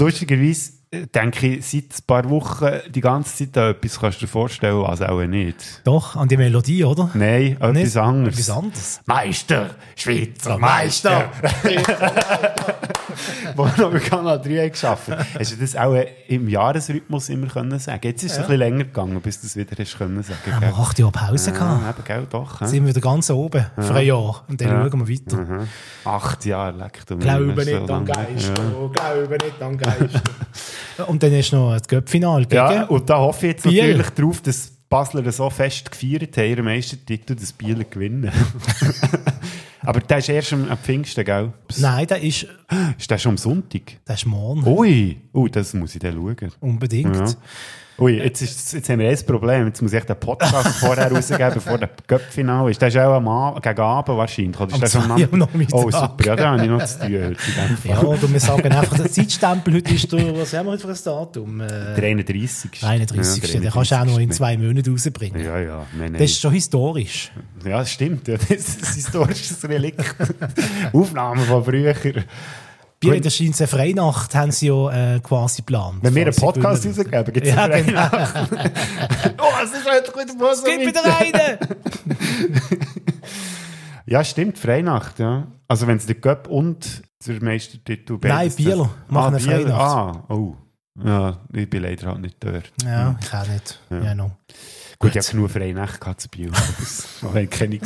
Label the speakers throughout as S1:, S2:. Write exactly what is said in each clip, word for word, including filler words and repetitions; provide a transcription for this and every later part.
S1: Lustigerweise denke ich, seit ein paar Wochen die ganze Zeit an etwas, kannst du dir vorstellen, was auch nicht.
S2: Doch, an die Melodie, oder?
S1: Nein, etwas
S2: Nicht?
S1: anderes.
S2: Etwas anderes.
S1: Meister, Schweizer Meister. Wo noch bei Kanal drei geschafft. Hast du das auch im Jahresrhythmus immer können sagen? Jetzt ist es ja. ein bisschen länger gegangen, bis du es wieder hast können sagen.
S2: Haben wir acht Jahre Pause
S1: ja,
S2: gehabt.
S1: Eben, gell, doch.
S2: Jetzt sind wir wieder ganz oben ja. für ein Jahr. Und dann ja. schauen wir weiter.
S1: Mhm. Acht Jahre, leck du mir.
S2: Glaube nicht so an Geist. Ja. Oh, glaube nicht an Geist. Und dann ist noch das Göppfinale gegen
S1: Ja, und da hoffe ich jetzt
S2: Biel.
S1: natürlich drauf, dass die Basler so fest gefeiert haben, ihren Meistertitel, dass Biel gewinnen. Aber der ist erst am Pfingsten, gell?
S2: Nein, der ist...
S1: Ist der schon am Sonntag?
S2: Der ist morgen.
S1: Ui, oh, das muss ich dann schauen.
S2: Unbedingt.
S1: Ja. Ui, jetzt, ist, jetzt haben wir ein Problem. Jetzt muss ich den Podcast vorher rausgeben, bevor der Cup-Finale ist. Der ist auch am Abend, gegen Abend wahrscheinlich. Oder ist
S2: am
S1: schon am
S2: Oh,
S1: super. Ja, da habe ich noch zu tun.
S2: Ja, oder wir sagen einfach, der Zeitstempel heute ist der, was haben wir heute für ein Datum? Äh,
S1: der einunddreißigste
S2: einunddreißigste Ja, den kannst du auch noch in zwei Monaten rausbringen.
S1: Ja, ja. Nein, nein.
S2: Das ist schon historisch.
S1: Ja, das stimmt. Ja, das ist ein historisches Relikt. Aufnahmen von früher.
S2: Bei der Scheinse Freinacht haben sie ja äh, quasi geplant.
S1: Wenn wir einen Podcast rausgeben, gibt es
S2: ja,
S1: eine
S2: genau.
S1: Freinacht. Oh, es ist heute gut.
S2: Es gibt wieder einen!
S1: Ja, stimmt, Freinacht, ja. Also wenn es der Cup und der Meistertitel...
S2: Nein, Bieler machen
S1: ah,
S2: eine Freinacht.
S1: Ah, oh. Ja, ich bin leider halt nicht dort.
S2: Ja, ich auch nicht. Ja, ja no.
S1: Gut, ich habe genug Freinacht zu Biel, wenn keine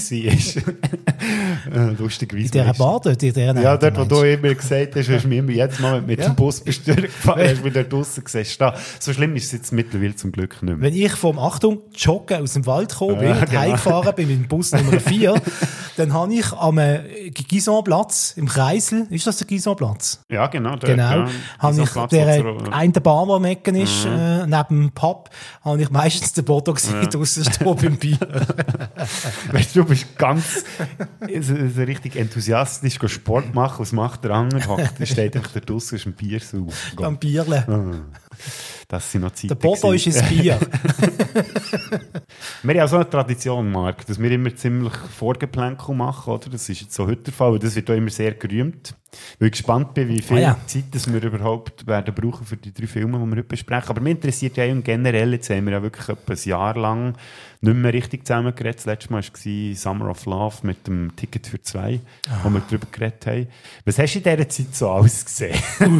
S1: war. Lustigerweise.
S2: In dieser Bar dort? In dieser
S1: ja, dort, wo du immer gesagt hast, hast du mich immer jedes Mal mit ja. dem Bus bist durchgefahren, hast du mich dort draussen gesehen. So schlimm ist es jetzt mittlerweile zum Glück nicht mehr.
S2: Wenn ich vom, Achtung, Joggen aus dem Wald gekommen bin
S1: ja,
S2: und
S1: genau.
S2: heimgefahren bin mit dem Bus Nummer vier, dann habe ich am Gisonplatz im Kreisel, ist das der Gisonplatz?
S1: Ja, genau. Dort,
S2: genau.
S1: Ja.
S2: Habe ich der eine Bar, der am Ecken ist, mhm. äh, neben dem Pub, habe ich meistens den Bodo gesehen, ja. draussen stehen beim Bier.
S1: Weißt du, du bist ganz so, so richtig enthusiastisch Sport machen, was macht der andere? Hockt, der steht einfach da draussen, ist ein Bier so.
S2: Am Bierle.
S1: Ah. Das sind noch Zeiten.
S2: Der Bodo ist ins Bier.
S1: Wir haben auch so eine Tradition, Marc, dass wir immer ziemlich Vorgeplänkel machen, oder? Das ist jetzt so heute der Fall und das wird auch immer sehr gerühmt. Weil ich gespannt bin, wie viel ah, ja. Zeit das wir überhaupt werden brauchen für die drei Filme, die wir heute besprechen. Aber mich interessiert ja generell, jetzt haben wir ja wirklich etwa ein Jahr lang nicht mehr richtig zusammengeredet. Das letzte Mal war Summer of Love mit dem Ticket für zwei, ah. wo wir darüber geredet haben. Was hast du in dieser Zeit so alles gesehen?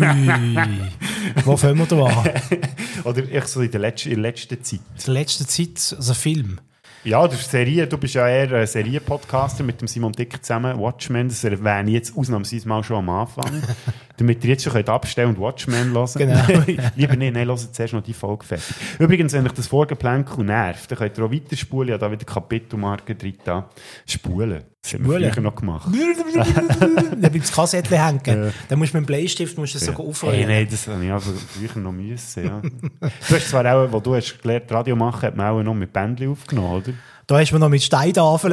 S2: Ui, wo fangen wir da an?
S1: Oder ich so in der letzten, in der letzten Zeit?
S2: In der letzten Zeit, also Film?
S1: Ja, das ist Serie. Du bist ja eher ein Serienpodcaster mit dem Simon Dicker zusammen. Watchmen, das erwähne ich jetzt ausnahmsweise mal schon am Anfang. Damit ihr jetzt schon könnt abstellen und Watchmen hören.
S2: Genau.
S1: Lieber nicht, nein, hört zuerst noch die Folge fertig. Übrigens, wenn euch das Vorgeplänkel nervt, dann könnt ihr auch weiterspulen. Ich habe da wieder Kapitelmarken drin. Da. Spulen. Das haben wir früher noch gemacht.
S2: Dann bleibt das Kassettchen hängen. Ja. Dann musst du mit dem Bleistift musst du das ja. so aufrollen.
S1: Hey, nein, das habe ich also früher noch müssen. Ja. Du hast zwar auch, wo du hast gelernt, Radio machen, hat man auch noch mit Bändchen aufgenommen, oder?
S2: Da hast du noch mit Steintafeln.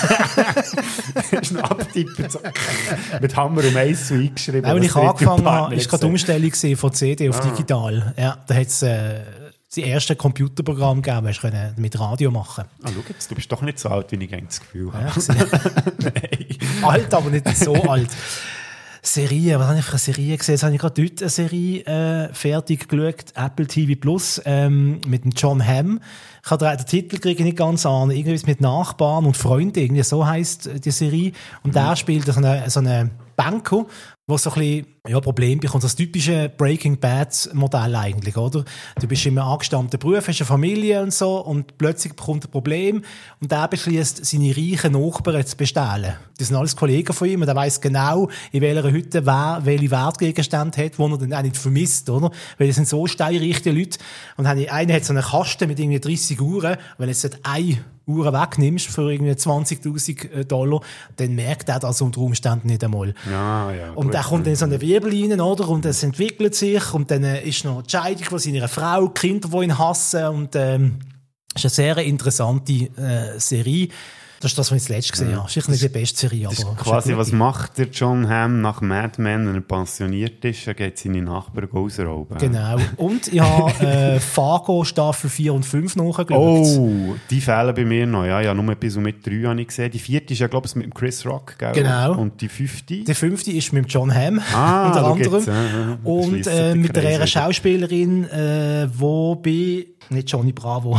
S1: Das ist ein Abtippen. So. Mit Hammer und Eis so eingeschrieben.
S2: Als ich angefangen habe, war gerade die Umstellung von C D auf ah. digital. Ja, da hat es äh, die ersten Computerprogramme gegeben, hast du mit Radio machen.
S1: Ah, schau jetzt, du bist doch nicht so alt, wie ich das Gefühl habe.
S2: Ja, nein. Alt, aber nicht so alt. Serien, was habe ich für eine Serie gesehen? Jetzt habe ich gerade dort eine Serie äh, fertig geschaut, Apple T V Plus, ähm, mit dem John Hamm. Ich habe den Titel kriege ich nicht ganz an. Irgendwie mit Nachbarn und Freunden, irgendwie so heisst die Serie. Und mhm. der spielt so eine, so eine Banco, wo so ein bisschen, ja, Problem bekommt. Das typische Breaking Bad Modell eigentlich, oder? Du bist im angestammten Beruf, hast eine Familie und so, und plötzlich bekommt ein Problem, und der beschließt, seine reichen Nachbarn zu bestehlen. Das sind alles Kollegen von ihm, und er weiss genau, in welcher Hütte wer welche Wertgegenstände hat, die er dann auch nicht vermisst, oder? Weil das sind so steinreiche Leute. Und einer hat so einen Kasten mit irgendwie dreißig Uhren, wenn jetzt eine Uhr wegnimmst für irgendwie zwanzigtausend Dollar, dann merkt er das unter Umständen nicht einmal.
S1: Ja, ja,
S2: und dann kommt dann so eine Wirbel rein, oder? Und es entwickelt sich, und dann ist noch die Scheidung von seiner Frau, Kinder, die ihn hassen, und ähm, ist eine sehr interessante äh, Serie. Das ist das, was ich zuletzt gesehen ja. habe. Das ist nicht die beste Serie,
S1: das
S2: aber...
S1: Ist quasi, was macht der John Hamm nach Mad Men, wenn er pensioniert ist? Er geht seine Nachbarn ausrauben.
S2: Genau. Und ich habe äh, Fargo Staffel vier und fünf nachgeschaut.
S1: Oh, die fehlen bei mir noch. Ja, ja, nur bis und mit drei habe ich gesehen. Die vierte ist ja, glaube ich, mit Chris Rock. Gell?
S2: Genau.
S1: Und die fünfte?
S2: Die fünfte ist mit John Hamm,
S1: ah,
S2: unter anderem.
S1: Ja.
S2: Und äh, mit einer Schauspielerin, äh, wo bei... Nicht Johnny Bravo.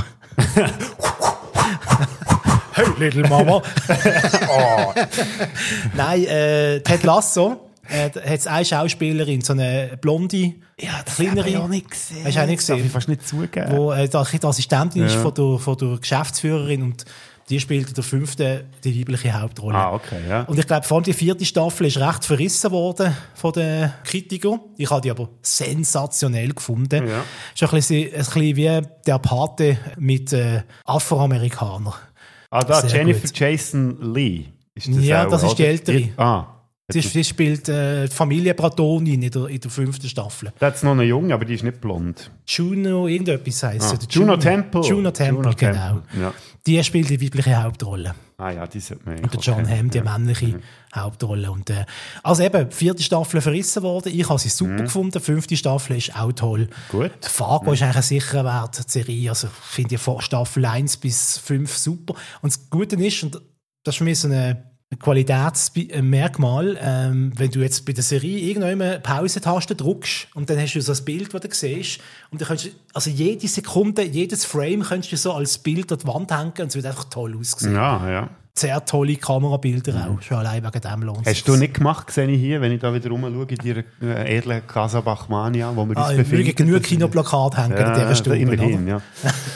S2: Hey, Little Mama. oh. Nein, äh, Ted Lasso. Äh, da hat es eine Schauspielerin, so eine blonde,
S1: ja, das
S2: kleinere.
S1: habe ich auch nicht gesehen.
S2: Hast du auch nicht gesehen?
S1: Das darf ich fast nicht zugeben.
S2: Wo äh, die Assistentin
S1: ja.
S2: ist von der, von der Geschäftsführerin und die spielt in der fünften die weibliche Hauptrolle.
S1: Ah, okay, ja.
S2: Und ich glaube, vor allem die vierte Staffel ist recht verrissen worden von den Kritikern. Ich habe die aber sensationell gefunden.
S1: Ja.
S2: Ist ein bisschen, ein bisschen wie der Pate mit äh, Afroamerikanern.
S1: Ah, da,
S2: Sehr
S1: Jennifer
S2: gut.
S1: Jason Leigh. Ist das
S2: ja,
S1: auch,
S2: das ist
S1: oder?
S2: die ältere.
S1: Die, ah.
S2: Die, die spielt äh, die Familie Bratonin in der, in der fünften Staffel.
S1: Da hat noch eine Junge, aber die ist nicht blond.
S2: Juno, irgendetwas heisst
S1: ah.
S2: sie.
S1: Juno Temple.
S2: Juno Temple,
S1: Juno
S2: genau.
S1: Temple. Ja.
S2: Die spielt die weibliche Hauptrolle.
S1: Ah ja, die sollte man.
S2: Und der John Hamm, die ja. männliche mhm. Hauptrolle. Und, äh, also eben, vierte Staffel verrissen worden. Ich habe sie super mhm. gefunden. Fünfte Staffel ist auch toll.
S1: Gut.
S2: Fargo
S1: mhm.
S2: ist eigentlich ein sicherer Wert, die Serie. Also finde ich von Staffel eins bis fünf super. Und das Gute ist, und das ist für mich so eine Qualitätsmerkmal, ähm, wenn du jetzt bei der Serie irgendwann Pause-Taste drückst und dann hast du so ein Bild, das du siehst und dann kannst du, also jede Sekunde, jedes Frame kannst du so als Bild an die Wand hängen und es wird einfach toll aussehen.
S1: Ja, ja.
S2: Sehr tolle Kamerabilder mhm. auch, schon allein wegen dem lohnt
S1: Hast du nicht gemacht, sehe ich hier, wenn ich da wieder rumschaue, in deiner äh, edlen Casa Bachmania, wo wir
S2: ah,
S1: uns befinden.
S2: Wir genug Kinoplakate hängen
S1: ja,
S2: in dieser Stunde.
S1: Immerhin, ja.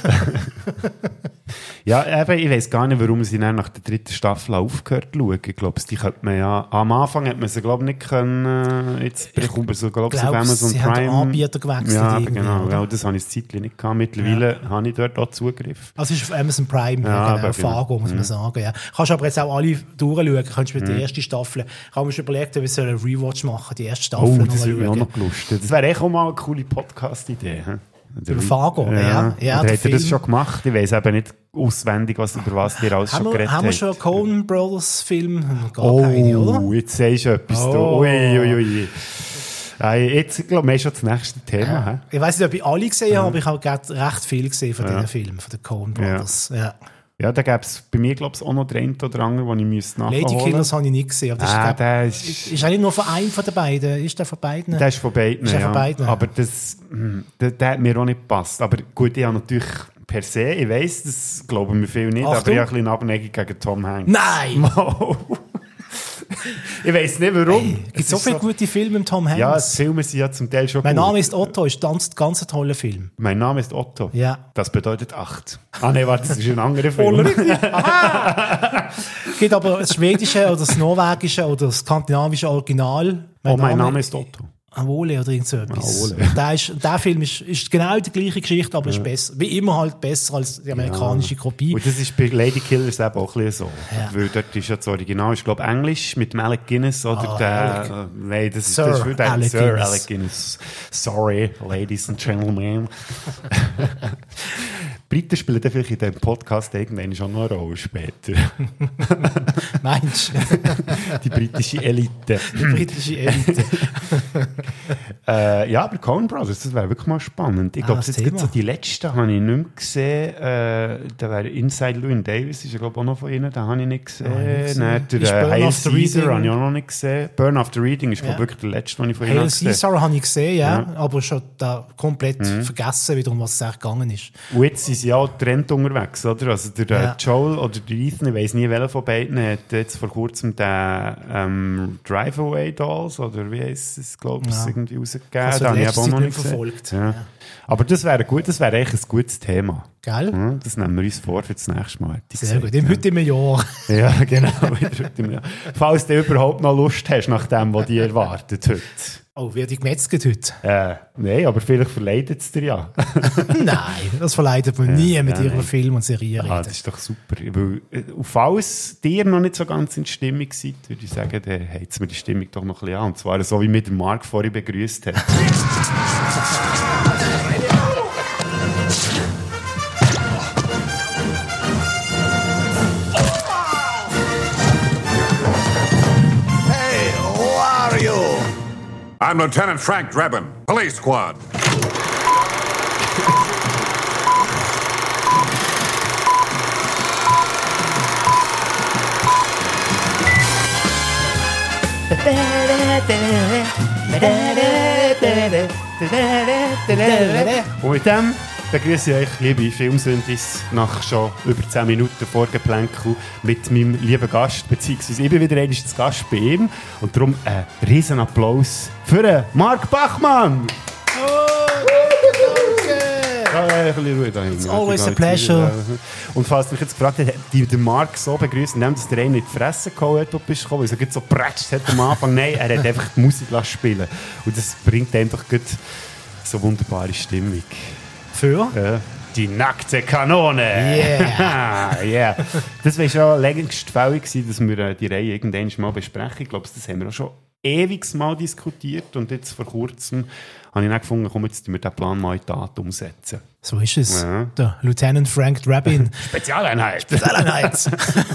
S1: Ja, eben, ich weiss gar nicht, warum sie dann nach der dritten Staffel aufgehört zu schauen. Ich glaube, die könnte man ja, am Anfang hat man sie, glaube ich, nicht können, jetzt bekommt man sie, glaube ich, auf Amazon
S2: sie
S1: Prime.
S2: Haben den Anbieter gewechselt.
S1: Ja, genau, ja, das habe ich zeitlich nicht gehabt. Mittlerweile ja. habe ich dort auch Zugriff.
S2: Also es ist auf Amazon Prime,
S1: ja,
S2: genau, Fargo, muss man mhm. sagen, ja. Kannst aber jetzt auch alle durchschauen, kannst mit mhm. der ersten Staffel, ich habe mir schon überlegt, ob ich einen Rewatch machen, die erste Staffel.
S1: Oh, das würde mich auch noch gelustet. Das wäre echt auch mal eine coole Podcast-Idee.
S2: Über Fargo, ja. ja. ja
S1: Oder hat er das schon gemacht? Ich weiss eben nicht auswendig, was, über was dir alles
S2: haben
S1: schon
S2: wir,
S1: geredet
S2: haben wir schon einen Coen Brothers Film? Gar oh, keine, oder?
S1: Jetzt sagst du etwas. Oh. Ui, ui, ui. Äh, jetzt, glaube ich, schon das nächste Thema. Ja.
S2: Ich weiss nicht, ob ich alle gesehen habe, aber ich habe recht viel gesehen von ja. diesen Filmen, von den Coen Brothers. Ja. Ja.
S1: Ja, da gäbe es bei mir, glaube ich, auch noch den einen oder anderen, den ich müsste nachholen müsste.
S2: Lady Killers habe ich nicht gesehen. Aber das
S1: ah,
S2: ist, glaub,
S1: ist,
S2: ist, ist eigentlich nur von einem von den beiden. Ist der von beiden?
S1: Der ist von beiden, ist
S2: der
S1: ja.
S2: von beiden?
S1: Aber das, der, der hat mir auch nicht gepasst. Aber gut, ich habe natürlich per se, ich weiss, das glauben wir viel nicht, Achtung. Aber ich habe ein bisschen Abneigung gegen Tom Hanks.
S2: Nein!
S1: Ich weiss nicht, warum.
S2: Hey, es gibt so viele so gute Filme mit Tom Hanks.
S1: Ja, die Filme sind ja zum Teil schon
S2: Mein
S1: gut.
S2: Name ist Otto, ist ein ganz, ganz toller Film.
S1: Mein Name ist Otto?
S2: Ja.
S1: Das bedeutet acht. Ah nein, warte, das ist ein anderer Film.
S2: Es gibt aber das schwedische oder das norwegische oder das skandinavische Original.
S1: Mein, oh, mein Name, Name ist Otto.
S2: Awole oder irgend so etwas. Der, ist, der Film ist, ist genau die gleiche Geschichte, aber ja. ist besser. Wie immer halt besser als die amerikanische ja. Kopie.
S1: Und das ist bei Lady Killers eben auch ein bisschen so.
S2: Ja.
S1: Weil dort ist ja das Original, ich glaube Englisch mit dem Alec Guinness oder
S2: ah,
S1: der, äh, nein, das,
S2: Sir,
S1: das ist für den
S2: Alec
S1: Sir
S2: Guinness.
S1: Alec Guinness. Sorry, ladies and gentlemen. Briten spielen dann vielleicht in diesem Podcast irgendwann schon noch eine Rolle später.
S2: Meinst du?
S1: Die britische Elite.
S2: Die britische Elite.
S1: äh, ja, aber Coen Brothers, das wäre wirklich mal spannend. Ich glaube, ah, jetzt gibt so die letzten, habe ich nicht mehr gesehen. Äh, da wäre Inside Llewyn Davis, ist ja glaube ich auch noch von ihnen, den habe ich nicht gesehen. Oh, Nein, der Hail Caesar habe ich auch noch nicht gesehen. Burn After Reading ist ja. glaube ich wirklich der letzte, den ich von ihnen gesehen habe.
S2: Hail Caesar habe ich gesehen, ja, ja. aber schon da komplett mhm. vergessen, wiederum, was es eigentlich gegangen ist.
S1: Und jetzt sind sie ja auch Trend unterwegs, oder? Also der ja. Joel oder der Ethan, ich weiss nie, welcher von beiden, hat jetzt vor kurzem den ähm, Drive-Away Dolls, oder wie heisst es, glaube ich, ja. irgendwie rausgegeben.
S2: Also
S1: da habe ich aber auch noch nicht
S2: verfolgt.
S1: Ja. Ja. Aber das wäre gut, das wäre eigentlich ein gutes Thema.
S2: Gell?
S1: Ja, das nehmen wir uns vor für das nächste Mal.
S2: Sehr gesagt. Gut, im ja. heute im Jahr.
S1: Ja, genau, heute im Jahr. Falls du überhaupt noch Lust hast, nach dem, was dich erwartet heute.
S2: Oh, wird ich gemetzelt heute?
S1: Äh, nein, aber vielleicht verleidet es dir ja.
S2: Nein, das verleidet man nie
S1: ja,
S2: mit
S1: ja,
S2: ihren Filmen und Serien.
S1: Ah, das ist doch super. Weil, falls ihr noch nicht so ganz in Stimmung seid, würde ich sagen, dann heizt mir die Stimmung doch noch ein bisschen an. Und zwar so, wie mich der Marc vorhin begrüßt hat.
S3: I'm Lieutenant Frank Drebin, Police Squad.
S1: Und mit dem begrüße ich euch, liebe Filmsündis, nach schon über zehn Minuten Vorgeplänkel mit meinem lieben Gast, beziehungsweise ich bin wieder einmal zu Gast bei ihm. Und darum einen riesen Applaus für Marc Bachmann!
S2: It's always a pleasure.
S1: Und falls du mich jetzt gefragt hast, die den Marc so begrüßt, indem dass der eine in die Fresse gehauen hat, wo du bist gekommen, weil er so prätscht hat am Anfang. Nein, er hat einfach die Musik spielen lassen. Und das bringt einfach so wunderbare Stimmung.
S2: Für?
S1: Ja. Die nackte Kanone!
S2: Yeah!
S1: yeah. Das wäre schon längst fällig gewesen, dass wir die Reihe irgendwann mal besprechen. Ich glaube, das haben wir auch schon ewig mal diskutiert. Und jetzt vor kurzem habe ich dann gefunden, komm, jetzt müssen wir diesen Plan mal in die Tat umsetzen.
S2: So ist es.
S1: Ja.
S2: Der Lieutenant Frank Drebin.
S1: Spezialeinheit!
S2: Spezialeinheit!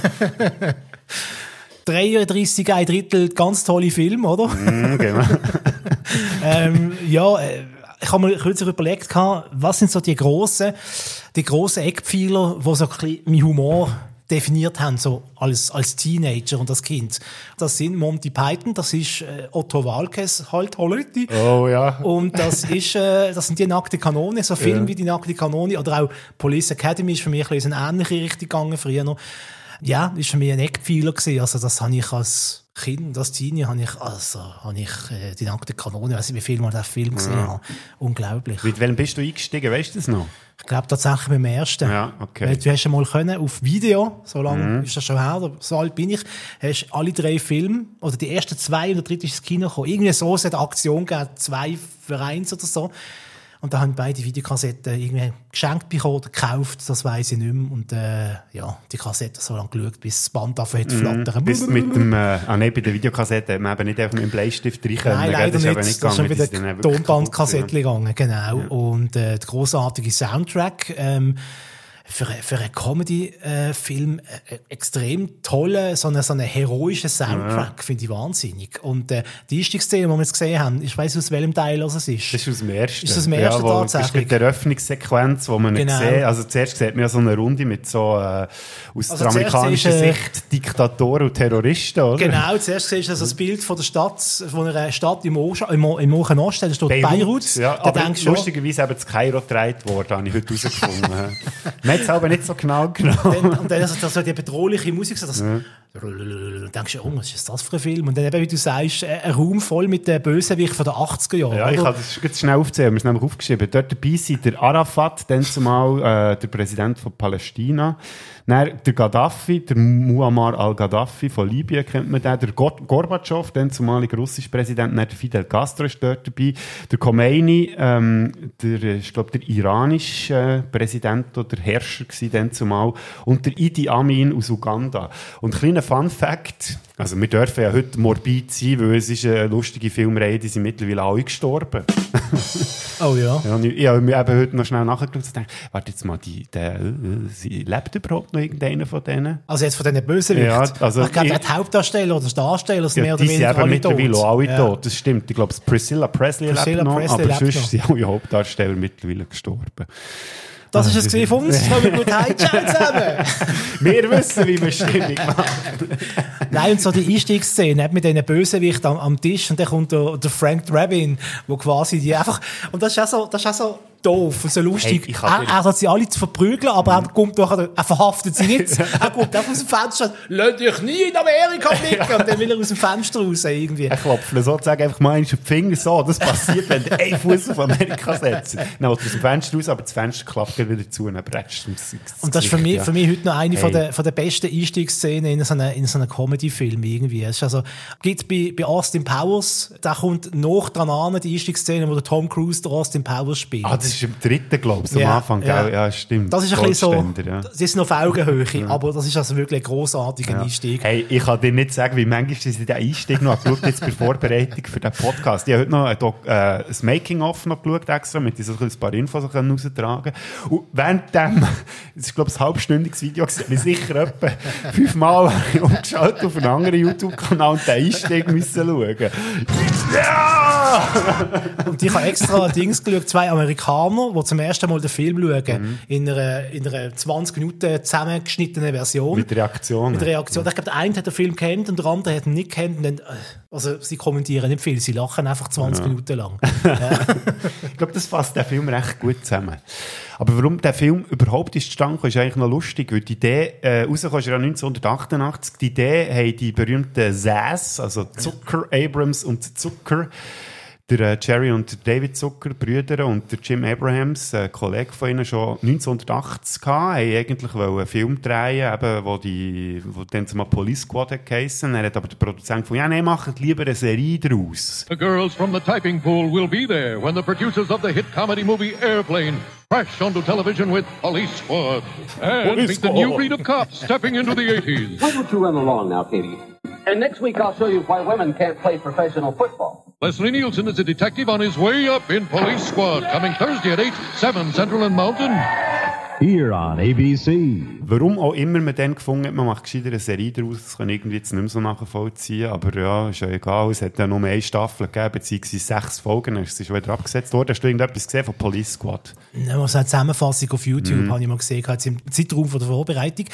S2: dreiunddreißig, ein Drittel, ganz tolle Film, oder?
S1: Mm, genau.
S2: ähm, ja, äh, ich habe mir kürzlich überlegt, was sind so die grossen, die grossen Eckpfeiler, die so ein bisschen meinen Humor definiert haben, so als, als Teenager und als Kind. Das sind Monty Python, das ist äh, Otto Walkes, halt Holletti.
S1: Oh ja.
S2: Und das ist, äh, das sind die nackte Kanone, so Filme
S1: ja.
S2: wie die nackte Kanone, oder auch Police Academy ist für mich ein bisschen in eine ähnliche Richtung gegangen früher noch. Ja, ist für mich ein Eckpfeiler gewesen. Also das habe ich als Kind, als Teenie, habe ich, also, habe ich äh, die nackte Kanone, weiss ich, wie viel mal den Film gesehen
S1: ja.
S2: habe. Unglaublich.
S1: Mit welchem bist du eingestiegen, weißt du das noch?
S2: Ich glaube tatsächlich beim ersten.
S1: Ja, okay.
S2: Weil du hast einmal können, auf Video, so lange
S1: Mhm.
S2: ist das schon her, so alt bin ich, hast alle drei Filme, oder die ersten zwei und der dritte ist ins Kino gekommen. Irgendwie so, es hat eine Aktion gegeben, zwei für eins oder so. Und da haben beide Videokassetten irgendwie geschenkt bekommen oder gekauft, das weiss ich nicht mehr. Und äh, ja, die Kassette so lange geschaut, bis das Band anfängt zu flattern.
S1: Bis mit dem, äh, ah nein, bei der Videokassette hat man eben nicht einfach mit dem Bleistift rein können.
S2: Nein, leider
S1: das
S2: nicht.
S1: Ist nicht
S2: das ist schon
S1: gegangen,
S2: wieder Tonbandkassette
S1: ja.
S2: gegangen, genau.
S1: Ja.
S2: Und äh, der grossartige Soundtrack, ähm, für, für einen Comedy-Film äh, extrem toller, so einen so eine heroischen Soundtrack, ja. finde ich wahnsinnig. Und äh, die Einstiegsszene, die wir jetzt gesehen haben, ich weiss aus welchem Teil es ist.
S1: Das ist aus dem ersten.
S2: Ist das aus dem ersten
S1: ja, wo,
S2: tatsächlich?
S1: Das ist mit der Eröffnungssequenz, wo man
S2: genau.
S1: nicht sieht. Also zuerst sieht man ja so eine Runde mit so äh, aus
S2: also
S1: der amerikanischen
S2: ist, äh,
S1: Sicht Diktatoren und Terroristen, oder?
S2: Genau, zuerst siehst du also das Bild von der Stadt, von einer Stadt im, Osten, im, im Nahen Osten, da steht Beirut. Beirut.
S1: Ja,
S2: da
S1: aber
S2: denkst
S1: lustigerweise eben das Kairo gedreht worden, habe ich heute herausgefunden. Man hat es aber nicht so genau genommen.
S2: Dann, und dann also, das so die bedrohliche Musik, so das, ja. Dann denkst du, oh, was ist das für ein Film? Und dann eben, wie du sagst, ein Raum voll mit den Bösewichten von den achtziger Jahren.
S1: Ja, ich habe das jetzt schnell aufzählen, wir haben es nämlich aufgeschrieben. Dort dabei sind der Arafat, dann zumal äh, der Präsident von Palästina, dann der Gaddafi, der Muammar al-Gaddafi von Libyen kennt man den, der Gorbatschow, dann zumalige russische Präsident, dann der Fidel Castro ist dort dabei, der Khomeini, ähm, der, ich glaube, der iranische äh, Präsident oder Herrscher gewesen, dann zumal, und der Idi Amin aus Uganda. Und kleiner Fun Fact, also wir dürfen ja heute morbid sein, weil es ist eine lustige Filmreihe, die sind mittlerweile alle gestorben.
S2: Oh ja.
S1: Ja, ich, ich habe mir eben heute noch schnell nachgeschaut und gedacht, warte jetzt mal, die, der, sie lebt überhaupt noch irgendeiner von denen?
S2: Also jetzt von diesen Bösewichten?
S1: Ja, also
S2: ich glaube,
S1: ich,
S2: die Hauptdarsteller oder die Darsteller sind
S1: ja,
S2: mehr oder
S1: die
S2: weniger
S1: sind eben
S2: alle
S1: mittlerweile
S2: tot.
S1: auch alle
S2: Ja.
S1: tot, das stimmt. Ich glaube, Priscilla Presley
S2: Priscilla
S1: lebt noch,
S2: Presley
S1: aber
S2: lebt
S1: sonst
S2: noch.
S1: sind alle Hauptdarsteller mittlerweile gestorben.
S2: Das ist es gesehen von uns. Kommen wir gut heim. Ciao zusammen.
S1: Wir wissen, wie wir Stimmung machen.
S2: Nein, und so die Einstiegsszene mit diesen Bösewichten am, am Tisch und dann kommt der, der Frank Drebin, wo quasi die einfach, und das ist auch so, das ist auch so doof und so lustig.
S1: Hey,
S2: er, er hat sie alle zu verprügeln, aber er kommt doch, er verhaftet sie nicht. Er kommt einfach aus dem Fenster und lasst dich nie in Amerika blicken. Und dann will er aus dem Fenster raus irgendwie.
S1: Er klopft sozusagen einfach mal auf die Finger so. Das passiert, wenn du einen Fuß auf Amerika setzt. Dann will er aus dem Fenster raus, aber das Fenster klappt wieder zu und dann bretscht es.
S2: Und das ist für mich,
S1: ja.
S2: für mich heute noch eine
S1: hey.
S2: von der, von der besten Einstiegsszenen in so einem, in so einem Comedy-Film irgendwie. Es ist also, gibt's bei, bei Austin Powers, da kommt noch dran an, die Einstiegsszene, wo der Tom Cruise der Austin Powers spielt.
S1: Ah, das ist im dritten, glaube ich, am
S2: Ja,
S1: Anfang.
S2: ja.
S1: Ja, ja stimmt.
S2: Das ist ein bisschen so,
S1: ja.
S2: das ist noch auf Augenhöhe, ja. aber das ist also wirklich ein grossartiger
S1: Ja.
S2: Einstieg.
S1: Hey, ich kann dir nicht sagen, wie manchmal ist der Einstieg noch geschaut, jetzt bei Vorbereitung für den Podcast. Ich habe heute noch ein, Doc, äh, ein Making-of noch geschaut, extra, mit so ein paar Infos raustragen. Und während dem, das ist, glaube ich, ein halbstündiges Video, habe ich sicher etwa fünfmal umgeschaltet auf einen anderen YouTube-Kanal und den Einstieg müssen schauen. Ja!
S2: Und ich habe extra Dings geschaut, zwei Amerikaner, die zum ersten Mal den Film schauen, mhm. in, einer, in einer zwanzig Minuten zusammengeschnittenen Version.
S1: Mit Reaktionen.
S2: Mit Reaktionen. Mhm. Ich glaube, der eine hat den Film kennt und der andere hat ihn nicht kennt. Und dann, also sie kommentieren nicht viel, sie lachen einfach zwanzig ja. Minuten lang. Ja.
S1: Ich glaube, das fasst den Film recht gut zusammen. Aber warum der Film überhaupt ist zustande gekommen, ist eigentlich noch lustig, weil die Idee, äh, rausgekommen ist ja neunzehnhundertachtundachtzig, die Idee haben die berühmten Sass, also Zucker, Abrams und Zucker, der äh, Jerry und der David Zucker, Brüder, und der Jim Abrahams, ein Kollege von ihnen, schon neunzehnhundertachtzig gehabt, haben eigentlich einen Film drehen, eben, wo die, wo dann zumal Police Squad hat geheissen. Er hat aber der Produzent von, ja, nee, macht lieber eine Serie daraus.
S4: The girls from the typing pool will be there when the producers of the hit comedy movie Airplane crash onto television with Police Squad. And
S5: Police
S4: meet
S5: Squad.
S4: the new breed of cops stepping into the eighties.
S5: Why don't you run along now, Katie? And next week I'll show you why women can't play professional football.
S4: Leslie Nielsen is a detective on his way up in Police Squad, coming Thursday at eight, seven Central and Mountain.
S6: Here on A B C.
S1: Warum auch immer man dann gefunden hat, man macht gescheiter eine Serie daraus, das kann ich irgendwie jetzt nicht mehr so nachvollziehen, aber ja, ist ja egal, es hat ja nur eine Staffel gegeben, beziehungsweise sechs Folgen, es ist schon wieder abgesetzt worden. Hast du irgendetwas gesehen von Police Squad?
S2: Ja, also eine Zusammenfassung auf YouTube
S1: Mhm.
S2: habe ich mal gesehen, jetzt im Zeitraum von der Vorbereitung.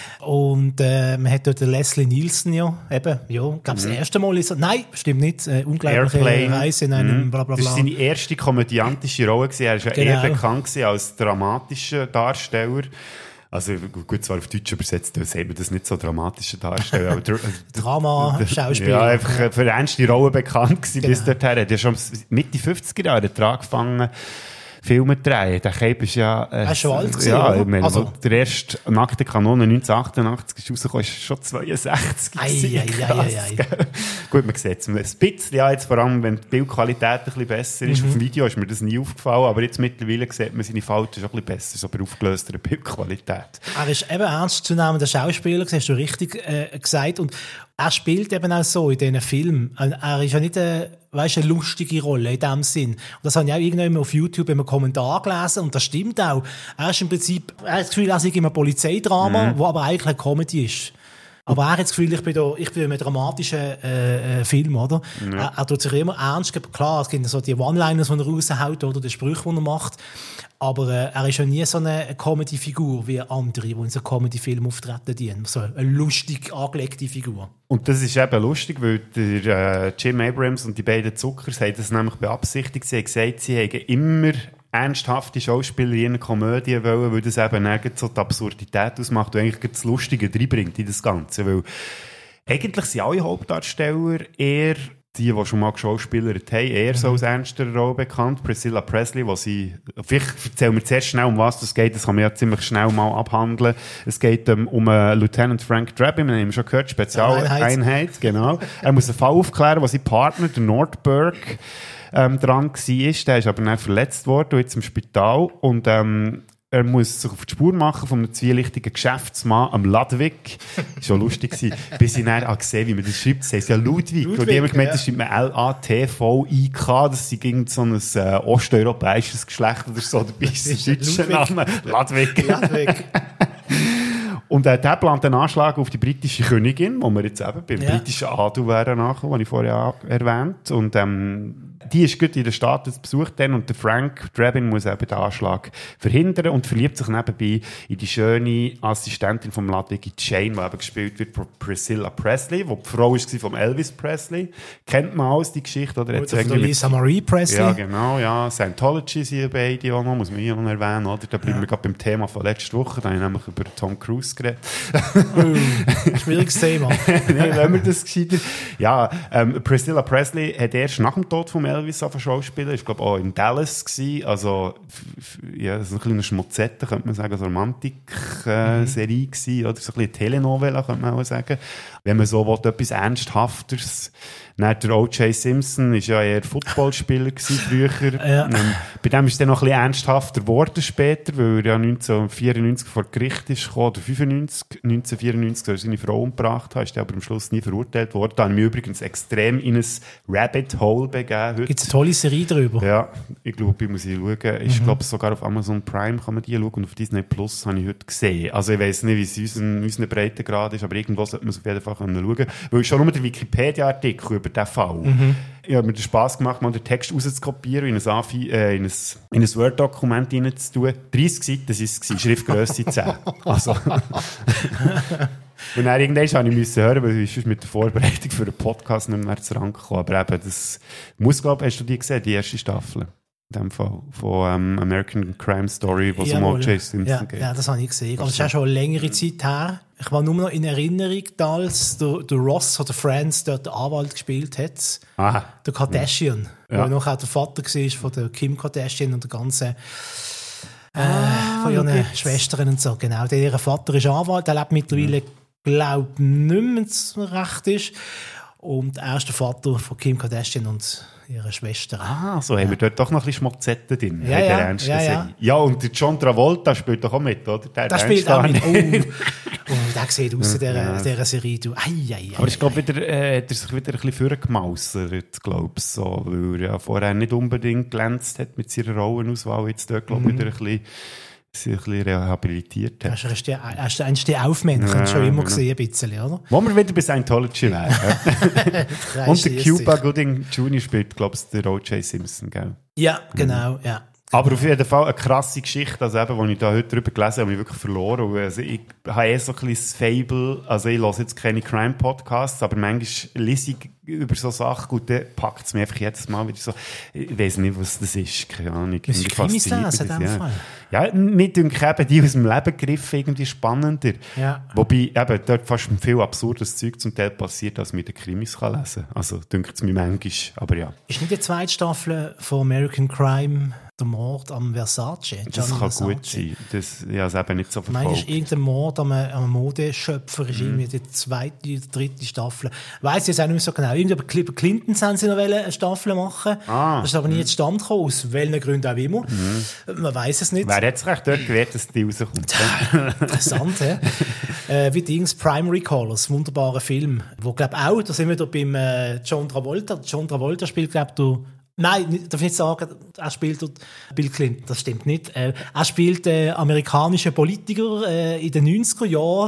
S2: Und äh, man hat dort den Leslie Nielsen, ja, eben, ja, ich glaube, das erste Mal ist er, nein, stimmt nicht, äh, unglaubliche
S1: Airplane.
S2: Reise in einem
S1: Mhm.
S2: bla bla bla.
S1: Das war seine erste komödiantische Rolle gewesen. Er war ja
S2: Genau.
S1: eher bekannt gewesen als dramatischer Darsteller. Also gut, zwar auf Deutsch übersetzt, da sagt man das nicht so dramatischer Darsteller, aber dr-
S2: Drama, Schauspieler.
S1: Ja, einfach äh, für ernste Rollen bekannt gewesen
S2: Genau.
S1: bis dorthin. Er hat ja schon Mitte fünfziger Jahre angefangen, Filme zu drehen. Der Cape ist ja... Äh,
S2: Er ist schon alt gewesen,
S1: ja,
S2: oder?
S1: ich meine,
S2: Also-
S1: der erste Nackte Kanone neunzehnhundertachtundachtzig ist rausgekommen, ist schon zweiundsechzig.
S2: Ei,
S1: gewesen.
S2: ei, ei,
S1: Krass,
S2: ei, ei.
S1: gell? Gut, man sieht es ein bisschen, ja, jetzt vor allem, wenn die Bildqualität ein bisschen besser ist.
S2: Mhm.
S1: Auf dem Video ist mir das nie aufgefallen, aber jetzt mittlerweile sieht man seine Falten schon ein bisschen besser, so bei aufgelöster Bildqualität.
S2: Er ist eben ernstzunehmender Schauspieler, das hast du richtig äh, gesagt. Und er spielt eben auch so in diesen Filmen. Er ist ja nicht eine, weißt, eine lustige Rolle in dem Sinn. Und das habe ich auch irgendwann auf YouTube in einem Kommentar gelesen. Und das stimmt auch. Er ist im Prinzip, er hat das Gefühl, er sei in einem Polizeidrama,
S1: Mhm.
S2: wo aber eigentlich eine Comedy ist. Aber er hat das Gefühl, ich bin da, ich bin in einem dramatischen äh, äh, Film, oder?
S1: Ja.
S2: Er, er tut sich immer ernst. Klar, es gibt so die One-Liners, die er raushaut, oder die Sprüche, die er macht. Aber äh, er ist ja nie so eine Comedy-Figur wie andere, die in so Comedy-Filmen auftreten dienen. So eine lustig angelegte Figur.
S1: Und das ist eben lustig, weil der äh, Jim Abrams und die beiden Zuckers haben das nämlich beabsichtigt. Sie haben gesagt, sie haben immer ernsthafte Schauspieler in einer Komödie wollen, weil das eben nirgends so die Absurdität ausmacht und eigentlich das Lustige reinbringt in das Ganze. Weil eigentlich sind alle Hauptdarsteller eher die, die schon mal geschauspielert haben, eher so als ernster Rolle bekannt. Priscilla Presley, wo sie, vielleicht erzählen wir zuerst schnell, um was das geht, das kann man ja ziemlich schnell mal abhandeln. Es geht um, um uh, Lieutenant Frank Drabin, wir haben ihn schon gehört, Spezialeinheit, genau. Er muss einen Fall aufklären, wo sein Partner, der Nordberg, ähm, dran war. Der ist aber dann verletzt worden, jetzt im Spital. Und, ähm, er muss sich auf die Spur machen von einem zwielichtigen Geschäftsmann am Ludwig. Das war schon lustig gewesen, bis ich dann gesehen, wie man das schreibt. Das heisst ja Ludwig.
S2: Ludwig,
S1: und die haben gemeint,
S2: ja.
S1: das schreibt man L A T V I K. Das ist irgend so ein äh, osteuropäisches Geschlecht oder so. Dabei ist
S2: ist
S1: ein deutscher Name. Ludwig.
S2: Ludwig.
S1: Und äh, der plant einen Anschlag auf die britische Königin, wo wir jetzt eben beim
S2: Ja.
S1: britischen Adel wären nachher, den ich vorher erwähnt. Und ähm, die ist gut in den Staaten besucht dann und der Frank Drabin muss eben den Anschlag verhindern und verliebt sich nebenbei in die schöne Assistentin vom Ludwig, Jane, die eben gespielt wird von Priscilla Presley, die die Frau war von Elvis Presley. Kennt man alles, die Geschichte? Oder?
S2: Oder von Lisa Marie Presley.
S1: Ja, genau, ja. Scientology sind beide auch noch, muss man hier noch erwähnen, oder? Da bleiben
S2: Ja.
S1: wir gerade beim Thema von letzter Woche, da habe ich nämlich über Tom Cruise geredet.
S2: Oh, schwieriges Thema.
S1: Nein, wenn wir das gescheiter... Ja, ähm, Priscilla Presley hat erst nach dem Tod von Elvis angefangen Schauspieler. Ich glaube auch in Dallas gewesen. Also, f- f- ja, das ist ein kleiner Schmutzette, könnte man sagen, so eine Romantik-Serie äh, gewesen, oder so ein bisschen Telenovela, könnte man auch sagen. Wenn man so will, etwas Ernsthafteres. Dann der O J Simpson war ja eher Footballspieler gewesen früher.
S2: Ja.
S1: Ähm, Bei dem ist es dann noch ein bisschen ernsthafter geworden später, weil er ja neunzehnhundertvierundneunzig vor Gericht ist gekommen, oder fünfundneunzig, neunzehnhundertvierundneunzig, als er seine Frau umgebracht hat, ist er aber am Schluss nie verurteilt worden. Da habe ich mich übrigens extrem in ein Rabbit Hole begeben.
S2: Gibt es eine tolle Serie darüber?
S1: Ja, ich glaube, ich muss hier schauen. Ich mhm. glaube, sogar auf Amazon Prime kann man die schauen und auf Disney Plus habe ich heute gesehen. Also ich weiss nicht, wie es unseren, unseren Breitengrad ist, aber irgendwo sollte man es auf jeden Fall schauen können. Weil schon nur der Wikipedia-Artikel über diesen Fall. Mhm. Ich habe mir den Spass gemacht, mal den Text rauszukopieren, in ein, Afi, äh, in ein, in ein Word-Dokument reinzutun. dreissig Seiten waren es, Schriftgrösse zehn. Also. Und dann irgendwann musste ich müssen hören, weil ich mit der Vorbereitung für den Podcast nicht mehr zu Rang gekommen. Aber eben, das muss, glaube ich, hast du die gesehen, die erste Staffel? In dem Fall. Von ähm, American Crime Story, wo es um O J Simpson
S2: ja,
S1: geht.
S2: Ja, das habe ich gesehen. Aber es ist auch schon eine längere Zeit her. Ich war nur noch in Erinnerung, als der, der Ross von Friends dort den Anwalt gespielt hat.
S1: Aha.
S2: Der Kardashian.
S1: Ja.
S2: Der noch auch der Vater war von der Kim Kardashian und der ganzen äh,
S1: ah,
S2: von ihren okay. Schwestern und so. Genau. Der, ihr Vater ist Anwalt, der lebt mittlerweile, mhm. glaube ich, nicht mehr, wenn es recht ist. Und er ist der Vater von Kim Kardashian und ihrer Schwester.
S1: Ah, so haben wir dort doch noch ein bisschen Schmotzette drin.
S2: Ja,
S1: in der
S2: ja,
S1: ernsten
S2: ja,
S1: Serie.
S2: Ja.
S1: ja, und der John Travolta spielt doch auch mit, oder? Der,
S2: der spielt auch mit. Oh, oh, der sieht aus in dieser, ja. dieser Serie. Du. Ei, ei, ei,
S1: Aber ich glaube, wieder, äh, hat er sich wieder ein bisschen vorgemausert, glaube ich, so, weil er ja vorher nicht unbedingt glänzt hat mit seiner Rollenauswahl. Jetzt dort, glaube ich, mhm. wieder ein bisschen sich ein bisschen rehabilitiert hat.
S2: Hast du hast du einen Stehaufmännchen ja, schon immer gesehen, ein bisschen, oder?
S1: Wo wir wieder bei Scientology wären. Und der Cuba Gooding Junior spielt, glaube ich, der O J Simpson, gell?
S2: Ja, genau, mhm. ja.
S1: Aber auf jeden Fall eine krasse Geschichte, also eben, als ich da heute drüber gelesen habe, habe ich wirklich verloren. Also ich habe eh so ein bisschen Fable, also ich höre jetzt keine Crime-Podcasts, aber manchmal lese ich über so Sachen und dann packt es mich einfach jedes Mal wieder so, ich weiss nicht, was das ist, keine Ahnung.
S2: Das ist Krimis lesen, in dem
S1: ja.
S2: Fall.
S1: Ja, mir denke ich eben, die aus dem Leben gegriffen irgendwie spannender. Ja. Wobei eben dort fast viel absurdes Zeug zum Teil passiert, als man den Krimis kann lesen kann. Also denkt es mir manchmal, aber ja.
S2: Ist nicht die zweite Staffel von American Crime der Mord am Versace?
S1: Das kann
S2: Versace.
S1: gut sein. Das, ich habe es eben nicht so verfolgt.
S2: Meinst du, irgendein Mord am, am Modeschöpfer ist mm. irgendwie die zweite oder dritte Staffel? Ich weiss jetzt auch nicht mehr so genau. Irgendwie bei Clinton haben sie noch eine Staffel machen. Ah. Das ist aber nie mm. zustande gekommen, aus welchen Gründen auch immer. Mm. Man weiss es nicht.
S1: Wer hat es recht dort gewährt, dass die rauskommt?
S2: Interessant, ja. äh, wie Dings Primary Colors, wunderbarer Film. Wo, glaube auch, da sind wir da beim äh, John Travolta. John Travolta spielt, glaube ich, Nein, darf ich nicht sagen, er spielt Bill Clinton, das stimmt nicht. Äh, er spielt äh, amerikanische Politiker äh, in den neunziger Jahren,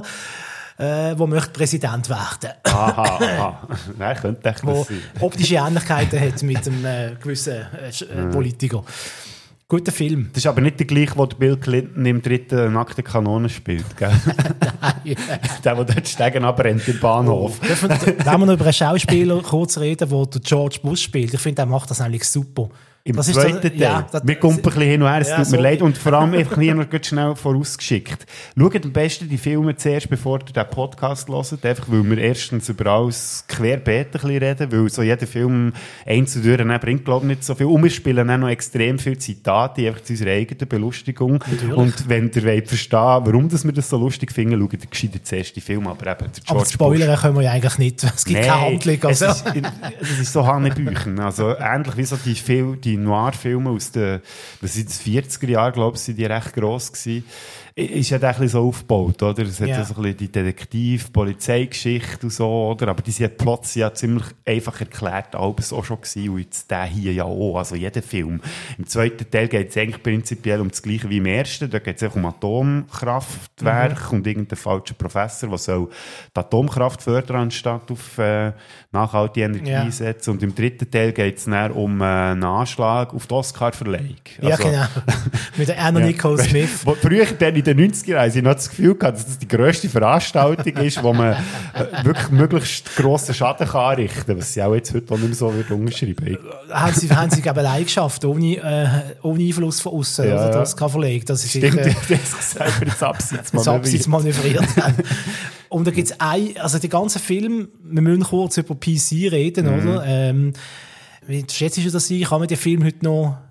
S2: äh, wo möchte Präsident werden.
S1: Aha, aha. Nein, könnte echt
S2: wo
S1: sein.
S2: Optische Ähnlichkeiten hat mit einem äh, gewissen äh, Politiker. Guter Film.
S1: Das ist aber nicht der gleiche, wo Bill Clinton im dritten nackten Kanone spielt, gell? Nein. Der, der dort Stegen abbrennt im Bahnhof.
S2: Oh. Wenn wir noch über einen Schauspieler kurz reden, der George Bush spielt, ich finde, der macht das eigentlich super.
S1: Im
S2: das
S1: zweiten
S2: ist so,
S1: Teil.
S2: Ja, das,
S1: wir kommen ein bisschen hin und her, es
S2: ja,
S1: tut mir
S2: so.
S1: leid. Und vor allem einfach hier noch schnell vorausgeschickt. Schaut am besten die Filme zuerst, bevor ihr den Podcast hört. Einfach, weil wir erstens über alles querbeet ein bisschen reden, weil so jeder Film einzeln bringt, glaube ich, nicht so viel. Und wir spielen auch noch extrem viele Zitate, einfach zu unserer eigenen Belustigung. Natürlich. Und wenn ihr wollt verstehen, warum wir das so lustig finden, schaut ihr gescheiter zuerst die Filme. Aber eben, der George
S2: Aber spoilern Bush. Können wir ja eigentlich nicht. Es gibt nee, keine Handlung. Also.
S1: Es, ist, es ist so Hanebüchen. Also ähnlich wie so die, Fil- die Noir-Filme aus den, das sind die vierziger Jahre, glaube ich, sind die recht gross gewesen. Ist ja auch ein bisschen so aufgebaut, oder? Es hat ja so ein bisschen die Detektiv-Polizeigeschichte und so, oder? Aber diese Plots sind ja ziemlich einfach erklärt, alles auch schon gewesen, und jetzt der hier ja auch, also jeder Film. Im zweiten Teil geht es eigentlich prinzipiell um das Gleiche wie im ersten, da geht es auch um Atomkraftwerk mhm. und irgendeinen falschen Professor, der soll die Atomkraft fördern, anstatt auf äh, nachhaltige Energie ja. setzen. Und im dritten Teil geht es dann um äh, einen Anschlag auf die Oscar-Verleihung.
S2: Also, ja, genau. Mit der Anna ja. Nicole Smith.
S1: Früher dann in den neunziger Jahren habe ich noch das Gefühl gehabt, dass das die grösste Veranstaltung ist, wo man äh, wirklich möglichst grossen Schaden kann anrichten kann, was sie auch jetzt heute auch nicht mehr so wird umschreiben.
S2: haben sie, haben sie glaube ich, allein geschafft, ohne, äh, ohne Einfluss von außen, ja, oder das kann verlegen. Das ist
S1: stimmt,
S2: sicher,
S1: die haben sich selber ins Abseits
S2: manövriert. Abseits manövriert. Und da gibt es ein, also die ganzen Film, wir müssen kurz über P C reden, mhm. oder? Ähm, wie schätzt du das ein? Kann man den Film heute noch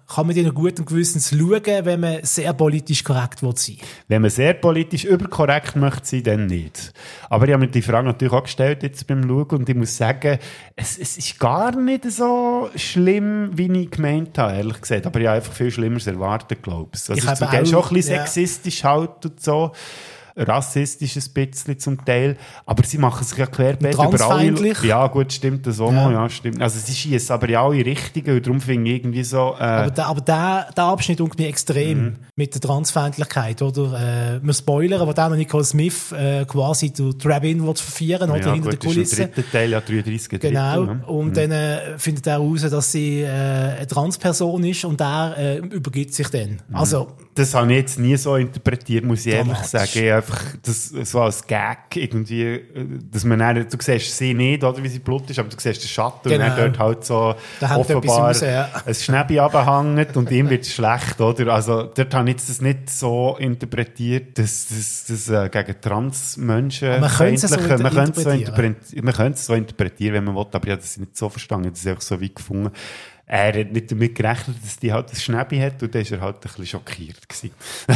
S2: kann man die noch gut und gewissens schauen, wenn man sehr politisch korrekt will sein?
S1: Wenn man sehr politisch überkorrekt möchte sein, dann nicht. Aber ich habe mir die Frage natürlich auch gestellt jetzt beim Schauen und ich muss sagen, es, es ist gar nicht so schlimm, wie ich gemeint habe, ehrlich gesagt. Aber ich habe einfach viel Schlimmeres erwartet, glaube ich. Also
S2: ich
S1: es ist schon ein bisschen sexistisch ja. halt und so. Rassistisch ein bisschen zum Teil, aber sie machen sich ja querbeet über alle. Ja, gut, stimmt das auch ja. mal, ja, stimmt. Also sie schießen aber ja alle Richtigen und darum finde ich irgendwie so... Äh
S2: aber der, aber der, der Abschnitt unter mir extrem mhm. mit der Transfeindlichkeit, oder? Äh, wir spoilern, aber der Nicole Smith äh, quasi die Rabin will verführen, oder?
S1: Ja,
S2: hinter
S1: gut,
S2: der Kulisse.
S1: Ist im dritten Teil, ja, dreiunddreißig
S2: Genau,
S1: Drittel, ne?
S2: und mhm. dann äh, findet er heraus, dass sie äh, eine Transperson ist und er äh, übergibt sich dann. Mhm. Also...
S1: Das habe ich jetzt nie so interpretiert, muss ich ehrlich sagen. Einfach das, so als Gag irgendwie, dass man dann, du siehst sie nicht, oder, wie sie blut ist, aber du siehst den Schatten genau. und dann dort halt so da offenbar raus, ja. ein Schnäbi runterhängt und ihm wird es schlecht, oder? Also dort habe ich das nicht so interpretiert, dass das, das äh, gegen Transmenschen
S2: man könnte es so, inter-
S1: man könnte so interpretieren, man könnte es so interpretieren, wenn man will, aber ich habe das nicht so verstanden, das ist einfach so weit gefunden. Er hat nicht damit gerechnet, dass die halt ein Schnäbi hat und dann war er halt ein bisschen schockiert gewesen.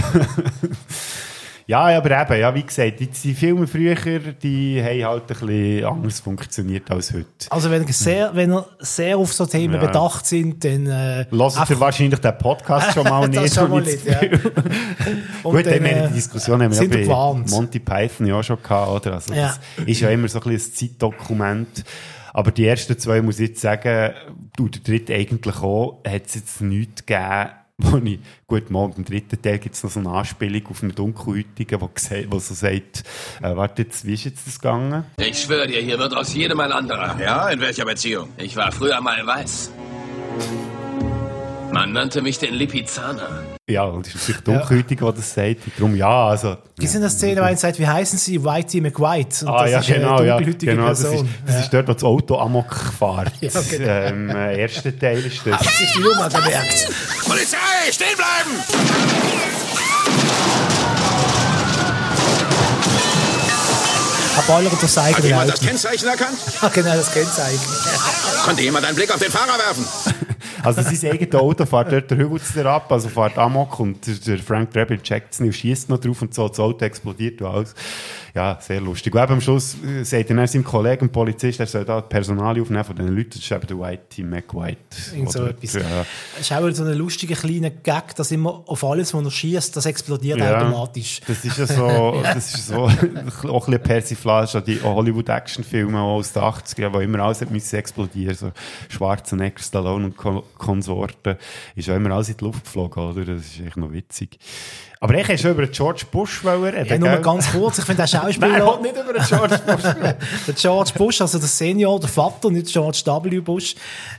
S1: Ja, aber eben, ja, wie gesagt, die, die Filme früher, die haben halt ein bisschen anders funktioniert als heute.
S2: Also wenn ihr sehr, wenn ihr sehr auf so Themen ja. bedacht sind, dann... Äh,
S1: hört ihr wahrscheinlich den Podcast schon mal nicht.
S2: Das schon mal nicht, ja.
S1: Und gut, dann, äh, die Diskussion haben wir ja bei gewarnt. Monty Python ja schon gehabt, oder? Also ja. das ist ja immer so ein bisschen ein Zeitdokument. Aber die ersten zwei, muss ich jetzt sagen, und der dritte eigentlich auch, hat es jetzt nichts gegeben, wo ich, gut, mal im dritten Teil gibt es noch so eine Anspielung auf einen Dunkelhäutigen, der so sagt, äh, warte, jetzt, wie ist jetzt das gegangen?
S7: Ich schwöre dir, hier wird aus jedem ein anderer.
S8: Ja, in welcher Beziehung?
S7: Ich war früher mal weiß. Man nannte mich den Lipizzaner.
S1: Ja, und es ist natürlich Dunkelhäutig, der das sagt. Darum ja, also...
S2: Gibt es in der Szene, wo einer sagt, wie heißen sie? Whitey McWhite.
S1: Und ah, das ja, ist genau, eine
S2: dunkelhäutige
S1: ja, genau,
S2: Person.
S1: Das ist, das
S2: ja.
S1: ist dort, wo das Auto amok fährt.
S2: Ja, genau.
S1: äh, Im äh, ersten Teil ist das.
S2: Aber sich die Nummer gemerkt.
S8: Polizei, stehen bleiben!
S2: Herr Boiler und das Zeichen.
S8: Hat jemand das Kennzeichen erkannt?
S2: Ja, genau, das Kennzeichen.
S8: Konnte jemand einen Blick auf den Fahrer werfen?
S1: Also sein eigenes Auto fährt dort der Hügel ab, also fährt amok und der Frank Drebin checkt es nicht und schiesst noch drauf und so, das Auto explodiert und alles. Ja, sehr lustig. Und eben am Schluss sagt er dann seinem Kollegen, dem Polizist, er soll da Personal aufnehmen von diesen Leuten, das ist eben der Whitey McWhite.
S2: Irgend so etwas. Ja. Das ist auch so ein lustiger kleiner Gag, dass immer auf alles, was er schießt, das explodiert ja, automatisch.
S1: Das ist ja so, ja. Das ist so auch ein bisschen Persiflage an die Hollywood-Action-Filme aus den achtziger, wo immer alles müssen explodieren, so Schwarzenegger, Stallone und Kon- Konsorten, ist auch immer alles in die Luft geflogen, oder? Das ist echt noch witzig. Aber ich wollte schon über George Bush reden.
S2: Ja, nur ganz kurz. Ich finde, der Schauspieler...
S1: Nein, nicht über George Bush reden.
S2: Der George Bush, also der Senior, der Vater, nicht George W. Bush,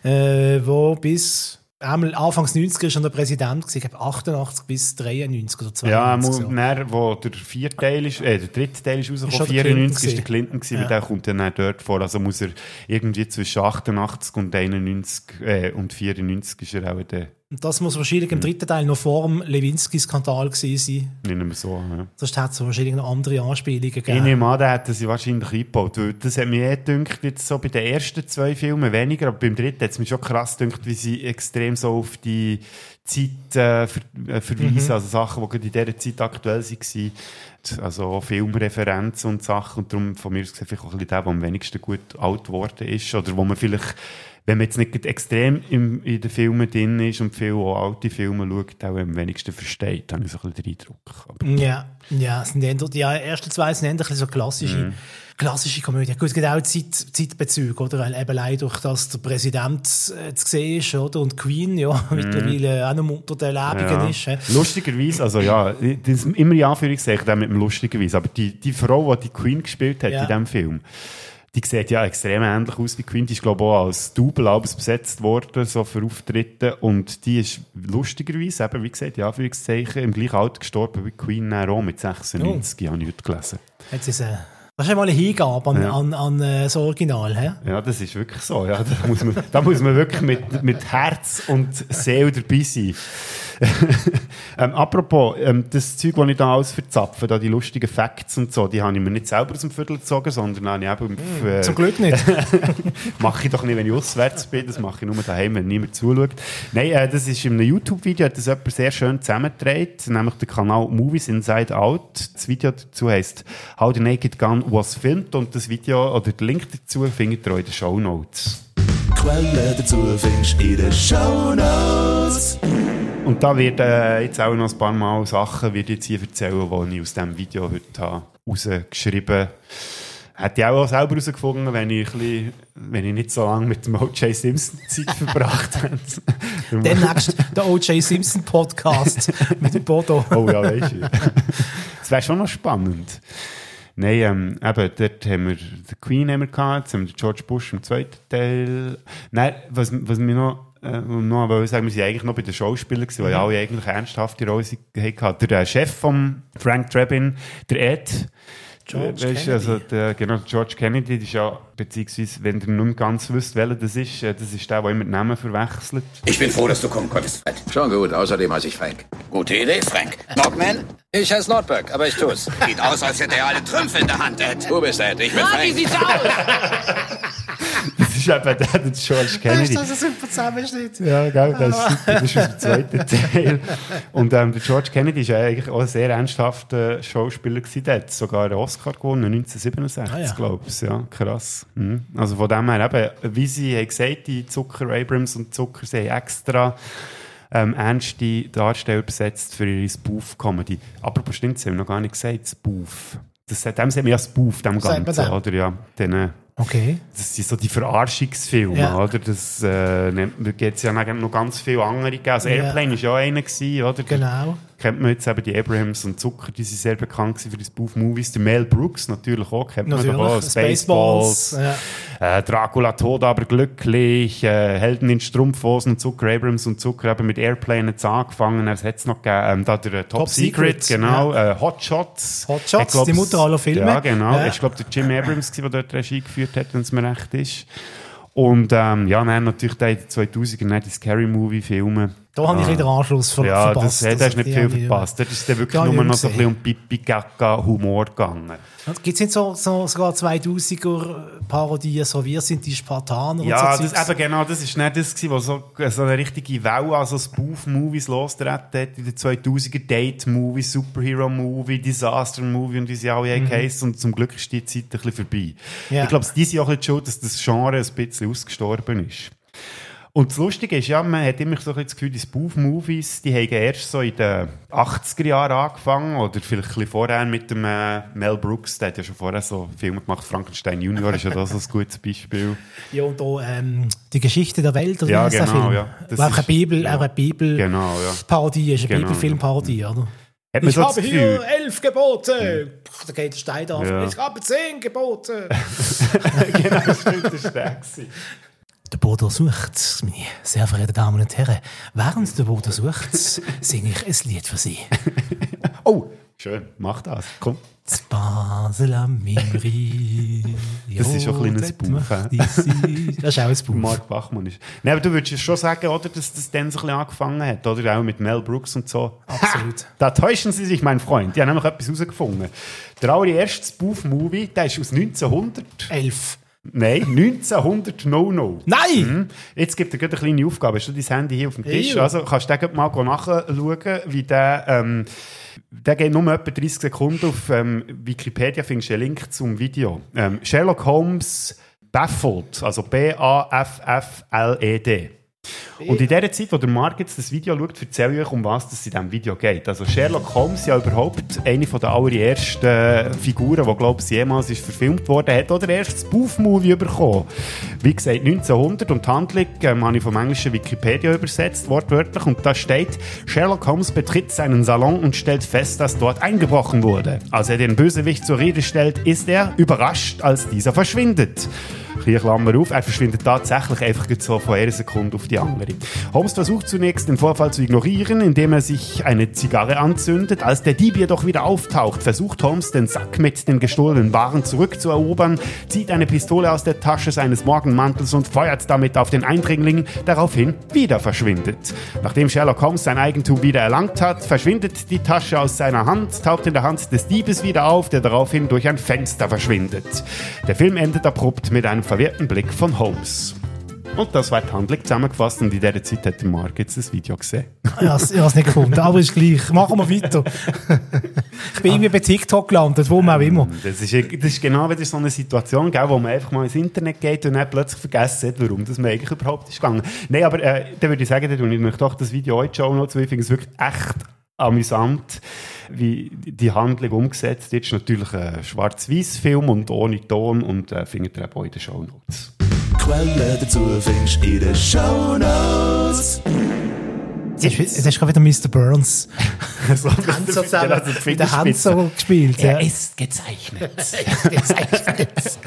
S2: äh, wo bis... Einmal Anfangs neunziger war schon der Präsident, ich glaube achtundachtzig bis dreiundneunzig oder zweiundneunzig.
S1: Ja, dann, wo der vierte Teil ist, äh, der dritte Teil ist rausgekommen, vierundneunzig ist der Clinton gewesen, ja. Der kommt dann dort vor. Also muss er irgendwie zwischen achtundachtzig und einundneunzig äh, und vierundneunzig ist er auch der.
S2: Und das muss wahrscheinlich im dritten Teil noch vor dem Lewinsky-Skandal gewesen sein.
S1: Nicht mehr so, ja.
S2: Sonst hat es wahrscheinlich noch andere Anspielungen gegeben.
S1: Ich nehme an, da hätten sie wahrscheinlich eingebaut. Weil das hat mir eh gedacht, jetzt so bei den ersten zwei Filmen weniger, aber beim dritten hat es mir schon krass gedacht, wie sie extrem so auf die Zeit äh, ver- äh, verweisen, mhm. also Sachen, die in dieser Zeit aktuell waren. Also Filmreferenzen und Sachen. Und darum von mir aus gesehen vielleicht auch ein bisschen der, der am wenigsten gut alt geworden ist. Oder wo man vielleicht... Wenn man jetzt nicht extrem im, in den Filmen drin ist und viele auch alte Filme schaut, auch am wenigsten versteht, habe ich so ein bisschen den Eindruck. Aber
S2: ja, ja, sind eher, die ersten zwei sind eher ein bisschen so klassische, mm. klassische Komödie. Gut, es gibt auch Zeit, Zeitbezüge, oder? Weil eben leider durch das der Präsident äh, zu sehen ist, oder? Und Queen, ja, mm. mittlerweile auch noch unter den Lebenden ja. ist. He?
S1: Lustigerweise, also ja, das ist immer in Anführungszeichen mit dem lustigerweise, aber die, die Frau, die die Queen gespielt hat ja. in diesem Film, die sieht ja extrem ähnlich aus wie Queen. Die ist, glaube ich, auch als Double alles besetzt worden, so für Auftritte. Und die ist lustigerweise, eben, wie gesagt, ja, Anführungszeichen, im gleichen Alter gestorben wie Queen auch mit sechsundneunzig. Oh. Habe ich heute gelesen.
S2: Jetzt ist, äh, das ist einmal eine Hingabe an, ja. an, an äh, das Original. He?
S1: Ja, das ist wirklich so. Ja. Da, muss man, da muss man wirklich mit, mit Herz und Seele dabei sein. ähm, apropos, ähm, das Zeug, das ich da alles verzapfe, da die lustigen Facts und so, die habe ich mir nicht selber aus dem Viertel gezogen, sondern habe ich eben...
S2: Mm, äh, zum Glück nicht.
S1: Mache ich doch nicht, wenn ich auswärts bin, das mache ich nur daheim, wenn niemand zuschaut. Nein, äh, das ist in einem YouTube-Video, hat das jemand sehr schön zusammengetragen, nämlich der Kanal Movies Inside Out. Das Video dazu heisst «How the Naked Gun was filmed» und das Video, oder den Link dazu, findet ihr in den Shownotes.
S9: Quelle dazu findest du in den Shownotes.
S1: Und da werden äh, jetzt auch noch ein paar Mal Sachen wird jetzt hier erzählen, die ich aus diesem Video heute habe rausgeschrieben habe. Hätte ich auch selber herausgefunden, wenn ich, ein bisschen, wenn ich nicht so lange mit dem O J Simpson Zeit verbracht hätte.
S2: Demnächst der O J Simpson Podcast mit dem Bodo.
S1: Oh ja, weißt du. Das wäre schon noch spannend. Nein, ähm, eben, dort haben wir den Queen haben wir gehabt, jetzt haben wir den George Bush im zweiten Teil. Nein, was, was mir noch, äh, noch wollte sagen, wir waren eigentlich noch bei den Schauspielern gewesen, weil mhm. alle eigentlich ernsthafte Rollen hatten. Der Chef von Frank Drebin, der Ed,
S2: George
S1: weißt,
S2: Kennedy.
S1: Also der, genau, George Kennedy, das ist ja, beziehungsweise, wenn ihr nicht ganz wisst, welcher das ist, das ist der, der immer die Namen verwechselt.
S8: Ich bin froh, dass du kommen konntest, Fred. Schon gut, außerdem heiße ich Frank. Gute Idee, Frank. Nordman? Ich heiße Nordberg, aber ich tu's. Sieht aus, als hätte er alle Trümpfe in der Hand, Ed. Du bist Ed, ich bin Frank. Wie sieht's aus?
S1: Das ist eben der, der George Kennedy.
S2: Das ist ein super Zusammenschnitt.
S1: Ja, gell, das ist super. Das ist aus dem zweiten Teil. Und ähm, der George Kennedy war ja eigentlich auch ein sehr ernsthafter Schauspieler gewesen. Der hat sogar einen Oscar gewonnen, neunzehnhundertsiebenundsechzig,
S2: ah, ja.
S1: glaube ich. Ja, krass. Mhm. Also von dem her eben, wie sie haben gesagt, die Zucker Abrams und Zucker, sie haben extra ähm, ernste Darsteller besetzt für ihre Spoof-Comedy. Apropos stimmt, sie haben noch gar nicht gesagt, Spoof. Das, dem sehen wir ja Spoof, dem Ganzen, oder? Ja, den,
S2: okay.
S1: Das sind so die Verarschungsfilme,
S2: ja.
S1: oder? Das äh, gibt es ja noch ganz viele andere gegeben. Also Airplane war ja. ja einer gewesen, oder?
S2: Genau.
S1: Kennt man jetzt eben die Abrahams und Zucker, die sind sehr bekannt für die Spoof-Movies. Der Mel Brooks natürlich auch, kennt
S2: natürlich.
S1: man doch auch. Spaceballs,
S2: Spaceballs
S1: ja. äh, Dracula tot, aber glücklich, äh, Helden in Strumpfhosen und Zucker, Abrams und Zucker eben mit Airplane jetzt angefangen. Es hat es noch gegeben, ähm, da der äh, Top, Top Secret, Secret, genau, ja. äh, Hot Shots.
S2: Hot Shots, glaub, die Mutter aller Filme.
S1: Ja, genau.
S2: Ja.
S1: Ich glaube, der Jim Abrams, der dort Regie geführt hat, wenn es mir recht ist. Und ähm, ja, dann natürlich die zweitausender, die Scary-Movie-Filme.
S2: Da habe ich
S1: ah.
S2: den Anschluss ver
S1: ja,
S2: verpasst.
S1: Ja, da hast du nicht viel verpasst. Da ist es wirklich nur noch so ein bisschen um Pipi-Gaga-Humor gegangen.
S2: Gibt es nicht so, so sogar zweitausender-Parodien, so «Wir sind die Spartaner»
S1: ja,
S2: und so?
S1: Ja, eben genau, das war nicht das, was so, so eine richtige Welle an so Spoof-Movies losgetreten hat in den zweitausender. Date-Movie, Superhero-Movie, Disaster-Movie und wie sie alle mhm. heissen. Und zum Glück ist die Zeit ein bisschen vorbei. Ja. Ich glaube, die sind auch ein bisschen schuld, dass das Genre ein bisschen ausgestorben ist. Und das Lustige ist ja, man hat immer so das Gefühl, die Spoof-Movies, die haben erst so in den achtziger Jahren angefangen, oder vielleicht ein bisschen vorher mit dem äh, Mel Brooks, der hat ja schon vorher so Filme gemacht, Frankenstein Junior ist ja das ein gutes Beispiel.
S2: Ja, und auch ähm, die Geschichte der Welt, oder
S1: ja,
S2: was
S1: genau,
S2: der Film?
S1: Ja,
S2: das auch eine Bibel,
S1: ja.
S2: auch eine Bibel
S1: genau, ja.
S2: Parodie, ist eine
S1: genau,
S2: Bibelfilm-Parodie,
S1: ja.
S2: oder?
S1: Hat
S2: ich
S1: so
S2: habe hier elf Gebote. Mhm. Da geht der Stein auf.
S1: Ja.
S2: Ich habe zehn Gebote.
S1: Genau, das stimmt, das war der.
S2: Der Bodo sucht, meine sehr verehrten Damen und Herren. Während der Bodo sucht, singe ich ein Lied für Sie.
S1: Oh, schön, mach das, komm.
S2: Das Basel am Mimri.
S1: Das ist schon ein kleines Buch.
S2: Das ist auch ein Buch.
S1: Mark Bachmann ist. Nein, aber du würdest schon sagen, oder, dass das dann so ein bisschen angefangen hat, oder auch mit Mel Brooks und so.
S2: Absolut.
S1: Ha, da täuschen Sie sich, mein Freund. Die haben nämlich etwas herausgefunden. Der allererste Spoof-Movie, der ist aus neunzehnhundertelf. Nein, neunzehnhundert. Nein!
S2: Mhm.
S1: Jetzt gibt er gerade eine kleine Aufgabe. Hast du dein Handy hier auf dem Tisch?
S2: Ew.
S1: Also kannst du den mal nachschauen, wie der... Ähm, der geht nur etwa dreißig Sekunden auf ähm, Wikipedia, findest du einen Link zum Video. Ähm, Sherlock Holmes Baffled, also B A F F L E D. Und in der Zeit, wo der Marc jetzt das Video schaut, erzähle ich euch, um was es in diesem Video geht. Also Sherlock Holmes ist ja überhaupt eine der allerersten Figuren, die, glaube ich, jemals ist verfilmt worden, hat auch der erste Spoof-Movie bekommen. Wie gesagt, neunzehnhundert, und die Handlung ähm, habe ich vom englischen Wikipedia übersetzt, wortwörtlich, und da steht: Sherlock Holmes betritt seinen Salon und stellt fest, dass dort eingebrochen wurde. Als er den Bösewicht zur Rede stellt, ist er überrascht, als dieser verschwindet. Ein kleine Klammer auf, er verschwindet tatsächlich einfach so von einer Sekunde auf die andere. Holmes versucht zunächst, den Vorfall zu ignorieren, indem er sich eine Zigarre anzündet. Als der Dieb jedoch wieder auftaucht, versucht Holmes, den Sack mit den gestohlenen Waren zurückzuerobern, zieht eine Pistole aus der Tasche seines Morgenmantels und feuert damit auf den Eindringling, daraufhin wieder verschwindet. Nachdem Sherlock Holmes sein Eigentum wieder erlangt hat, verschwindet die Tasche aus seiner Hand, taucht in der Hand des Diebes wieder auf, der daraufhin durch ein Fenster verschwindet. Der Film endet abrupt mit einem verwirrten Blick von Holmes. Und das war die Handlung zusammengefasst und in dieser Zeit hat der Marc jetzt das Video gesehen.
S2: Ich habe es nicht gefunden, aber ist gleich. Machen wir weiter. Ich bin irgendwie bei TikTok gelandet, wo man auch immer.
S1: Das ist, das ist genau wieder so eine Situation, gell, wo man einfach mal ins Internet geht und dann plötzlich vergessen hat, warum das man eigentlich überhaupt ist gegangen. Nein, aber äh, dann würde ich sagen, dann tue ich doch das Video heute schon noch zu. Ich finde es wirklich echt amüsant, wie die Handlung umgesetzt ist. Natürlich ein Schwarz-Weiß-Film und ohne Ton und äh, findet ihr auch in den Shownotes.
S9: Quellen dazu findest du in den Shownotes.
S2: Jetzt hast du gerade wieder Mister Burns.
S1: So,
S2: Hanzo zusammen mit der Hanzo gespielt.
S1: Er
S2: Ja.
S1: ist gezeichnet.
S2: gezeichnet.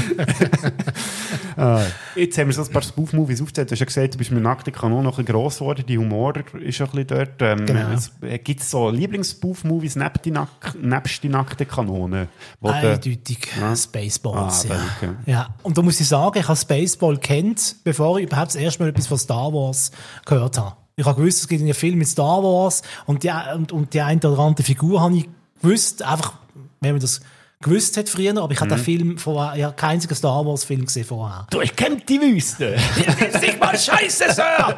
S1: ah, jetzt haben wir so ein paar Spoof-Movies aufgezählt. Du hast ja gesagt, du bist mit nackten Kanonen noch ein bisschen gross geworden. Die Humor ist ein bisschen dort. Ähm,
S2: Genau.
S1: Gibt es so Lieblings-Spoof-Movies nebst die, Nack- nebst die nackten Kanonen? Wo der-
S2: Eindeutig
S1: Ja.
S2: Spaceballs.
S1: Ah,
S2: ja.
S1: okay.
S2: Ja. Und da muss ich sagen, ich habe Spaceball kennt, bevor ich überhaupt das erste Mal etwas von Star Wars gehört habe. Ich habe gewusst, es gibt einen Film mit Star Wars und die, und, und die eine oder andere Figur habe ich gewusst, einfach, wenn man das gewusst hat früher, aber ich habe den Film vorher, ich habe keinen einzigen Star Wars Film gesehen vorher.
S1: Durchkämmt die Wüste.
S2: Sag mal Scheiße, Sir!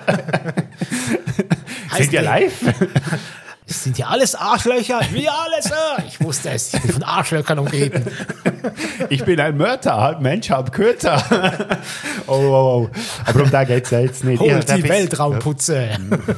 S1: Sind wir live?
S2: Das sind ja alles Arschlöcher, wir alle, Sir! Ich wusste es, ich bin von Arschlöchern umgeben.
S1: Ich bin ein Mörder, halb Mensch, halb Köter. oh, oh, oh. Aber um den geht es jetzt nicht.
S2: Holt
S1: Ich-
S2: die
S1: ich-
S2: Weltraumputze.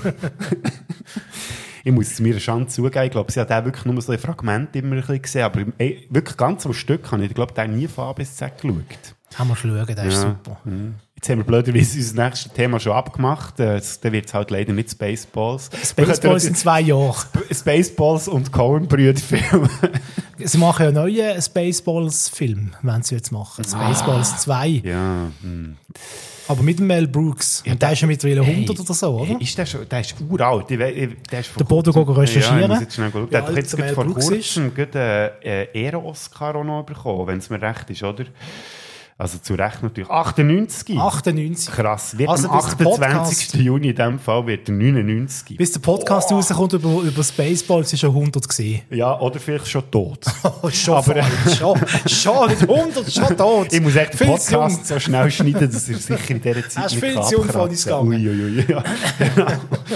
S1: Ich muss es mir eine Schande zugeben. Ich glaube, sie hat auch wirklich nur so ein Fragment immer ein bisschen gesehen. Aber ey, wirklich ganz am Stück habe ich, glaube ich, nie von A bis Z geschaut.
S2: Haben wir schauen, das ist
S1: Ja.
S2: super.
S1: Jetzt haben wir blöderweise unser nächstes Thema schon abgemacht. Äh, Dann wird es halt leider nicht Spaceballs.
S2: Spaceballs in zwei Jahren.
S1: Spaceballs und Coen-Brüder-Film.
S2: Sie machen ja einen neuen Spaceballs-Film, wenn sie jetzt machen. Spaceballs zwei.
S1: Ja. Hm.
S2: Aber mit dem Mel Brooks. Und der ist ja mittlerweile hundert oder so, oder?
S1: Ist der schon? Der ist uralt. Ich we- ich- Der, ist vor
S2: Der Bodo
S1: kurzem-
S2: gehen recherchieren.
S1: Ja, ich muss jetzt schnell schauen.
S2: Wie
S1: Der hat doch
S2: alt
S1: jetzt
S2: der
S1: gerade
S2: Mel
S1: vor
S2: Brooks
S1: kurzem gerade einen äh, Ehre-Oscar auch noch bekommen, wenn es mir recht ist, oder? Also zu Recht natürlich. achtundneunzig.
S2: achtundneunzig.
S1: Krass. Wird
S2: Also
S1: am
S2: bis der Podcast-
S1: achtundzwanzigsten Juni in diesem Fall wird er neunundneunzig.
S2: Bis der Podcast rauskommt über, über Spaceballs, ist schon hundert gesehen.
S1: Ja, oder vielleicht schon tot.
S2: Oh, schon,
S1: Aber-
S2: voll, schon, schon, nicht hundert, schon tot.
S1: Ich muss echt den
S2: Viel zu
S1: Podcast
S2: jung.
S1: so schnell schneiden, dass er sicher in dieser Zeit
S2: Er ist
S1: nicht
S2: viel
S1: kann
S2: zu jung von
S1: abkratzen.
S2: uns gegangen.
S1: Uiuiui, ja. Genau.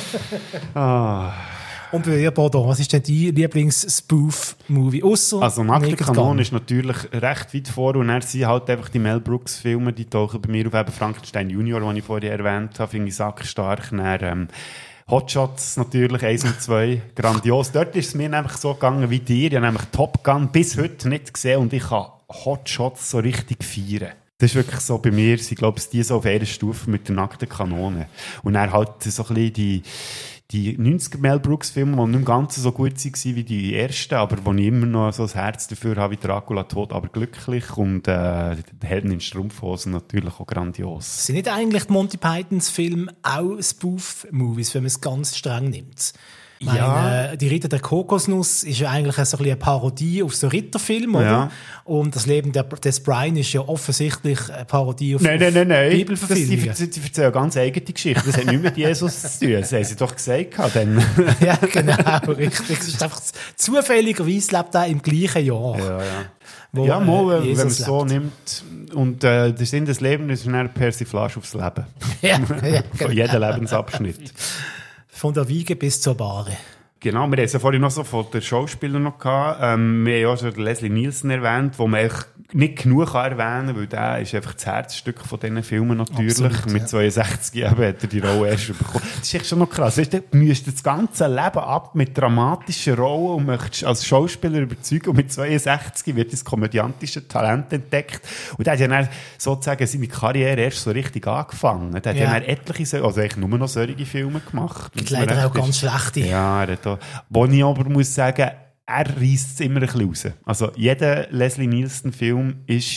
S1: ah.
S2: Und bei dir, Bodo, was ist denn dein Lieblings-Spoof-Movie? Ausser
S1: Also Nackte
S2: Naked
S1: Kanone
S2: Gun.
S1: ist natürlich recht weit vor und dann sind halt einfach die Mel Brooks Filme, die tauchen bei mir auf, eben Frankenstein Junior, den ich vorher erwähnt habe, finde ich sackstark. Dann, ähm, Hotshots natürlich, eins und zwei, grandios. Dort ist es mir einfach so gegangen wie dir. Ich habe nämlich Top Gun bis heute nicht gesehen und ich kann Hotshots so richtig feiern. Das ist wirklich so bei mir, ich glaube, die so auf einer Stufe mit der nackten Kanone. Und dann halt so ein bisschen die, die neunziger Mel Brooks Filme, die nicht im Ganzen so gut waren wie die ersten, aber wo ich immer noch so ein Herz dafür habe wie Dracula tot, aber glücklich. Und äh, die Helden in Strumpfhosen natürlich auch grandios.
S2: Sind nicht eigentlich die Monty Pythons Filme auch Spoof-Movies, wenn man es ganz streng nimmt? Ich meine,
S1: Ja.
S2: äh, die Ritter der Kokosnuss ist ja eigentlich so ein bisschen eine Parodie auf so Ritterfilme, oder?
S1: Ja.
S2: Und das Leben der, des Brian ist ja offensichtlich eine Parodie auf,
S1: Nein, nein, nein, nein. Das, die,
S2: Bibelverfilmungen.
S1: die, die erzählen ganz eigene Geschichte. Das hat nichts mit Jesus zu tun. Das haben sie doch gesagt. Dann.
S2: Ja, genau, richtig. Es ist einfach zufälligerweise lebt er im gleichen Jahr.
S1: Ja, ja.
S2: Wo,
S1: Ja, mal,
S2: äh,
S1: wenn man es
S2: Jesus
S1: so
S2: lebt.
S1: nimmt. Und äh, der Sinn des Lebens ist eine Persiflage aufs Leben.
S2: Ja, ja,
S1: Von jedem Lebensabschnitt.
S2: Von der Wiege bis zur Bahre.
S1: Genau, wir haben es ja vorhin noch so von den Schauspielern noch gehabt. Ähm, wir haben ja auch schon Leslie Nielsen erwähnt, wo man echt nicht genug kann erwähnen kann, weil der ist einfach das Herzstück von diesen Filmen natürlich.
S2: Absolut,
S1: Mit
S2: ja.
S1: zweiundsechzig eben hat er die Rolle erst bekommen. Das ist echt schon noch krass. Weißt du, du müsstest das ganze Leben ab mit dramatischen Rollen und möchtest als Schauspieler überzeugen. Und mit zweiundsechzig wird das komödiantische Talent entdeckt. Und der hat ja dann sozusagen seine Karriere erst so richtig angefangen. Der hat ja,
S2: Ja.
S1: dann etliche, also eigentlich nur noch solche Filme gemacht.
S2: Gibt
S1: Und
S2: leider
S1: man
S2: auch
S1: echt
S2: ganz
S1: ist-
S2: schlechte.
S1: Ja, er hat auch, wo ich aber muss sagen, er reisst es immer ein bisschen raus. Also jeder Leslie Nielsen-Film ist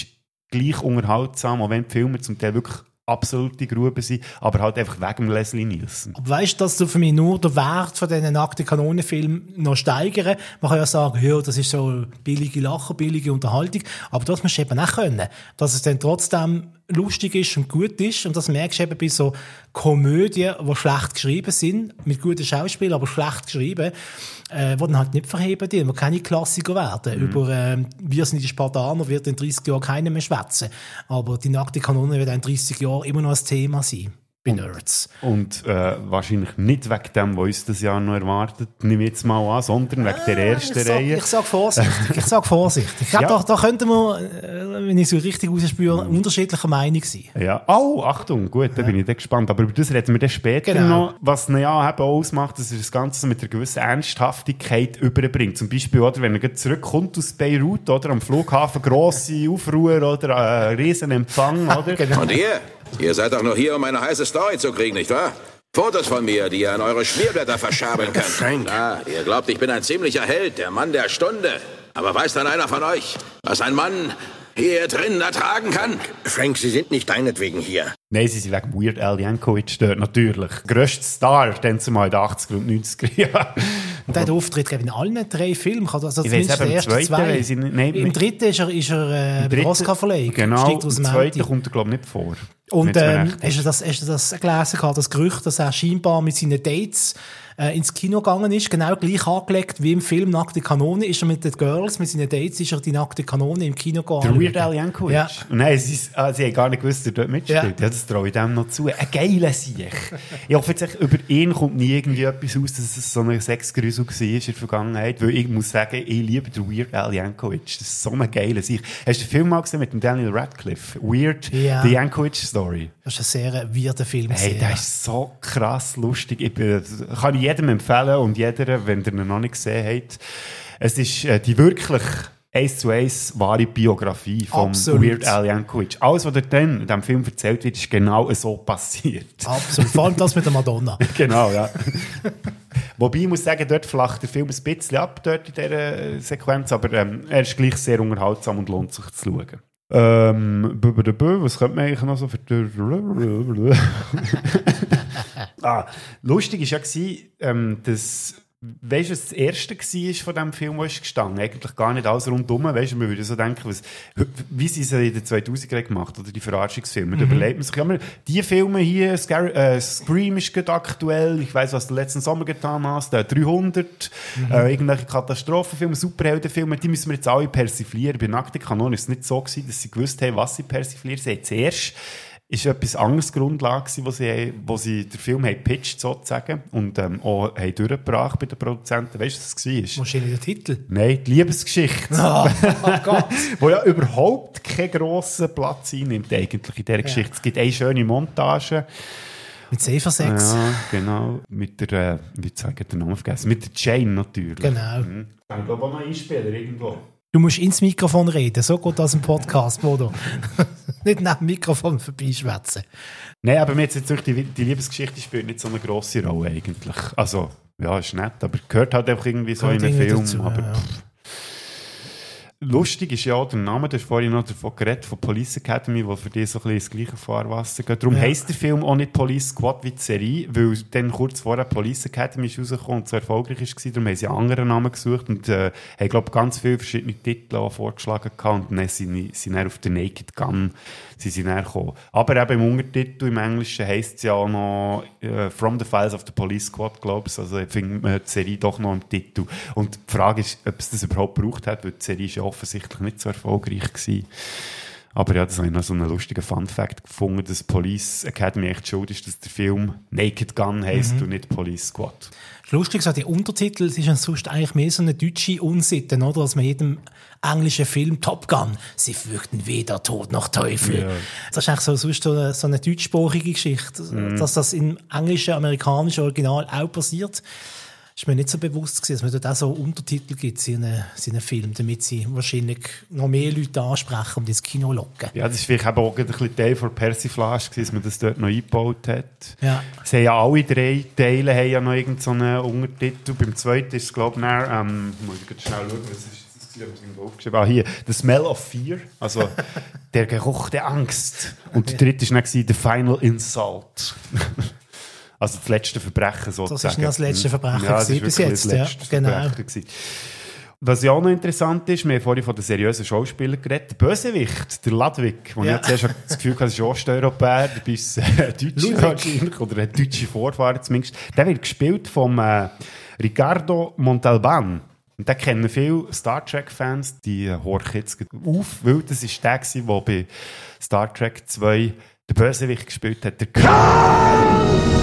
S1: gleich unterhaltsam, auch wenn die Filme zum Teil wirklich absolute Grube sind, aber halt einfach wegen Leslie Nielsen.
S2: Aber weißt du, dass du für mich nur den Wert von diesen nackten Kanonenfilmen noch steigern? Man kann ja sagen, ja, das ist so billige Lachen, billige Unterhaltung, aber das musst du eben auch können, dass es dann trotzdem lustig ist und gut ist, und das merkst du eben bei so Komödien, die schlecht geschrieben sind, mit guten Schauspielern, aber schlecht geschrieben, äh, die dann halt nicht verheben, die keine Klassiker werden. Mhm. Über äh, «Wir sind die Spartaner» wird in dreißig Jahren keiner mehr schwätzen, aber die nackte Kanone wird in dreißig Jahren immer noch ein Thema sein. Bei Nerds.
S1: Und äh, wahrscheinlich nicht wegen dem, was uns das Jahr noch erwartet, nehme ich jetzt mal an, sondern wegen der ersten
S2: ich sag,
S1: Reihe.
S2: Ich sage vorsichtig. Ich sag vorsichtig. Ich glaube,
S1: Ja.
S2: da, da könnten wir, äh, wenn ich so richtig rausspüre, unterschiedlicher Meinung sein.
S1: Ja. Oh, Achtung, gut, da bin ich dann gespannt. Aber über das reden wir dann später
S2: Genau.
S1: noch. Was ihn ja eben ausmacht, dass er das Ganze mit einer gewissen Ernsthaftigkeit überbringt. Zum Beispiel, oder, wenn er zurückkommt aus Beirut, oder, am Flughafen, grosse Aufruhr oder äh, riesen Empfang, oder?
S2: Genau.
S8: Und ihr? Ihr seid doch noch hier, um eine heiße Story zu kriegen, nicht wahr? Fotos von mir, die ihr an eure Schmierblätter verschabeln könnt.
S10: Frank.
S8: Klar, ihr glaubt, ich bin ein ziemlicher Held, der Mann der Stunde. Aber weiß dann einer von euch, was ein Mann hier drinnen ertragen kann?
S10: Frank, Sie sind nicht deinetwegen hier.
S1: Nein, sie sind wegen Weird Al Yankovic dort, natürlich. Grösster Star, dann zumal in den achtziger und neunziger Jahren.
S2: Und der hat Auftritt, glaube ich, in allen drei Filmen. Also
S1: Ich weiss
S2: zumindest
S1: eben,
S2: die
S1: im
S2: ersten
S1: zweiten
S2: zwei.
S1: weiss ich nicht. Nein,
S2: Im dritten ist er, ist er äh, bei der Oscar-Verleihung.
S1: Genau,
S2: Steigt aus
S1: im
S2: dem
S1: zweiten
S2: Auto.
S1: kommt er, glaube ich, nicht vor.
S2: Und
S1: Wenn
S2: ähm,
S1: es mir recht
S2: hast du das, hast du das gelesen, gehabt, das Gerücht, dass er scheinbar mit seinen Dates äh, ins Kino gegangen ist, genau gleich angelegt wie im Film «Nackte Kanone», ist er mit den Girls, mit seinen Dates, ist er die «Nackte Kanone» im Kino gegangen.
S1: Der Weird Al Yankovic?
S2: Ja.
S1: Nein, sie, ah, sie haben gar nicht gewusst, dass er dort mitspielt.
S2: Ja.
S1: Ja, das traue ich dem noch zu. Ein geiler Sieg. Ich hoffe jetzt, echt, über ihn kommt nie irgendwie etwas aus, dass es so ein Sexgrüssel war in der Vergangenheit. Weil ich muss sagen, ich liebe den Weird Al Yankovic. Das ist so ein geiler Sieg. Hast du den Film mal gesehen mit dem Daniel Radcliffe? Weird,
S2: Ja.
S1: The Yankovic Story.
S2: Das ist ein sehr weirder Film.
S1: Hey,
S2: gewesen,
S1: der
S2: ja.
S1: ist so krass lustig. Ich bin, kann ich jedem empfehlen und jeder, wenn ihr ihn noch nicht gesehen habt. Es ist äh, die wirklich eins zu eins wahre Biografie von
S2: Absolut.
S1: Weird Al Yankovic. Alles, was dort dann in diesem Film erzählt wird, ist genau so passiert.
S2: Absolut. Vor allem das mit der Madonna.
S1: Genau, ja. Wobei, ich muss sagen, dort flacht der Film ein bisschen ab, dort in dieser Sequenz, aber ähm, er ist gleich sehr unterhaltsam und lohnt sich zu schauen. Ähm, b- b- b- was könnte man eigentlich noch so für... ah, lustig war ja, ähm, dass... Weißt du, was das erste war von diesem Film, wo ist gestanden? Eigentlich gar nicht alles rundum. Weißt du, man würde so denken, was, wie sie es in den zweitausendern gemacht oder die Verarschungsfilme. Mhm. Da überlegt man sich, ja, die Filme hier, Scary, äh, Scream ist gerade aktuell, ich weiss, was du letzten Sommer getan hast, der dreihundert, mhm. äh, irgendwelche Katastrophenfilme, Superheldenfilme, die müssen wir jetzt alle persiflieren. Bei «Nackte Kanone» war es nicht so gewesen, dass sie gewusst haben, was sie persiflieren. Sie haben zuerst ist etwas anderes Grundlage, wo sie, wo sie den Film haben pitcht, sozusagen, und ähm, auch haben durchgebracht bei den Produzenten. Weißt du, was es war?
S2: Wahrscheinlich der Titel.
S1: Nein, die Liebesgeschichte.
S2: Oh, oh Gott.
S1: Wo ja überhaupt keinen grossen Platz einnimmt, eigentlich, in dieser Geschichte. Ja. Es gibt eine schöne Montage.
S2: Mit Safer Sex.
S1: Ja, genau. Mit der, äh, wie sage ich den Namen vergessen? Mit der Jane natürlich.
S2: Genau.
S1: Mhm. Ich glaube auch noch Einspieler irgendwo.
S2: Du musst ins Mikrofon reden, so geht das im Podcast, Bodo. Nicht neben dem Mikrofon vorbeischwätzen.
S1: Nein, aber mir jetzt natürlich die, die Liebesgeschichte spielt nicht so eine grosse Rolle eigentlich. Also, ja, ist nett, aber gehört halt einfach irgendwie so
S2: Gehört
S1: in einen Film.
S2: dazu,
S1: aber,
S2: ja.
S1: Lustig ist ja auch der Name, du hast vorhin noch davon geredet, von Police Academy, wo für dich so ein bisschen ins gleiche Fahrwasser geht. Darum
S2: Ja.
S1: heisst der Film auch nicht Police Squad wie die Serie, weil dann kurz vorher Police Academy ist rausgekommen und so erfolgreich war. Darum haben sie einen anderen Namen gesucht und äh, haben, glaube ich, ganz viele verschiedene Titel auch vorgeschlagen gehabt. Und dann sind sie dann auf den Naked Gun sie sind dann gekommen. Aber eben im Untertitel, im Englischen, heisst es ja auch noch äh, From the Files of the Police Squad, glaube ich. Also findet man die Serie doch noch im Titel. Und die Frage ist, ob es das überhaupt gebraucht hat, weil die Serie ist ja offensichtlich nicht so erfolgreich war. Aber ja, das habe ich noch so einen lustigen Fun-Fact gefunden, dass Police Academy echt schuld ist, dass der Film Naked Gun heisst mhm. und nicht Police Squad.
S2: Lustig, so die Untertitel, das ist ja sonst eigentlich mehr so eine deutsche Unsitte, oder? Dass man jedem englischen Film Top Gun, sie fürchten weder Tod noch Teufel. Ja. Das ist eigentlich so, sonst so eine, so eine deutschsprachige Geschichte, mhm. dass das im englischen, amerikanischen Original auch passiert. Ist mir nicht so bewusst gewesen, dass man dort auch so Untertitel gibt in einem Film, damit sie wahrscheinlich noch mehr Leute ansprechen und ins Kino locken.
S1: Ja, das war vielleicht auch ein bisschen Teil von Persiflage, dass man das dort noch eingebaut hat.
S2: Ja.
S1: Es haben ja alle drei Teile haben ja noch irgendeinen so Untertitel. Beim zweiten ist es, glaube ich, dann, ähm, muss ich schnell schauen, was ist das aufgeschrieben. Ah, hier, The Smell of Fear, also der Geruch der Angst. Und der dritte war dann The Final Insult. Also das letzte Verbrechen sozusagen.
S2: Das war das letzte Verbrechen
S1: ja, das
S2: bis jetzt.
S1: Das
S2: ja,
S1: genau. Was ja auch noch interessant ist, wir haben vorhin von den seriösen Schauspielern geredet, der Bösewicht, der Ludwig, wo ja. ich jetzt schon das Gefühl hatte, ist Osteuropäer, der bis äh, Deutsche wahrscheinlich, oder hat deutsche Vorfahren zumindest. Der wird gespielt vom äh, Ricardo Montalban. Und den kennen viele Star Trek-Fans, die horchen jetzt auf, weil das war der, der bei Star Trek zwei den Bösewicht gespielt hat, der Khan!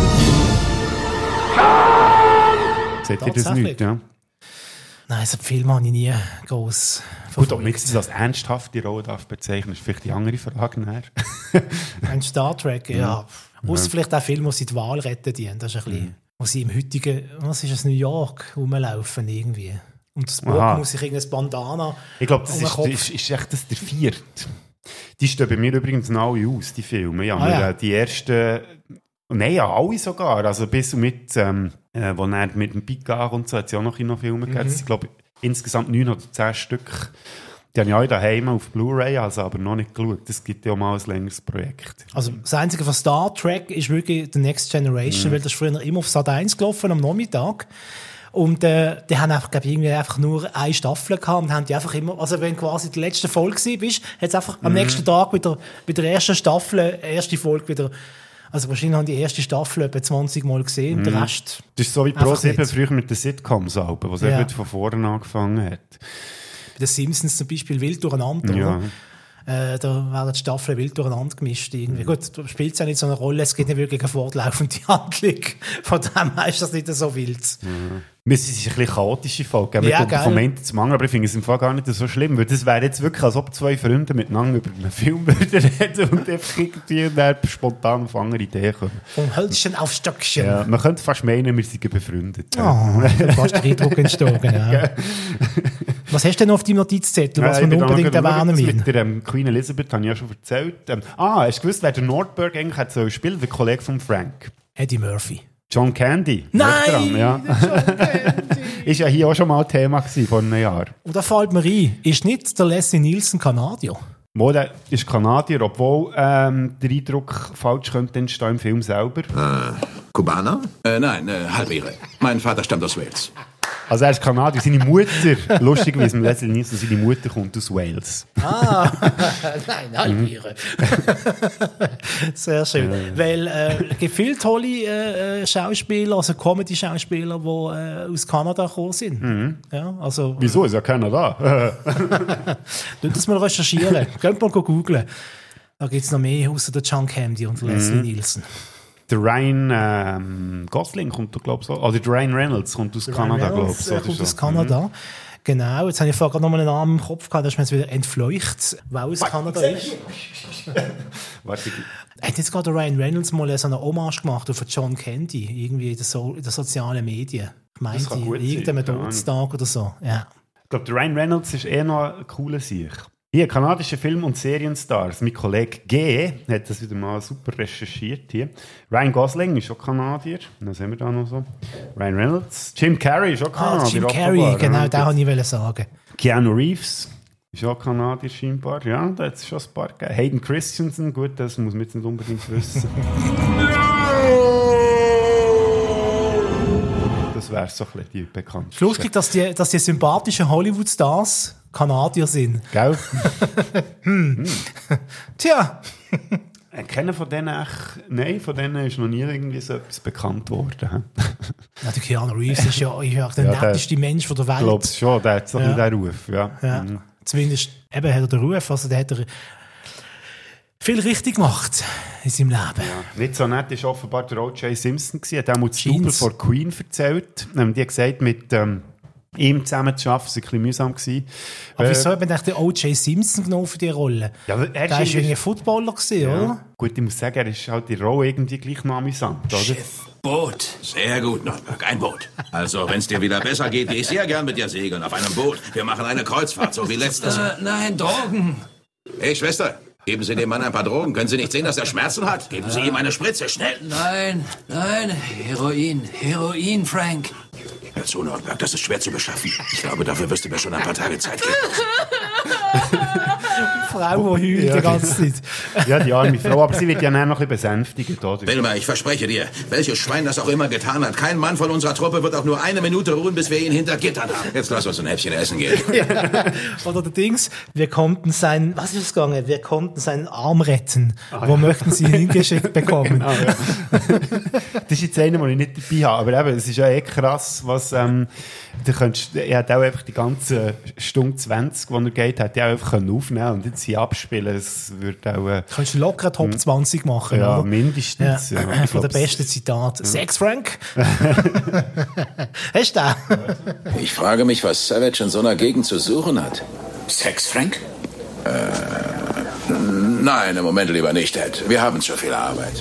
S1: Khan! Seht ihr das nicht, ja?
S2: Nein, so Film habe ich nie gross
S1: Gut, ob man das als ernsthafte Rolle darf bezeichnen, ist vielleicht die andere Frage nachher.
S2: Ein Star Trek, ja. ja. Außer ja. vielleicht auch Film, wo sie die Wahl retten, die. Das ist ein bisschen, mhm. wo sie im heutigen, was ist es, New York rumlaufen irgendwie. Und das Bock muss sich irgendein Bandana.
S1: Ich glaube, das ist, ist, ist echt das der vierte. Die stehen bei mir übrigens noch alle aus, die Filme. Ja, ah, ja. Die ersten, nein, ja, alle sogar. Also bis mit, ähm, äh, wo er mit dem Picard und so, hat es ja auch noch Kinofilme gegeben. Mhm. Ich glaube, insgesamt neun oder zehn Stück. Die habe ich alle daheim auf Blu-ray, also aber noch nicht geschaut. Das gibt ja auch mal ein längeres Projekt.
S2: Also das Einzige von Star Trek ist wirklich The Next Generation, mhm. weil das ist früher immer auf Sat eins gelaufen am Nachmittag. Und äh, die haben einfach, glaube ich, irgendwie einfach nur eine Staffel gehabt und haben die einfach immer, also wenn quasi die letzte Folge war, bist, hat es einfach mhm. am nächsten Tag wieder bei der ersten Staffel, erste Folge wieder, also wahrscheinlich haben die erste Staffel etwa zwanzig Mal gesehen und mhm. der Rest.
S1: Das ist so wie Pro sieben früher mit den Sitcoms, wo es ja. eben von vorne angefangen hat.
S2: Bei den Simpsons zum Beispiel wild durcheinander, ja. Äh, da werden die Staffeln wild durcheinander gemischt. Irgendwie. Mhm. Gut, da spielt es ja nicht so eine Rolle, es gibt nicht wirklich eine fortlaufende Handlung. Von dem her ist das nicht so wild.
S1: Mhm. Es ist eine bisschen chaotische Folge.
S2: Ja,
S1: wir vom Ende zum anderen, aber ich finde es im Fall gar nicht so schlimm, weil das wäre jetzt wirklich, als ob zwei Freunde miteinander über einen Film reden und einfach irgendwie spontan auf andere Ideen kommen.
S2: Vom Hölzchen auf Stöckchen.
S1: Ja, man könnte fast meinen, wir sind befreundet.
S2: Oh, fast der Eindruck entstehen, genau. Was hast du denn noch auf deinem Notizzettel, was
S1: ja,
S2: wir unbedingt erwähnen müssen?
S1: Mit der ähm, Queen Elizabeth habe ich ja schon erzählt. Ähm, ah, hast du gewusst, wer der Nordberg eigentlich hat so gespielt? Der Kollege von Frank.
S2: Eddie Murphy.
S1: John Candy.
S2: Nein!
S1: Ja. John Candy. Ist ja hier auch schon mal ein Thema gewesen, vor einem Jahr.
S2: Und da fällt mir ein, ist nicht der Leslie Nielsen Kanadier?
S1: Mo, der ist Kanadier, obwohl ähm, der Eindruck falsch könnte entstehen im Film selber.
S8: Äh, Kubaner? Äh, nein, äh, Halbire. Mein Vater stammt aus Wales.
S1: Also er ist Kanadier. Seine Mutter, lustigerweise, Leslie Nielsen, seine Mutter kommt aus Wales.
S2: Ah, nein, Halbire. Sehr schön. Ja. Weil äh, es gibt viele tolle äh, Schauspieler, also Comedy-Schauspieler, die äh, aus Kanada gekommen sind. Mhm. Ja, also,
S1: wieso? Ist ja keiner da.
S2: Tut das mal recherchieren. Könnt mal googlen. Da gibt es noch mehr außer der John Candy und Leslie mhm. Nielsen.
S1: Der Ryan ähm, Gosling kommt, glaube ich, so. Oder der Ryan Reynolds kommt aus der Kanada, glaube ich.
S2: Der kommt so. aus Kanada. Mhm. Genau, jetzt habe ich vorher noch mal einen Namen im Kopf gehabt, da ist mir jetzt wieder entfleucht, weil aus Kanada ist.
S1: Warte.
S2: Hat jetzt gerade Ryan Reynolds mal so eine Hommage gemacht auf John Candy, irgendwie in den, so- in den sozialen Medien. Ich meinte, irgendeinem Todestag oder so. Ja.
S1: Ich glaube, der Ryan Reynolds ist eher noch ein cooler Sieg. Hier, kanadische Film- und Serienstars. Mein Kollege G. hat das wieder mal super recherchiert hier. Ryan Gosling ist auch Kanadier. Was haben wir da noch so? Ryan Reynolds. Jim Carrey ist auch Kanadier.
S2: Ah, Jim Carrey, genau, ja, das wollte ich sagen.
S1: Keanu Reeves ist auch Kanadier scheinbar. Ja, da hat es schon ein paar gegeben. Hayden Christensen, gut, das muss man jetzt nicht unbedingt wissen. Das wäre so ein bisschen die bekannteste.
S2: Lustig, dass die, dass die sympathischen Hollywood-Stars Kanadier sind.
S1: Gell?
S2: hm. Tja.
S1: Keiner von denen echt, nein, von denen ist noch nie irgendwie so etwas bekannt worden.
S2: Ja, der Keanu Reeves ist ja, ist ja der ja, netteste Mensch von der Welt.
S1: Ich glaube es schon, der hat so ja. den Ruf. Ja.
S2: Ja. Mhm. Zumindest eben hat er den Ruf, also der hat er viel richtig gemacht in seinem Leben.
S1: Ja. Nicht so nett war offenbar der O J Simpson. Er hat auch mal das Double vor Queen erzählt. Ähm, die hat gesagt, mit ähm, ihm zusammen zu arbeiten, war ein bisschen mühsam gewesen.
S2: Aber
S1: äh,
S2: wieso hat man den O J Simpson genommen für diese Rolle?
S1: Ja, er
S2: der war irgendwie ein Footballer gewesen, ja. Oder?
S1: Gut, ich muss sagen, er ist halt die Rolle irgendwie gleich noch amüsant, oder?
S8: Schiff, Boot. Sehr gut, Nordberg, ein Boot. Also, wenn es dir wieder besser geht, gehe ich sehr gern mit dir segeln auf einem Boot. Wir machen eine Kreuzfahrt, so wie letztes Jahr.
S7: Äh, nein, Drogen.
S8: Hey, Schwester. Geben Sie dem Mann ein paar Drogen. Können Sie nicht sehen, dass er Schmerzen hat? Geben Sie ihm eine Spritze, schnell.
S7: Nein, nein, Heroin, Heroin, Frank.
S11: Hör zu, Nordberg, das ist schwer zu beschaffen. Ich glaube, dafür wirst du mir schon ein paar Tage Zeit geben.
S2: Frau, die heult
S1: Ja,
S2: die ganze Zeit.
S1: Ja, die arme Frau, aber sie wird ja noch ein bisschen besänftigt, oder?
S11: Wilma, ich verspreche dir, welches Schwein das auch immer getan hat, kein Mann von unserer Truppe wird auch nur eine Minute ruhen, bis wir ihn hinter Gittern haben. Jetzt lass uns ein Häppchen essen gehen.
S2: Ja. Oder der Dings, wir konnten sein, was ist es gegangen? Wir konnten seinen Arm retten. Ah, Wo ja. möchten Sie hingeschickt bekommen?
S1: Genau, ja. Das ist jetzt einer, den ich nicht dabei habe. Aber eben, es ist ja eh krass, was, ähm, du könntest, er hat auch einfach die ganze Stunde zwanzig, die er geht, hat er auch einfach aufnehmen und jetzt hier abspielen. Das würde auch, äh,
S2: du könntest locker Top zwanzig machen,
S1: ja,
S2: oder?
S1: Mindestens.
S2: Ja.
S1: Ja,
S2: von der besten Zitat. Ja. Sex, Frank? Hast du da?
S8: Ich frage mich, was Savage in so einer Gegend zu suchen hat.
S10: Sex, Frank?
S8: Äh, nein, im Moment lieber nicht, Ed. Wir haben zu viel Arbeit.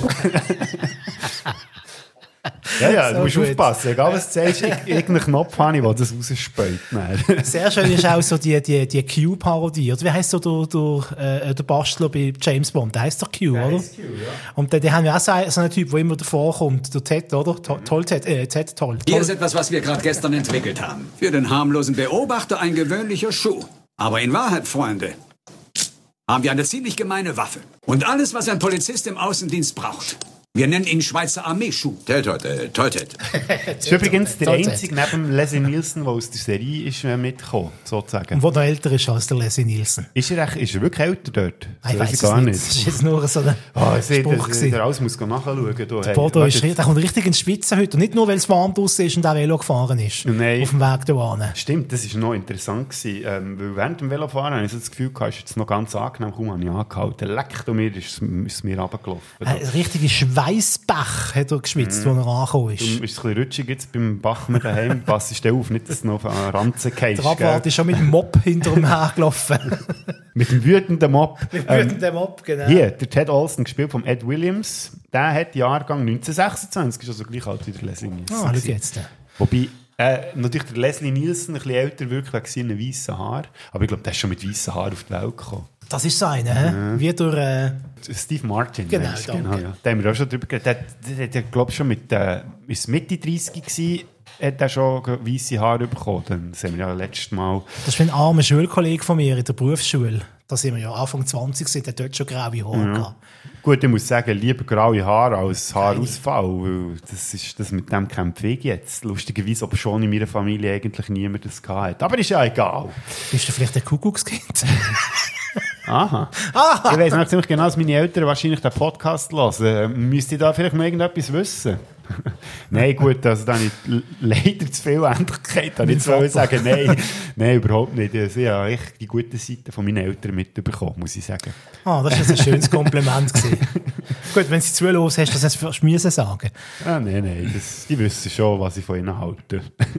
S1: Ja, ja,
S2: so
S1: du musst
S2: gut.
S1: aufpassen. Egal was du sagst, irgendeinen Knopf habe ich, der das rausspäut.
S2: Sehr schön ist auch so die, die, die Q-Parodie. Oder wie heisst so der, der, äh, der Bastler bei James Bond? Der heisst doch Q, der oder? Q, ja. Und die, die haben ja auch so, so einen Typ, der immer davor kommt. Der Ted, oder? To, toll, Ted, äh, Ted, toll.
S12: Hier ist etwas, was wir gerade gestern entwickelt haben. Für den harmlosen Beobachter ein gewöhnlicher Schuh. Aber in Wahrheit, Freunde, haben wir eine ziemlich gemeine Waffe. Und alles, was ein Polizist im Außendienst braucht. Wir nennen ihn Schweizer Armeeschuh.
S8: Teltot, äh, Toltet.
S1: Das ist übrigens der einzige neben Leslie Nielsen, der aus der Serie ist äh, mitgekommen, sozusagen.
S2: Und der noch älter ist als der Leslie Nielsen.
S1: Ist er, echt, ist er wirklich älter dort?
S2: Ich, ich weiß gar nicht. Das ist jetzt nur so ein
S1: oh,
S2: Spruch.
S1: Der, der alles muss nachschauen.
S2: Der hey, Bodo ist, der kommt richtig ins Spitzen heute. Und nicht nur, weil es warm draussen ist und auch Velo gefahren ist.
S1: Nein.
S2: Auf dem Weg da.
S1: Stimmt, das war noch interessant gewesen. Ähm, weil während dem Velofahren habe ich so das Gefühl gehabt, ist jetzt noch ganz angenehm, kaum habe ich angehalten. Leck, mir ist, ist es mir runtergelaufen.
S2: Ein richtiger Schweißbach hat er geschwitzt, mm. als er angekommen ist.
S1: Du, ist es ein bisschen rutschig jetzt beim Bachmann daheim. Pass dir auf, nicht, dass du noch auf einen Ranzen gehst.
S2: Der Abwart ist schon mit dem Mob hinter ihm hergelaufen.
S1: Mit dem wütenden Mob.
S2: Mit dem wütenden ähm, Mob, genau.
S1: Hier, der Ted Olson, gespielt von Ed Williams, der hat Jahrgang neunzehnhundertsechsundzwanzig, ist also gleich alt wie der Leslie Nielsen.
S2: Ah, schau jetzt.
S1: Wobei, äh, natürlich der Leslie Nielsen ein bisschen älter, wirklich wegen seinen weißen Haaren. Aber ich glaube, der ist schon mit weißen Haaren auf die Welt gekommen.
S2: Das ist so einer, ja. Wie durch... Äh...
S1: Steve Martin.
S2: Genau,
S1: weißt, genau ja. Da haben wir auch schon drüber geredet. Der, der, der glaube ich, schon mit äh, ist Mitte dreißig gewesen, hat er schon weiße Haare bekommen. Das haben wir ja letztes Mal...
S2: Das ist ein armer Schulkollege von mir in der Berufsschule. Da sind wir ja Anfang zwanzig, der hat dort schon graue Haare
S1: ja.
S2: gehabt.
S1: Gut, ich muss sagen, lieber graue Haare als Haarausfall, weil das, ist, das mit dem kämpfe ich jetzt. Lustigerweise, aber schon in meiner Familie eigentlich niemand das gehabt. Aber ist ja egal.
S2: Bist du vielleicht ein Kuckuckskind?
S1: Aha. Aha. Ich weiss noch ziemlich genau, dass meine Eltern wahrscheinlich den Podcast hören. Müsste ich da vielleicht mal irgendetwas wissen? Nein, gut, also da habe ich leider zu viel Ähnlichkeit. Da ich wollte sagen, nein, nein, überhaupt nicht. Also, ich habe echt die gute Seite von meinen Eltern mitbekommen, muss ich sagen.
S2: Ah, das war jetzt ein schönes Kompliment gewesen. Gut, wenn sie zuhören, hast du das jetzt fast müssen sagen.
S1: Ah, nein, nein, das, die wissen schon, was ich von ihnen halte.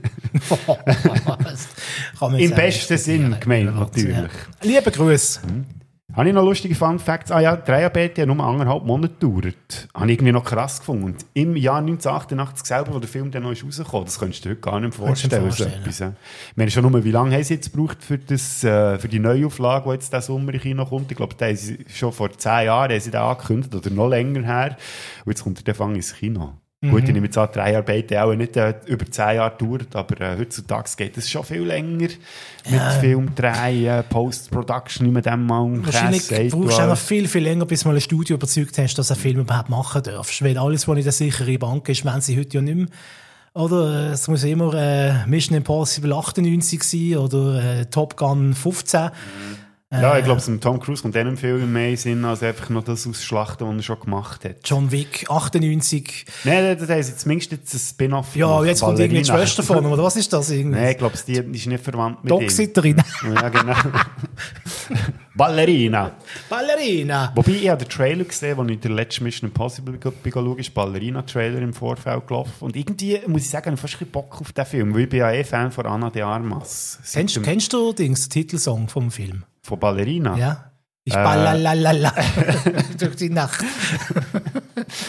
S1: Im besten Sinn gemeint, natürlich.
S2: Ja. Liebe Grüße.
S1: Hm. Habe ich noch lustige Fun Facts? Ah ja, die Dreharbeiten haben nur anderthalb Monate gedauert. Habe ich irgendwie noch krass gefunden. Und im Jahr neunzehnhundertachtundachtzig selber, wo der Film dann noch ist rausgekommen, das könntest du dir heute gar nicht vorstellen. vorstellen. So etwas, ja. Ich meine schon nur, wie lange haben sie jetzt gebraucht für, das, äh, für die Neuauflage, die jetzt diesen Sommer in Kino kommt? Ich glaube, haben sie schon vor zehn Jahren haben sie den angekündigt oder noch länger her. Und jetzt kommt der Fang ins Kino. Mhm. Gut, ich nehme jetzt an, die Dreharbeiten auch nicht äh, über zehn Jahre gedauert, aber äh, heutzutage geht es schon viel länger. Ja. Mit Film drehen, Post-Production, wie man dem mal
S2: wahrscheinlich sagt, brauchst du auch noch viel, viel länger, bis du mal ein Studio überzeugt hast, dass du einen Film überhaupt machen darfst. Weil alles, was in der sicheren Bank ist, wenn sie heute ja nicht mehr. Oder es muss immer äh, Mission Impossible achtundneunzig sein oder äh, Top Gun fünfzehn. Mhm.
S1: Ja, ich glaube, Tom Cruise kommt einem Film mehr in Sinn, als einfach noch das ausschlachten, was er schon gemacht hat.
S2: John Wick, achtundneunzig.
S1: Nein, das heisst zumindest jetzt ein Spin-off.
S2: Ja, jetzt kommt irgendwie die Schwester von ihm, oder was ist das? Irgendwie?
S1: Nein, ich glaube, die ist nicht verwandt mit
S2: Dog-Sitterin.
S1: ihm. Ja, genau. Ballerina.
S2: Ballerina.
S1: Wobei, ich habe den Trailer gesehen, als ich den letzten Mission Impossible schaue, ist Ballerina-Trailer im Vorfeld gelaufen. Und irgendwie, muss ich sagen, ich habe fast ein bisschen Bock auf den Film, weil ich bin ja eh Fan von Ana de Armas.
S2: Kennst, kennst du den Titelsong vom Film?
S1: Von Ballerina?
S2: Ja. Ich äh. ballalalala durch die Nacht.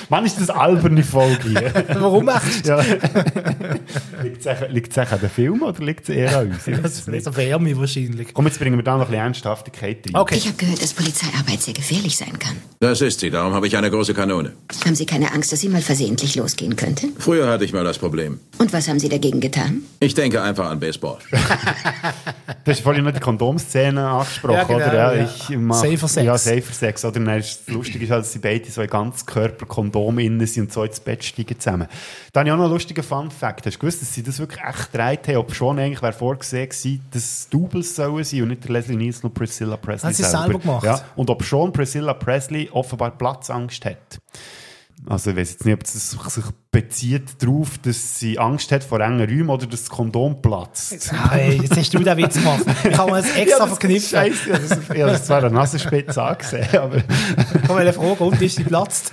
S1: Wann ist das alberne Folge hier?
S2: Warum echt?
S1: Ja. Liegt es an den Film oder liegt es eher an uns?
S2: Das ist nicht so Wärme wahrscheinlich.
S1: Komm, jetzt bringen wir da noch ein bisschen Ernsthaftigkeit rein.
S2: Okay.
S13: Ich habe gehört, dass Polizeiarbeit sehr gefährlich sein kann.
S11: Das ist sie, darum habe ich eine große Kanone.
S13: Haben Sie keine Angst, dass sie mal versehentlich losgehen könnte?
S11: Früher hatte ich mal das Problem.
S13: Und was haben Sie dagegen getan?
S11: Ich denke einfach an Baseball.
S1: Du hast vorhin noch die Kondomszene angesprochen,
S2: Ja, genau,
S1: oder? Ja,
S2: ja.
S1: ich mach,
S2: Safer Sex.
S1: Ja, Safer Sex. Oder? Dann ist es lustig, ist halt, dass sie beide so ein ganz Körper Kondom innen sind und so ins Bett steigen zusammen. Da habe ich auch noch einen lustigen Fun-Fact. Hast du gewusst, dass sie das wirklich echt gedreht haben? Ob schon eigentlich wäre vorgesehen gewesen, dass es Doubles sollen sein und nicht der Leslie Nielsen und Priscilla Presley
S2: Haben sie es selber gemacht?
S1: Ja. Und ob schon Priscilla Presley offenbar Platzangst hat. Also ich weiss jetzt nicht, ob es sich bezieht darauf, dass sie Angst hat vor engen Räumen oder dass das Kondom platzt.
S2: Hey, jetzt hast du den Witz gemacht. Ich habe mir das extra
S1: Ja, das
S2: verknüpft.
S1: Scheiße, ja, das, ich habe das zwar an der Nasenspitze angesehen, aber...
S2: Ich habe eine Frage, und ist sie platzt?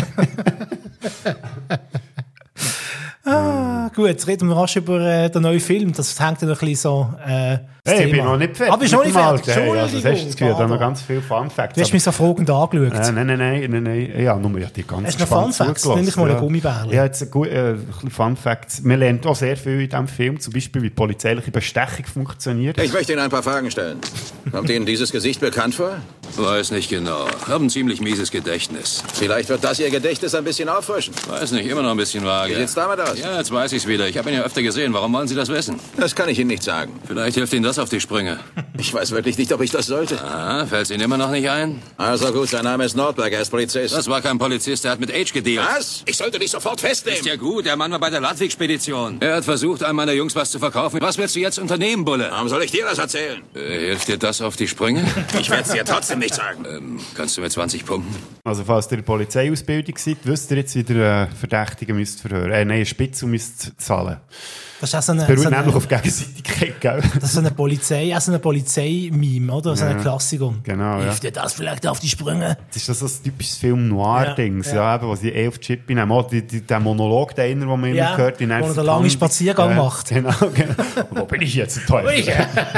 S2: Ah, gut, jetzt reden wir rasch über äh, den neuen Film. Das hängt ja noch ein bisschen so... Äh,
S1: Hey, ich bin noch nicht fertig.
S2: Aber ich bin schon nicht fertig.
S1: Hey, also, das hast du das Gefühl, da haben wir
S2: Pardon.
S1: ganz viele Fun Facts.
S2: Du hast mich so fragend angeschaut.
S1: Äh, nein, nein, nein, nein, nein. Ja, nur ja, die ganz
S2: Hast du noch Fun Facts? Nimm dich mal ein Gummibärchen.
S1: Ja, jetzt ein, gu- äh, ein bisschen Fun Facts. Man lernt auch sehr viel in diesem Film, zum Beispiel, wie polizeiliche Bestechung funktioniert.
S11: Ich möchte Ihnen ein paar Fragen stellen. Kommt Ihnen dieses Gesicht bekannt vor?
S8: Weiß nicht genau. Hab ein ziemlich mieses Gedächtnis.
S11: Vielleicht wird das Ihr Gedächtnis ein bisschen auffrischen.
S8: Weiß nicht, immer noch ein bisschen vage.
S11: Wie sieht's damit aus?
S8: Ja, jetzt weiß ich's wieder. Ich habe ihn ja öfter gesehen. Warum wollen Sie das wissen?
S11: Das kann ich Ihnen nicht sagen.
S8: Vielleicht hilft Ihnen das auf die Sprünge.
S11: Ich weiß wirklich nicht, ob ich das sollte.
S8: Ah, fällt's Ihnen immer noch nicht ein?
S11: Also gut, sein Name ist Nordberg, er ist Polizist.
S8: Das war kein Polizist, der hat mit Age gedealt.
S11: Was? Ich sollte dich sofort festnehmen.
S8: Ist ja gut, der Mann war bei der Ludwig-Spedition. Er hat versucht, einem meiner Jungs was zu verkaufen. Was willst du jetzt unternehmen, Bulle?
S11: Warum soll ich dir das erzählen?
S8: Äh, hilft dir das auf die Sprünge?
S11: Ich werde es dir trotzdem nicht sagen.
S8: Ähm, kannst du mir zwanzig punkten?
S1: Also, falls ihr in der Polizeiausbildung seid, wisst ihr jetzt, wie ihr einen Verdächtigen müsst verhören. Äh, nein, einen Spitzel müsst zahlen.
S2: Das ist auch so eine,
S1: Das beruht
S2: so eine,
S1: nämlich auf Gegenseitigkeit, gell?
S2: das ist so eine Polizei, auch so eine Polizei-Meme, oder? So eine
S1: Ja.
S2: Klassiker.
S1: Genau, ja.
S2: Hilft dir das vielleicht auf die Sprünge?
S1: Das ist das so ein typisches Film-Noir-Dings,
S2: Ja,
S1: ja,
S2: ja.
S1: eben, wo sie eh auf die Chippe nehmen. Auch die, die, der Monolog, der einer, den man
S2: Ja,
S1: immer hört, den
S2: wo er den langen Spaziergang macht.
S1: Genau, genau. Wo bin ich jetzt, der Teufel?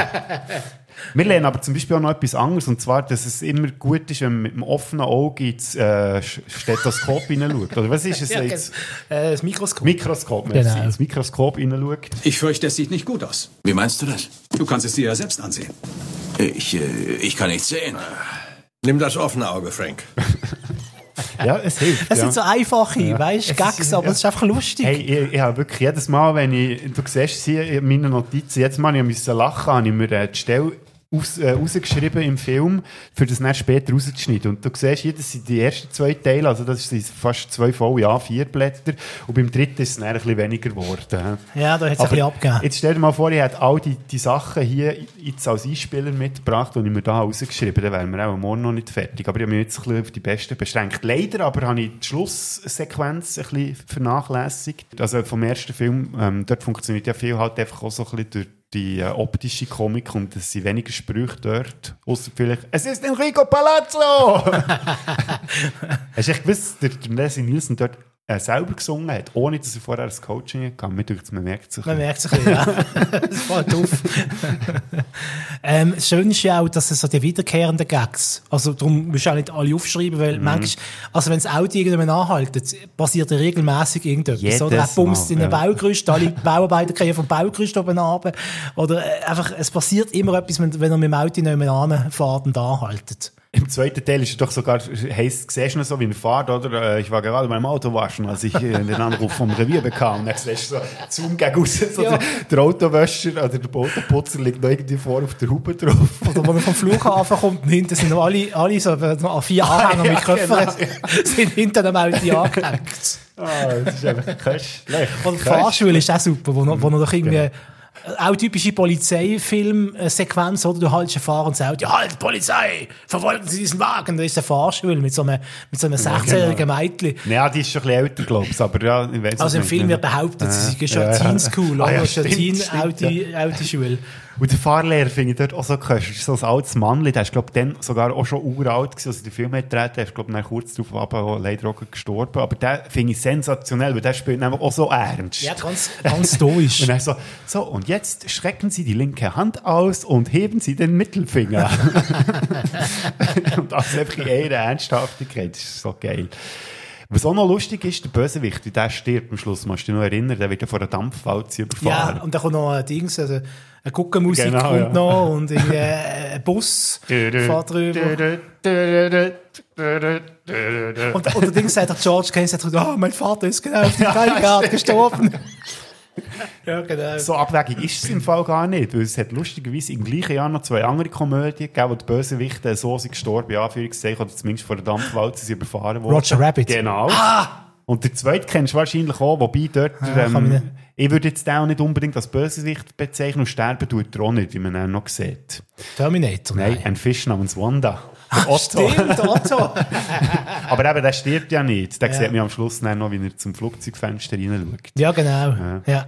S1: Wir lernen aber zum Beispiel auch noch etwas anderes, und zwar, dass es immer gut ist, wenn man mit dem offenen Auge ins äh, Stethoskop hineinschaut. Oder was ist es
S2: Ja,
S1: jetzt?
S2: äh, das Mikroskop.
S1: Mikroskop, merci.
S2: Genau.
S1: Ins Mikroskop hineinschaut.
S12: Ich fürchte, es sieht nicht gut aus.
S11: Wie meinst du das?
S12: Du kannst es dir ja selbst ansehen.
S11: Ich, äh, ich kann nichts sehen.
S10: Nimm das offene Auge, Frank.
S1: Ja, es hilft.
S2: Es
S1: ja.
S2: sind so einfache,
S1: Ja.
S2: weißt du,
S1: Es
S2: Gags,
S1: ist-
S2: aber
S1: ja.
S2: es ist einfach lustig.
S1: Hey, ich, ich habe wirklich jedes Mal, wenn ich, du siehst es hier in meinen Notizen, jedes Mal, ich musste lachen, habe ich mir äh, die Stelle aus, äh, rausgeschrieben im Film, für das dann später rauszuschneiden. Und du siehst hier, das sind die ersten zwei Teile, also das sind fast zwei volle A vier Blätter, und beim dritten ist es dann ein bisschen weniger geworden.
S2: Ja, da hat es ein
S1: Aber
S2: bisschen abgegeben.
S1: Jetzt stell dir mal vor, ich hätte all die, die Sachen hier jetzt als Einspieler mitgebracht und ich mir da rausgeschrieben, dann wären wir auch morgen noch nicht fertig. Aber ich habe mich jetzt ein bisschen auf die Besten beschränkt. Leider aber habe ich die Schlusssequenz ein bisschen vernachlässigt. Also vom ersten Film, ähm, dort funktioniert ja viel halt einfach auch so ein bisschen durch die äh, optische Komik, und es sind weniger Sprüche dort. Ausser vielleicht, es ist Enrico Palazzo! Hast du echt gewusst, dass der Leslie Nielsen dort äh, selber gesungen hat, ohne dass er vorher das Coaching hatte? Mir denkt, man merkt sich.
S2: Man merkt es ein bisschen, ja. Das fällt auf. ähm, das Schöne ist ja auch, dass es so die wiederkehrenden Gags, also darum musst du auch nicht alle aufschreiben, weil
S1: Mhm.
S2: manchmal, also wenn das Auto irgendwann anhaltet, passiert ja regelmäßig irgendetwas.
S1: Jedes
S2: Oder er bumst
S1: Mal,
S2: in ein
S1: ja.
S2: Baugerüst, alle Bauarbeiter kriegen vom Baugerüst oben runter. Oder äh, einfach, es passiert immer etwas, wenn, wenn er mit dem Auto nebenan fährt und anhaltet.
S1: Im zweiten Teil ist es doch sogar, heisst, siehst du noch so, wie er fährt, oder? Äh, Ich war gerade beim Auto waschen, als ich äh, den Anruf vom Revier bekam. Und dann siehst du so, Zoom gegen raus, so
S2: Ja.
S1: der, der Autowäscher oder der Autoputzer liegt noch irgendwie vor auf der Haube drauf.
S2: Oder wenn er vom Flughafen kommt und hinten sind noch alle, alle so äh, vier Anhänger
S1: Ja,
S2: mit Köpfen,
S1: genau.
S2: sind hinter dem Auto angehängt.
S1: Ah, das ist einfach köstlich.
S2: Oder die Fahrschule ist auch super, wo noch, wo noch doch irgendwie, auch typische Polizeifilm-Sequenz, oder? Du haltest einen Fahrer und sagst, ja, halt, Polizei, verfolgen Sie diesen Wagen. Da ist eine Fahrschule mit so einem, mit so einem sechzehnjährigen Mädchen.
S1: Ja, die ist schon ein bisschen älter, glaube ich, aber ja, ich weiß
S2: Also im
S1: nicht.
S2: Film wird behauptet, sie sei schon
S1: Ja, ja.
S2: Teen School,
S1: Ah,
S2: oder?
S1: ja,
S2: Das ist eine
S1: stimmt, stimmt,
S2: Teen-Autoschule.
S1: Und der Fahrlehrer finde ich dort auch so köstlich. Das ist so ein altes Mannli, der ist, glaube ich, dann sogar auch schon uralt gewesen, als er den Film hat gedreht. Der ist, glaube ich, dann kurz darauf aber auch leider auch gestorben. Aber der finde ich sensationell, weil der spielt nämlich auch so ernst.
S2: Ja, ganz, ganz stoisch.
S1: Und dann so, so, und jetzt strecken Sie die linke Hand aus und heben Sie den Mittelfinger. Und das einfach in ihrer Ernsthaftigkeit. Das ist so geil. Was auch noch lustig ist, der Bösewicht, der stirbt am Schluss, musst du dich noch erinnern, der wird ja von einer Dampfwalze überfahren.
S2: Ja, und dann kommt noch ein Dings, also eine Guckenmusik
S1: genau,
S2: kommt
S1: ja.
S2: noch und ein Bus fährt drüber. Und, und der Ding sagt, der George Kane sagt, oh, mein Vater ist genau auf dem Teilgard gestorben. Ja, genau.
S1: So abwegig ist es im Fall gar nicht, weil es hat lustigerweise im gleichen Jahr noch zwei andere Komödien gegeben, wo die Bösewichte so sind gestorben, in Anführungszeichen, oder zumindest von der Dampfwalze sind überfahren worden.
S2: Roger Rabbit.
S1: Genau.
S2: Ah!
S1: Und der zweite kennst du wahrscheinlich auch, wobei dort,
S2: Ja,
S1: ähm, ich würde jetzt den auch nicht unbedingt als Bösewicht bezeichnen und sterben tut er auch nicht, wie man ihn noch sieht.
S2: Terminator?
S1: Nein,
S2: Nein.
S1: ein Fisch namens Wanda. Der
S2: Ach,
S1: Otto.
S2: stimmt, Otto.
S1: Aber eben, der stirbt ja nicht. Der
S2: Ja.
S1: sieht man am Schluss dann noch, wie er zum Flugzeugfenster reinschaut.
S2: Ja, genau.
S1: Ja.
S2: Ja.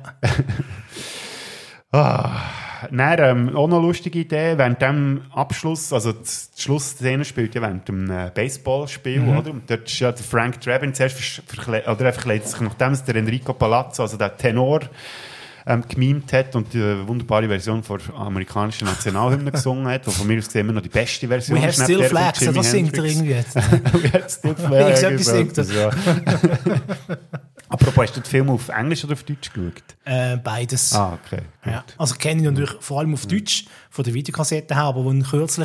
S1: Ah, dann, ähm, auch noch eine lustige Idee, während dem Abschluss, also die Schlussszene spielt ja während dem äh, Baseballspiel,
S2: Mhm.
S1: oder? Und dort ist ja der Frank Drabin zuerst verkleidet, oder er verkleidet sich, nachdem es der Enrico Palazzo, also der Tenor, ähm, gemimt hat und die wunderbare Version von der amerikanischen Nationalhymne gesungen hat, die von mir aus gesehen immer noch die beste Version
S2: We have
S1: ist, neben
S2: still
S1: der von
S2: flags,
S1: Jimi
S2: das singt er
S1: Hendrix.
S2: irgendwie jetzt.
S1: We have still flags.
S2: Irgendetwas singt er.
S1: Ja. Apropos, hast du den Film auf Englisch oder auf Deutsch geschaut?
S2: Äh, beides.
S1: Ah, okay.
S2: Ja. Also kenne ich natürlich vor allem auf Deutsch, von der Videokassette her, aber wenn kürzlich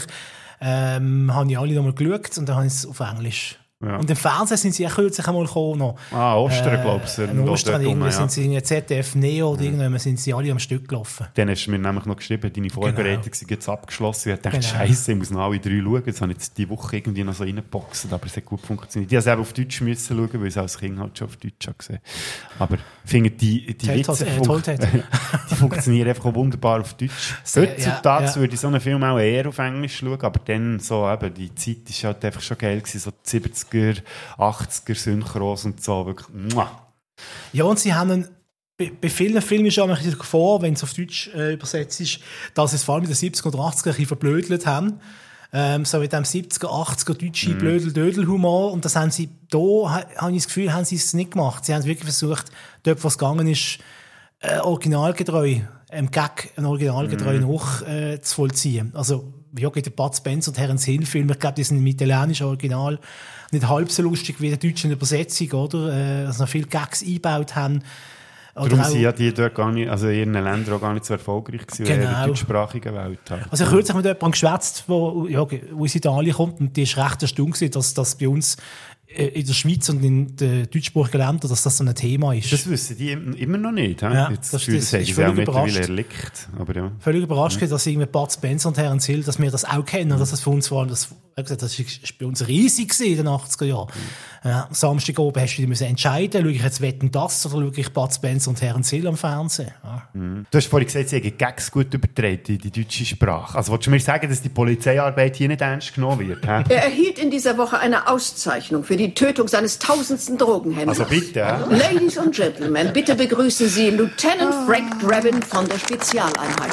S2: ähm, habe ich alle nochmal geschaut und dann habe ich es auf Englisch.
S1: Ja.
S2: Und im Fernsehen sind sie auch kürzlich einmal gekommen. Noch.
S1: Ah, Ostern, glaubst du.
S2: In Ostern irgendwie
S1: ja.
S2: sind sie in der Z D F Neo oder irgendwann sind sie alle am Stück gelaufen.
S1: Dann hast du mir nämlich noch geschrieben, deine Vorbereitung
S2: Genau.
S1: sind jetzt abgeschlossen. Ich dachte,
S2: Genau.
S1: Scheiße, ich muss noch alle drei schauen. Jetzt habe ich jetzt die Woche irgendwie noch so reingeboxt, aber es hat gut funktioniert. Ich musste eben auf Deutsch müssen schauen, weil ich es als Kind halt schon auf Deutsch habe gesehen. Aber ich finde, die, die
S2: Telltale-
S1: Witze
S2: äh,
S1: fun-
S2: Telltale.
S1: die funktionieren einfach auch wunderbar auf Deutsch.
S2: Sehr,
S1: Heutzutage
S2: ja, ja.
S1: würde ich so einen Film auch eher auf Englisch schauen, aber dann so eben, die Zeit war halt einfach schon geil gewesen, so die siebziger, achtziger Synchros und so, wirklich, muah.
S2: Ja, und sie haben einen, bei, bei vielen Filmen schon ein bisschen vor, wenn es auf Deutsch äh, übersetzt ist, dass sie es vor allem in den siebziger und achtziger ein bisschen verblödelt haben. Ähm, so mit dem siebziger, achtziger deutsche
S1: Mhm.
S2: Blödel-Dödel-Humor. Und das haben sie, da ha, habe ich das Gefühl, haben sie es nicht gemacht. Sie haben wirklich versucht, dort, wo es gegangen ist, äh, originalgetreu, ähm, Gag, ein originalgetreu
S1: Mhm.
S2: noch äh, zu vollziehen. Also, ja, geht der Bud Spencer und Terence Hill Film, ich glaube, die sind im italienischen Original nicht halb so lustig wie in der deutschen Übersetzung, oder? Äh, also noch viele Gags eingebaut haben. Oder
S1: Darum
S2: auch-
S1: sind ja die dort gar nicht, also in ihren Ländern auch gar nicht so erfolgreich gewesen, wie in der
S2: Genau.
S1: deutschsprachigen Welt. Halt.
S2: Also ich habe kürzlich mit jemandem geschwätzt, wo, ja, wo aus Italien kommt, und die ist recht erstaunt gewesen, dass das bei uns äh, in der Schweiz und in den deutschsprachigen Ländern, dass das so ein Thema ist.
S1: Das wissen die im- immer noch nicht. He?
S2: Ja,
S1: Jetzt
S2: das-
S1: das, das,
S2: das
S1: das
S2: ist
S1: ist auch
S2: völlig
S1: mittlerweile
S2: überrascht.
S1: erlickt. Aber ja.
S2: Völlig überrascht, mhm. dass irgendwie Bud Spencer und Terence Hill, dass wir das auch kennen, und dass das für uns vor allem, das, wie gesagt, das ist bei uns riesig gewesen in den achtziger Jahren. Ja, Samstag oben hast du dich müssen entscheiden, schaue ich jetzt Wetten, das oder schaue ich Bud Spencer und Terence Hill am Fernsehen. Ja.
S1: Mhm. Du hast vorhin gesagt, sie haben Gags gut übertragen in die deutsche Sprache. Also willst du mir sagen, dass die Polizeiarbeit hier nicht ernst genommen wird? He?
S14: Er erhielt in dieser Woche eine Auszeichnung für die Tötung seines tausendsten Drogenhändlers.
S1: Also bitte, he?
S14: Ladies and Gentlemen, bitte begrüßen Sie Lieutenant Frank Drabin von der Spezialeinheit.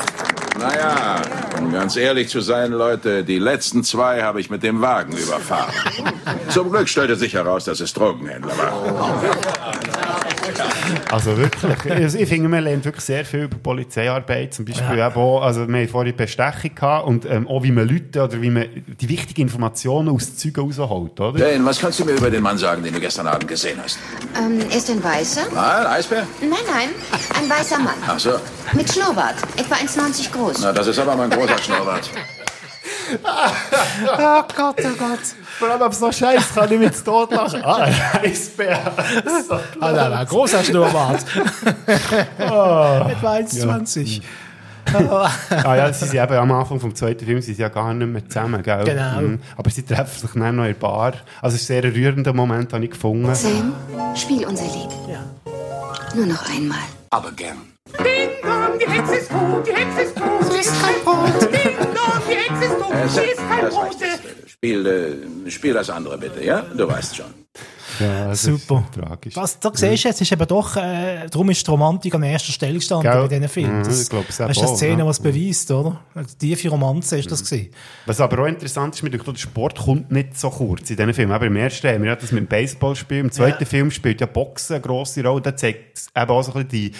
S11: Naja, um ganz ehrlich zu sein, Leute, die letzten zwei habe ich mit dem Wagen überfahren. Zum Glück stellte sich heraus, dass es Drogenhändler war.
S1: Also wirklich. Also ich finde, man lernt wirklich sehr viel über Polizeiarbeit. Zum Beispiel ja. eben auch, also wir hatten vorhin Bestechung gehabt und ähm, auch wie man Leute oder wie man die wichtigen Informationen aus Zeugen rausholt, oder?
S11: Jane, was kannst du mir über den Mann sagen, den du gestern Abend gesehen hast?
S13: Ähm, er ist ein Weißer?
S11: Ah, ein Eisbär?
S13: Nein, nein, ein weißer Mann.
S11: Ach so.
S13: Mit Schnurrbart, etwa eins Komma neunzig groß.
S11: Na, das ist aber mal ein großer Schnurrbart.
S2: Oh Gott, oh Gott.
S1: Vor allem, ob es noch scheiße kann ich mich jetzt tot lachen. Ah, ein Eisbär. So
S2: Ah, der war ein großer Schnurrbart.
S1: oh.
S2: Etwa eins Komma zwanzig.
S1: ah ja, sie sind eben am Anfang vom zweiten Film sind sie ja gar nicht mehr zusammen, gell?
S2: Genau.
S1: Mhm. Aber sie treffen sich dann noch in der Bar. Also es ist ein sehr rührender Moment, habe ich gefunden.
S13: Sam, spiel unser Lied.
S2: Ja.
S13: Nur noch einmal.
S8: Aber gern.
S15: Ding dong, die Hexe ist tot, die Hexe ist tot, sie ist kein Brot. Ding dong, die Hexe ist tot,
S11: Äh,
S15: sie ist kein
S11: das
S15: Brot.
S11: reicht jetzt. Spiel, äh, spiel das andere bitte, ja? Du weißt schon.
S1: Ja, das
S2: Super.
S1: Ist tragisch.
S2: Was du siehst jetzt, ist eben doch, äh, darum ist die Romantik an erster Stelle gestanden
S1: Gell?
S2: bei diesen Filmen.
S1: Mhm,
S2: Das,
S1: ich glaub, es
S2: das
S1: auch,
S2: ist eine Szene,
S1: ja.
S2: die es beweist, oder? Die tiefe Romanze ist das gewesen.
S1: Was aber auch interessant ist, der Sport kommt nicht so kurz in diesen Filmen. Aber im ersten haben wir ja das mit dem Baseballspiel, im zweiten
S2: Ja.
S1: Film spielt ja Boxen eine grosse Rolle. Da zeigt eben auch so ein bisschen die,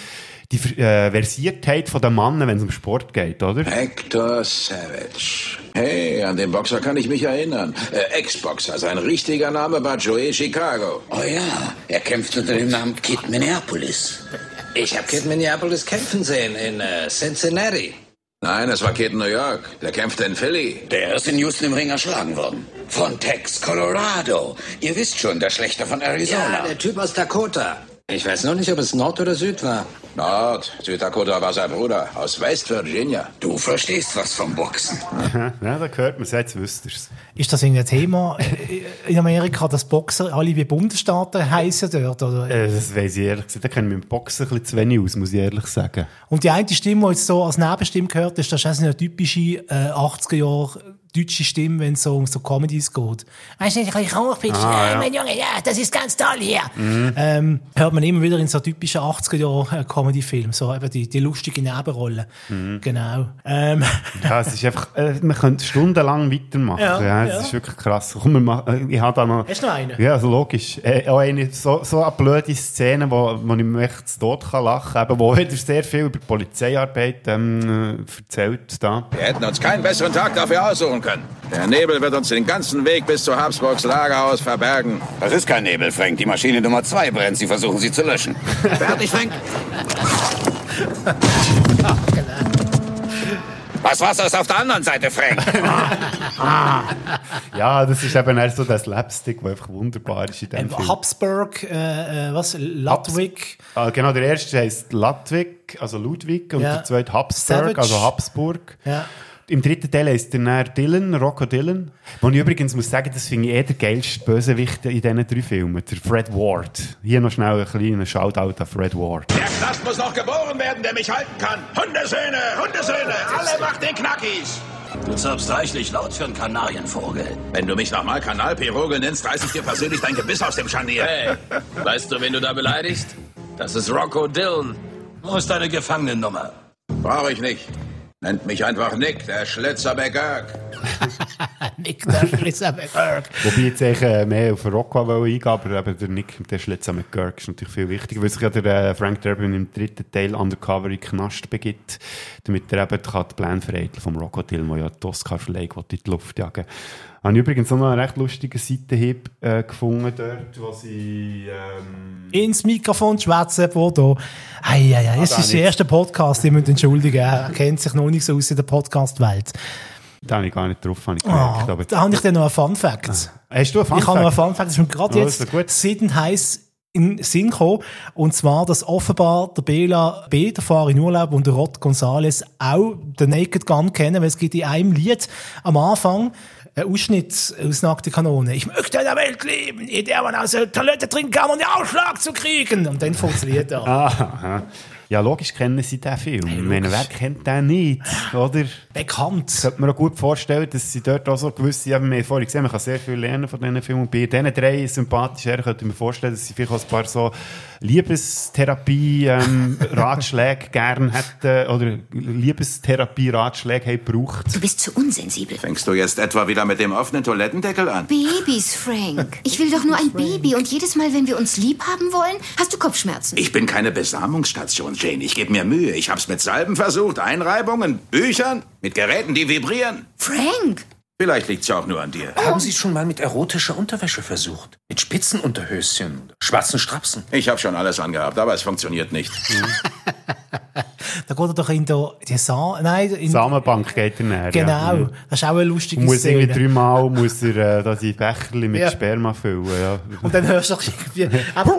S1: die äh, Versiertheit von den Mannen, wenn es um Sport geht, oder?
S11: Hector Savage. Hey, an den Boxer kann ich mich erinnern. Äh, Ex-Boxer, sein richtiger Name war Joey Chicago.
S8: Oh ja, er kämpft unter dem Namen Kid Minneapolis.
S16: Ich habe Kid Minneapolis kämpfen sehen in äh, Cincinnati.
S11: Nein, es war Kid New York. Der kämpfte in Philly.
S8: Der ist in Houston im Ring erschlagen worden. Von Tex, Colorado. Ihr wisst schon, der Schlechter von Arizona.
S16: Ja, der Typ aus Dakota. Ich weiß noch nicht, ob es Nord oder Süd war.
S11: Nord. Süddakota war sein Bruder. Aus West Virginia.
S8: Du verstehst was vom Boxen.
S1: Ja, da hört man es, jetzt wüsst ihr es.
S2: Ist das irgendein Thema in Amerika, dass Boxer alle wie Bundesstaaten heissen dort? Oder?
S1: Äh, das weiss ich ehrlich gesagt. Da kennen wir mit dem Boxen ein bisschen zu wenig aus, muss ich ehrlich sagen.
S2: Und die eine Stimme, die jetzt so als Nebenstimme gehört, ist, das ist eine typische äh, achtziger Jahre deutsche Stimme, wenn es so um so Comedies geht. Weißt du, ich kann hochpitchen, ah, ja. Mein Junge, ja, das ist ganz toll hier. Mhm. Ähm, hört man immer wieder in so typischen achtziger Jahre Comedy-Filmen, so eben die, die lustige Nebenrolle. Mhm. Genau. Ähm.
S1: Ja, es ist einfach, äh, man könnte stundenlang weitermachen. Ja, ja, das ja. ist wirklich krass. Komm, wir machen, ich habe da noch.
S2: Hast du noch einen?
S1: Ja, also logisch. Äh, auch eine, so, so eine blöde Szene, wo, wo ich mich echt zu Tod kann lachen kann, wo wieder sehr viel über Polizeiarbeit ähm, erzählt. Da.
S11: Wir hätten uns keinen besseren Tag dafür aussuchen können. Der Nebel wird uns den ganzen Weg bis zu Habsburgs Lagerhaus verbergen.
S8: Das ist kein Nebel, Frank. Die Maschine Nummer zwei brennt. Sie versuchen, sie zu löschen.
S11: Fertig, Frank?
S8: Das Wasser ist auf der anderen Seite, Frank.
S1: Ja, das ist eben erst so das Slapstick, das einfach wunderbar ist in dem
S2: ähm,
S1: Film.
S2: Habsburg, äh, was? Ludwig?
S1: Ah, genau, der erste heisst Ludwig, also Ludwig, und
S2: ja.
S1: der zweite Habsburg,
S2: Savage.
S1: also Habsburg.
S2: Ja.
S1: Im dritten Teil heisst der dann Dylan, Rocco Dylan. Wo ich übrigens muss sagen, das finde ich eh der geilste Bösewicht in diesen drei Filmen, der Fred Ward. Hier noch schnell ein kleiner Shoutout an Fred Ward.
S11: Der Knast muss noch geboren werden, der mich halten kann. Hundesöhne, Hundesöhne, alle macht den Knackis.
S7: Du zirpst reichlich laut für einen Kanarienvogel.
S11: Wenn du mich nochmal Kanalpirogel nennst, reiß ich dir persönlich dein Gebiss aus dem Scharnier.
S7: Hey, weißt du, wen du da beleidigst? Das ist Rocco Dylan. Wo ist deine Gefangenennummer?
S11: Brauche ich nicht. Nennt mich einfach Nick, der Schlitzer McGurk.
S2: Nick, der Schlitzer McGurk.
S1: Wobei ich jetzt eigentlich mehr auf Rocco eingehen, aber eben der Nick, der Schlitzer McGurk ist natürlich viel wichtiger, weil sich ja der äh, Frank Drebin im dritten Teil undercover in den Knast begibt, damit er eben die Pläne vereiteln vom Rocco Dylan, der ja die Oscar-Verleihung in die Luft jagen. Ich habe übrigens auch noch einen recht lustigen Seitenhieb äh, gefunden dort, wo sie ähm
S2: ins Mikrofon schwätzen, wo da. Ei, ei, ei, das ah, ist der erste Podcast, ich muss entschuldigen. Er kennt sich noch nicht so aus in der Podcast-Welt.
S1: Da habe ich gar nicht drauf, habe ich gemerkt.
S2: Oh,
S1: aber
S2: da habe ich dann noch einen Fun-Fact.
S1: Ah. Hast du einen Fun-Fact?
S2: Ich habe noch einen Fun-Fact, das ist mir gerade oh, jetzt Sinn heiß in den Sinn gekommen. Und zwar, dass offenbar der Bela B., der Fahrer in Urlaub, und der Rod González auch den Naked Gun kennen, weil es gibt in einem Lied am Anfang ein Ausschnitt aus Nackte Kanone. Ich möchte in einer Welt leben, in der man aus der Toilette trinken kann, um den Ausschlag zu kriegen. Und dann funktioniert er.
S1: Aha. Ja, logisch kennen sie diesen Film. Hey, ich meine, wer kennt den nicht, oder?
S2: Bekannt.
S1: Ich könnte mir auch gut vorstellen, dass sie dort auch so gewisse, ich habe vorhin gesehen, man kann sehr viel lernen von diesen Filmen. Und bei diesen drei sympathischen Herren könnte ich mir vorstellen, dass sie vielleicht auch ein paar so Liebestherapie-Ratschläge ähm, gern hätten, oder Liebestherapie-Ratschläge haben gebraucht.
S13: Du bist zu unsensibel.
S11: Fängst du jetzt etwa wieder mit dem offenen Toilettendeckel an?
S13: Babys, Frank. Ich will doch nur ein Baby und jedes Mal, wenn wir uns lieb haben wollen, hast du Kopfschmerzen.
S11: Ich bin keine Besamungsstation, Jane. Ich gebe mir Mühe. Ich hab's mit Salben versucht, Einreibungen, Büchern, mit Geräten, die vibrieren.
S13: Frank!
S11: Vielleicht liegt's ja auch nur an dir.
S16: Haben Sie schon mal mit erotischer Unterwäsche versucht? Mit Spitzenunterhöschen, schwarzen Strapsen?
S11: Ich habe schon alles angehabt, aber es funktioniert nicht.
S2: Da geht er doch in die Sa Nein, in
S1: Samenbank geht er näher.
S2: Genau,
S1: ja.
S2: Das ist auch eine lustige
S1: muss
S2: Szene.
S1: Irgendwie dreimal muss er äh, da die Becherchen mit
S2: ja.
S1: Sperma füllen. Ja.
S2: Und dann hörst du doch irgendwie...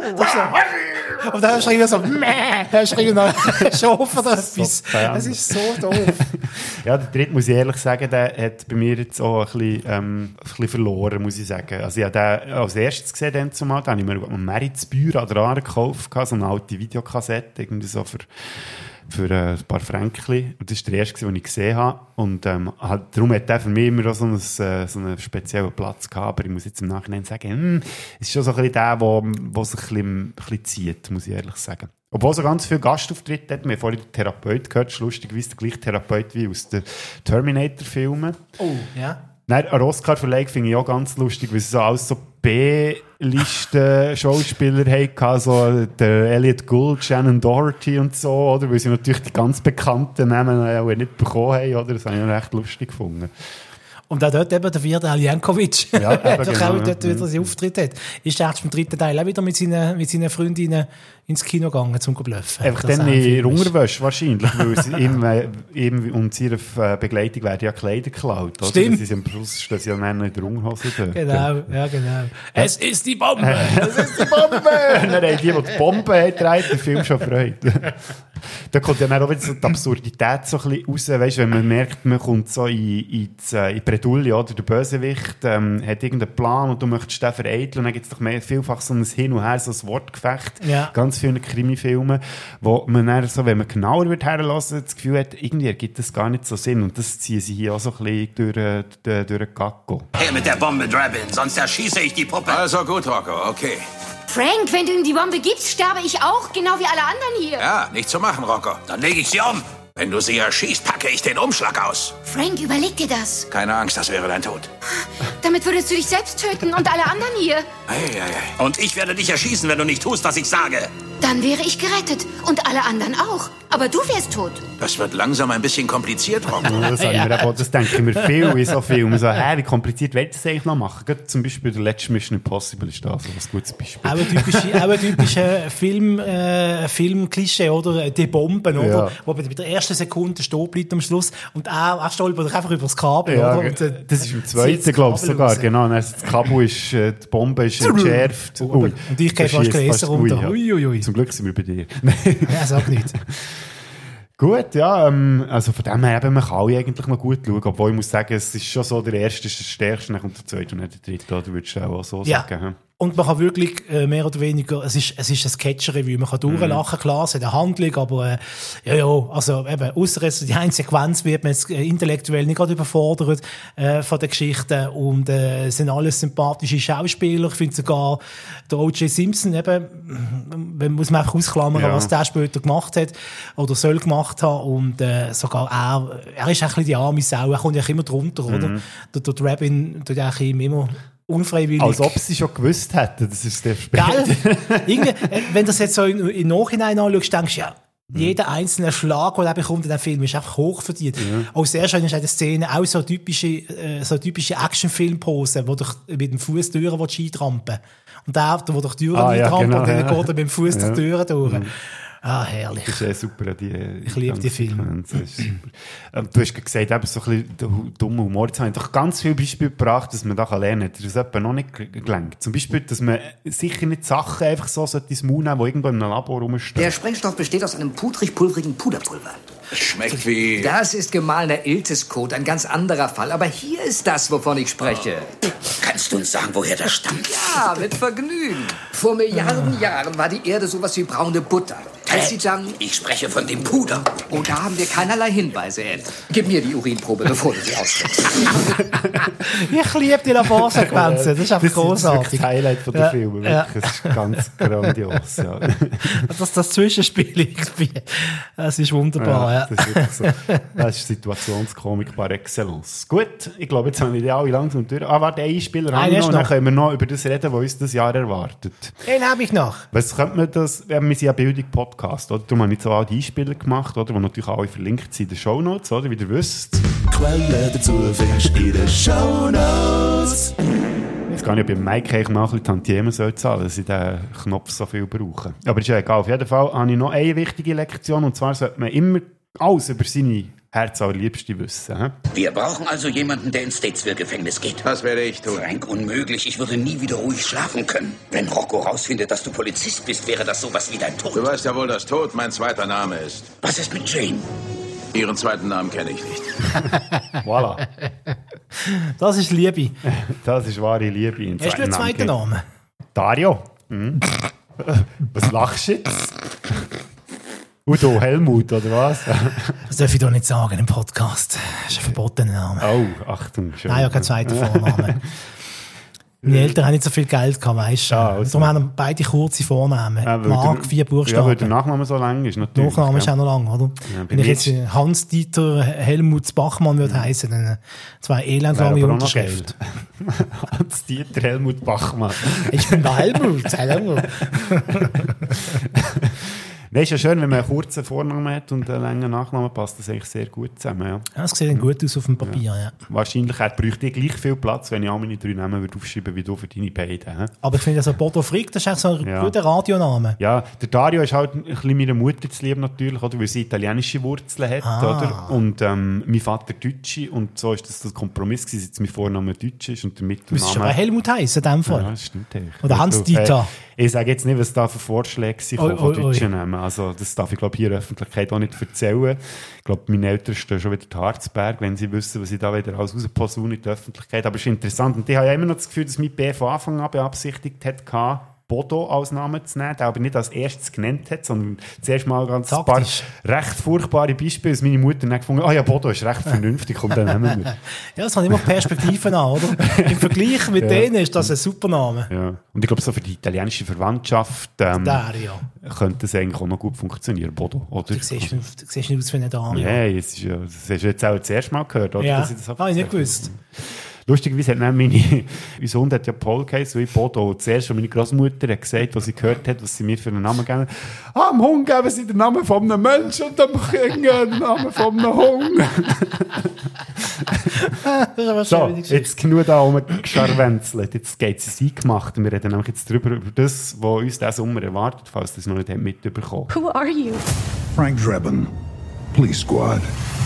S2: Und dann hörst du irgendwie so... Mäh, hörst du irgendwie noch Schauf oder etwas. Das ist so doof.
S1: Ja, der dritte, muss ich ehrlich sagen, der hat bei mir jetzt auch ein bisschen, ähm, ein bisschen verloren, muss ich sagen. Also ich habe den als erstes gesehen, dann zumal, da habe ich mir einen Meritz-Bühr an der Aare gekauft, so eine alte Videokassette, irgendwie so für... für ein paar Fränkli. Und das war der erste, den ich gesehen habe. Und ähm, halt, darum hat der für mich immer auch so einen, so einen speziellen Platz gehabt. Aber ich muss jetzt im Nachhinein sagen, hm, es ist schon so ein bisschen der, der, der sich ein bisschen, ein bisschen zieht, muss ich ehrlich sagen. Obwohl so ganz viele Gastauftritte hat. Wir haben vorhin den Therapeut gehört. Das ist lustigerweise der gleiche Therapeut wie aus den Terminator-Filmen.
S2: Oh, ja.
S1: Nein, eine Oscar-Verleihung finde ich auch ganz lustig, weil sie so alles so B-Listen-Schauspieler hatten, so der Elliot Gould, Shannon Doherty und so, oder? Weil sie natürlich die ganz bekannten Namen auch nicht bekommen haben, oder? Das habe ich auch recht lustig gefunden.
S2: Und auch dort eben der Virdal Jankovic,
S1: ja,
S2: der
S1: genau,
S2: auch dort
S1: ja.
S2: wieder seinen Auftritt hat. Ist der erst im dritten Teil auch wieder mit seinen, mit seinen Freundinnen ins Kino gegangen, zum zu bluffen.
S1: Einfach dann in Unterwäsche wahrscheinlich, weil sie ihm, äh, ihm und ihrer Begleitung werden ja Kleider geklaut. Oder?
S2: Stimmt.
S1: Sie sind am Schluss stehen sie ja dann in der Unterhose dort.
S2: Genau, ja genau. Es ist die Bombe!
S1: Es ist die Bombe! Dann haben die, die die Bombe hat, den Film schon freut. Da kommt ja dann auch wieder so die Absurdität so ein bisschen raus, weißt, wenn man merkt, man kommt so in, in, die, in die Bredouille, oder? Der Bösewicht ähm, hat irgendeinen Plan und du möchtest den vereiteln, und dann gibt es doch mehr, vielfach so ein Hin und Her, so ein Wortgefecht,
S2: ja.
S1: Ganz viele Krimi-Filme, wo man dann so, wenn man genauer wird herlassen, das Gefühl hat, irgendwie ergibt das gar nicht so Sinn, und das ziehen sie hier auch so ein bisschen durch, durch, durch den Gacko.
S8: Her mit der Bombe, Drabin, sonst erschieße ich die Puppe. Also gut, Rocco, okay.
S13: Frank, wenn du ihm die Bombe gibst, sterbe ich auch, genau wie alle anderen hier.
S8: Ja, nicht zu machen, Rocco. Dann lege ich sie um. Wenn du sie erschießt, packe ich den Umschlag aus.
S13: Frank, überleg dir das.
S8: Keine Angst, das wäre dein Tod.
S13: Damit würdest du dich selbst töten und alle anderen hier.
S8: Ei, ei, ei. Und ich werde dich erschießen, wenn du nicht tust, was ich sage.
S13: Dann wäre ich gerettet. Und alle anderen auch. Aber du wärst tot.
S8: Das wird langsam ein bisschen kompliziert, Rocco.
S1: Ja, das, ja. wir, das denken wir viel in so Filmen. So, hey, wie kompliziert willst du das eigentlich noch machen? Gerade zum Beispiel der letzte Mission Impossible ist da so ein gutes Beispiel.
S2: Auch ein typisches, auch ein typisches Film, äh, Film-Klischee, oder? Die Bomben, oder?
S1: Ja.
S2: Wo bei der ersten Sekunde stehen bleibt am Schluss und auch, auch stolpert einfach über das Kabel,
S1: ja,
S2: oder? Und, äh,
S1: das ist im zweiten, glaube ich, sogar. Raus. Genau, das Kabel ist, äh, die Bombe ist entschärft.
S2: Ui, und ich gehe fast Gläser runter.
S1: Ui,
S2: ui, ui.
S1: Zum Glück sind wir bei dir.
S2: Ja, sag nicht.
S1: Gut, ja, ähm, also von dem her eben, man kann alle eigentlich noch gut schauen, obwohl ich muss sagen, es ist schon so, der erste ist der stärkste, dann kommt der zweite und dann der dritte, oder würdest du auch so
S2: ja.
S1: sagen? Hm?
S2: Und man kann wirklich äh, mehr oder weniger, es ist, es ist ein Sketch-Review, man kann durchlachen, mm. klar, es hat eine Handlung, aber äh, ja, ja, also eben, ausser jetzt die eine Sequenz wird man jetzt äh, intellektuell nicht gerade überfordert äh, von der Geschichte, und äh, es sind alles sympathische Schauspieler. Ich finde sogar der O J Simpson, eben, wenn muss man einfach ausklammern, ja. was der später gemacht hat oder soll gemacht haben, und äh, sogar er, er ist ein bisschen die arme Sau, er kommt ja immer drunter, mm. oder? Der, der Drabin tut ja immer unfreiwillig.
S1: Als ob sie schon gewusst hätten, das ist der später.
S2: Irgendwie, wenn du das jetzt so im, im Nachhinein anschaust, denkst du, ja, mhm. jeder einzelne Schlag, den er bekommt in dem Film, ist einfach hochverdient. Mhm. Auch sehr schön ist in der Szene auch so typische, äh, so typische Actionfilmpose, wo du mit dem Fuß die Türen eintrampen. Und der, der durch die Türen
S1: ah, ja,
S2: eintrampelt,
S1: genau,
S2: und dann
S1: ja.
S2: geht er mit dem Fuß
S1: ja.
S2: die Türen durch.
S1: Mhm.
S2: Ah, herrlich.
S1: Das ist eh super. Die,
S2: ich liebe die Filme.
S1: Du hast gesagt, eben so ein bisschen dummer Humor. Jetzt habe ich doch ganz viele Beispiele gebracht, dass man da lernen kann. Das ist etwa noch nicht gelangt. Zum Beispiel, dass man sicher nicht Sachen einfach so ins Maul nehmen, die irgendwo in einem Labor rumstehen.
S17: Der Sprengstoff besteht aus einem pudrig-pulverigen Puderpulver.
S8: Schmeckt wie...
S17: Das ist gemahlener Iltis-Kot, ein ganz anderer Fall. Aber hier ist das, wovon ich spreche.
S8: Kannst du uns sagen, woher das stammt?
S17: Ja, mit Vergnügen. Vor Milliarden Jahren war die Erde sowas wie braune Butter. Als Sie sagen,
S8: ich spreche von dem Puder.
S17: Oh, da haben wir keinerlei Hinweise, Ed. Gib mir die Urinprobe, bevor du sie ausdrückst.
S2: Ich liebe die Laborsequenzen. Das ist einfach großartig.
S1: Das ist das Highlight von der
S2: ja,
S1: Filme.
S2: Ja.
S1: Das ist ganz grandios. Ja.
S2: Das, das Zwischenspiel, das ist wunderbar. Ja,
S1: das, ist so. Das ist Situationskomik par excellence. Gut, ich glaube, jetzt haben wir die alle langsam durch. Ah, warte, ein Spieler haben wir noch, und dann können wir noch über das reden, was uns das Jahr erwartet.
S2: Den habe ich noch.
S1: Was könnte man das, wir sind ja Bildung-Podcast, oder? Darum habe ich so alle die Einspieler gemacht, oder? Die natürlich alle verlinkt sind in den Shownotes, oder? Wie ihr wisst.
S9: Quellen dazu findest du in den Shownotes.
S1: Jetzt kann ich beim Mike eigentlich mal ein bisschen Tantiemen zahlen, dass ich den Knopf so viel brauche. Aber ist ja egal. Auf jeden Fall habe ich noch eine wichtige Lektion, und zwar sollte man immer alles über seine Herzallerliebste wissen. He?
S8: Wir brauchen also jemanden, der ins Statesville-Gefängnis geht. Das werde ich tun. Frank, unmöglich. Ich würde nie wieder ruhig schlafen können. Wenn Rocco rausfindet, dass du Polizist bist, wäre das sowas wie dein Tod.
S11: Du weißt ja wohl, dass Tod mein zweiter Name ist.
S8: Was ist mit Jane?
S11: Ihren zweiten Namen kenne ich nicht.
S1: Voilà.
S2: Das ist Liebe.
S1: Das ist wahre Liebe.
S2: Hast du einen zweiten Namen? Namen?
S1: Dario. Hm. Was lachst du jetzt? Udo Helmut, oder was?
S2: Das darf ich doch nicht sagen im Podcast. Das ist ein verbotener Name.
S1: Oh, Achtung. Schön.
S2: Nein, ja, kein zweiter Vorname. Meine Eltern haben nicht so viel Geld gehabt, weißt du. Ah, also. Darum haben beide kurze Vornamen. Ja, Mark, der, vier Buchstaben. Ja,
S1: weil der Nachname so lang ist, natürlich.
S2: Der Nachname ja. ist auch noch lang, oder? Ja, wenn ich jetzt Hans-Dieter Helmut Bachmann würde heißen, dann zwei elendlange Unterschrift.
S1: Hans-Dieter Helmut Bachmann.
S2: Ich bin der Helmut. Helmut.
S1: Nein, ist ja schön, wenn man einen kurzen Vornamen hat und einen langen Nachnamen, passt das eigentlich sehr gut zusammen. Ja,
S2: ja, es sieht dann gut aus auf dem Papier, ja. ja.
S1: Wahrscheinlich bräuchte ich gleich viel Platz, wenn ich auch meine drei Namen würde aufschreiben würde, wie du für deine beiden. He?
S2: Aber ich finde, also Bodo Frick, das ist eigentlich so ein ja. guter Radioname.
S1: Ja, der Dario ist halt ein bisschen meiner Mutter zu lieb natürlich, oder, weil sie italienische Wurzeln hat. Ah. Oder? Und ähm, mein Vater Deutsche, und so ist das der Kompromiss gewesen, dass mein Vorname Deutsch ist und der Mittelname...
S2: Du musst aber Helmut heißen in dem Fall.
S1: Ja, das stimmt eigentlich.
S2: Oder Hans-Dieter.
S1: Äh, ich sage jetzt nicht, was da für Vorschläge sind von deutschen Namen. Also, das darf ich, glaube ich, hier in der Öffentlichkeit auch nicht erzählen. Ich glaube, meine Eltern stehen schon wieder in Harzberg, wenn sie wissen, was ich da wieder alles rausposaune in der Öffentlichkeit. Aber es ist interessant. Und ich habe ja immer noch das Gefühl, dass mein B von Anfang an beabsichtigt hat, Bodo als Namen zu nehmen, der aber nicht als erstes genannt hat, sondern zuerst mal ganz ein paar recht furchtbare Beispiele, dass meine Mutter dann gefunden hat, ah ja, Bodo ist recht vernünftig, komm, dann nehmen wir.
S2: Ja, das hat immer Perspektiven an, oder? Im Vergleich mit ja. denen ist das ein super Name.
S1: Ja. Und ich glaube, so für die italienische Verwandtschaft ähm,
S2: der, ja.
S1: könnte das eigentlich auch noch gut funktionieren, Bodo, oder?
S2: Du siehst, du siehst nicht aus wie eine Dame.
S1: Ja, es ist ja, das hast du jetzt auch das erste Mal gehört, oder?
S2: Ja,
S1: dass ich das
S2: habe ich nicht gewusst.
S1: Lustigerweise hat dann meine, unser Hund hat ja Paul geheißen, wie Bodo. Zuerst schon meine Großmutter hat gesagt, was sie gehört hat, was sie mir für einen Namen geben. Ah, am Hund geben sie den Namen von einem Menschen und am Kind den Namen von einem Hund. So, jetzt genug da rumgescharwenzelt. Jetzt geht es eingemacht. Wir reden nämlich jetzt darüber, über das, was uns diesen Sommer erwartet, falls das noch nicht mitbekommen.
S18: Who are you?
S19: Frank Drebin, Police Squad.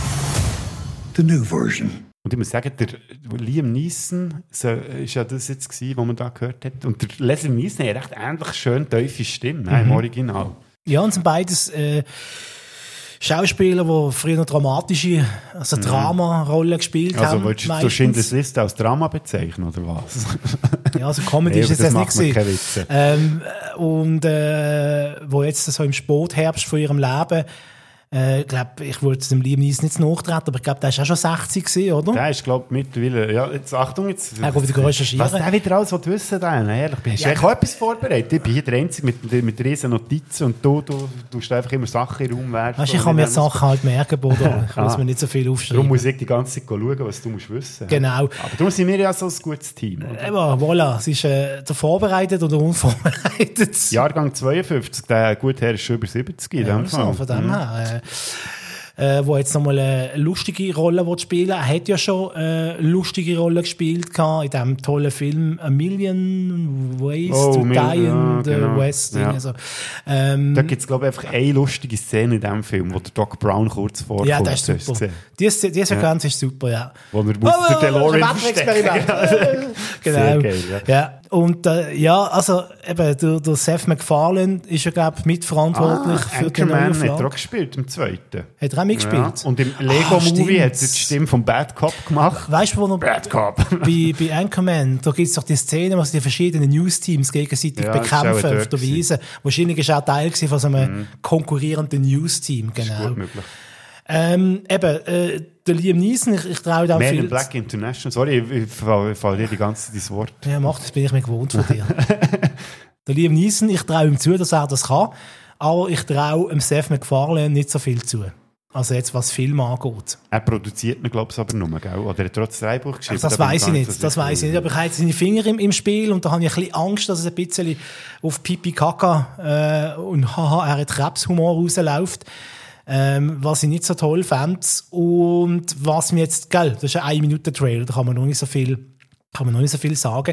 S19: The new version.
S1: Und ich muss sagen, der Liam Neeson so, ist ja das jetzt gewesen, was man da gehört hat. Und der Leslie Neeson hat eine recht ähnlich schön tiefe Stimme, mhm. im Original.
S2: Ja, und sind beides äh, Schauspieler, die früher noch dramatische, also mhm. Drama-Rollen gespielt
S1: also,
S2: haben.
S1: Also willst du Schindlers Liste als Drama bezeichnen, oder was?
S2: Ja, also Comedy hey, ist jetzt das nicht gewesen. Ähm, und äh, wo jetzt so im Spätherbst von ihrem Leben Äh, ich glaube, ich wollte dem Liam Neeson nicht nachtreten, aber ich glaube, der war auch schon sechzig gewesen, oder?
S1: Der ist, glaube ich, mittlerweile, ja, jetzt Achtung, jetzt.
S2: Ja, gut, wieder recherchieren.
S1: Was der wieder alles wissen will, ehrlich. Hast du ja. auch etwas vorbereitet? Ich bin hier der Einzige mit, mit riesen Notizen und du, du, du tust einfach immer Sachen in den Raum werfen.
S2: Weißt, ich kann mir die Sachen halt merken, Bodo. Ich muss ah. mir nicht so viel aufschreiben.
S1: Darum muss ich die ganze Zeit schauen, was du musst wissen.
S2: Genau.
S1: Aber darum sind wir ja so ein gutes Team.
S2: Eben, voilà. Es ist äh, der vorbereitet oder unvorbereitet.
S1: Jahrgang zweiundfünfzig, der gute Herr ist schon über siebzig. In
S2: ja,
S1: dem Fall.
S2: So, von dem mhm. her. Äh, Äh, wo jetzt nochmal eine lustige Rolle spielen will. Er hat ja schon eine lustige Rolle gespielt in diesem tollen Film A Million Ways
S1: oh,
S2: to
S1: Mil-
S2: Die in the
S1: genau.
S2: West.
S1: Ja.
S2: Also, ähm,
S1: da gibt es, glaube ich, einfach eine lustige Szene in diesem Film, wo der Doc Brown kurz vorkommt.
S2: Ja, das ist super. Die, die Sequenz ja. ist super, ja.
S1: Wo er muss oh, den DeLorean verstecken.
S2: Genau. Sehr geil, ja. ja. Und äh, ja, also eben, der, der Seth MacFarlane ist ja, glaube ich, mitverantwortlich
S1: ah,
S2: für
S1: Anchorman
S2: den neuen
S1: hat er auch gespielt, im zweiten.
S2: Hat er auch mitgespielt?
S1: Ja. Und im Lego-Movie ah, hat er die Stimme vom Bad Cop gemacht.
S2: Weißt du, wo noch
S1: Bad Cop.
S2: bei, bei Anchorman, da gibt es doch die Szene, wo sie die verschiedenen News-Teams gegenseitig ja, bekämpfen auf der Wiese. Wahrscheinlich war auch Teil von so einem mhm. konkurrierenden News-Team. Genau.
S1: Das ist gut möglich.
S2: Ähm, eben, äh, der Liam Neeson, ich, ich traue da
S1: Man
S2: viel...
S1: in Black International, sorry, ich, ich falle fall dir die ganze Zeit das Wort.
S2: Ja, mach, das bin ich mir gewohnt von dir. Der Liam Neeson, ich traue ihm zu, dass er das kann, aber ich traue dem Seth MacFarlane nicht so viel zu. Also jetzt, was Film angeht.
S1: Er produziert ihn, glaube ich, aber nur, gell? Oder er hat trotzdem ein Buch geschrieben.
S2: Also das weiß ich nicht, das weiß ich nicht. Aber ich habe jetzt seine Finger im, im Spiel und da habe ich ein bisschen Angst, dass es ein bisschen auf Pipi Kaka äh, und haha, er hat Krebshumor rausläuft. Ähm, was ich nicht so toll fand. Und was mir jetzt, gell, das ist ein ein-Minuten-Trailer, da kann man noch nicht so viel, kann man noch nicht so viel sagen.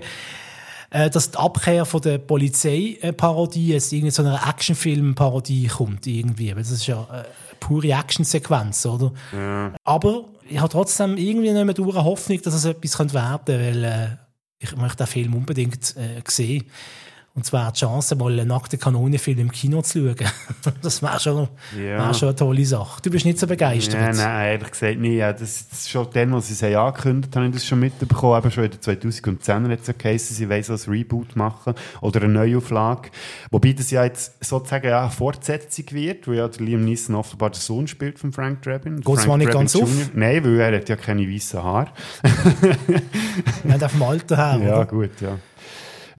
S2: Äh, dass die Abkehr von der Polizeiparodie jetzt irgendwie zu einer Actionfilm-Parodie kommt, irgendwie. Das ist ja eine pure Action-Sequenz, oder? Ja. Aber ich habe trotzdem irgendwie nicht mehr durch Hoffnung, dass es etwas werden könnte, weil äh, ich möchte den Film unbedingt äh, sehen. Und zwar die Chance, mal einen nackten Kanonenfilm im Kino zu schauen. Das wäre schon,
S1: ja.
S2: wär schon eine tolle Sache. Du bist nicht so begeistert.
S1: Ja, nein, ehrlich gesagt nicht. Ja, das ist schon dann, als sie es angekündigt haben, habe ich das schon mitbekommen. Eben schon in den zweitausendzehner hat es ja geheißen, sie wollen so ein Reboot machen oder eine Neuauflage. Wobei das ja jetzt sozusagen ja eine Fortsetzung wird, weil ja der Liam Neeson offenbar der Sohn spielt von Frank Drebin.
S2: Geht es mal nicht ganz auf?
S1: Nein, weil er hat ja keine weißen Haare.
S2: Nicht auf dem Alter her,
S1: ja,
S2: oder?
S1: gut, ja.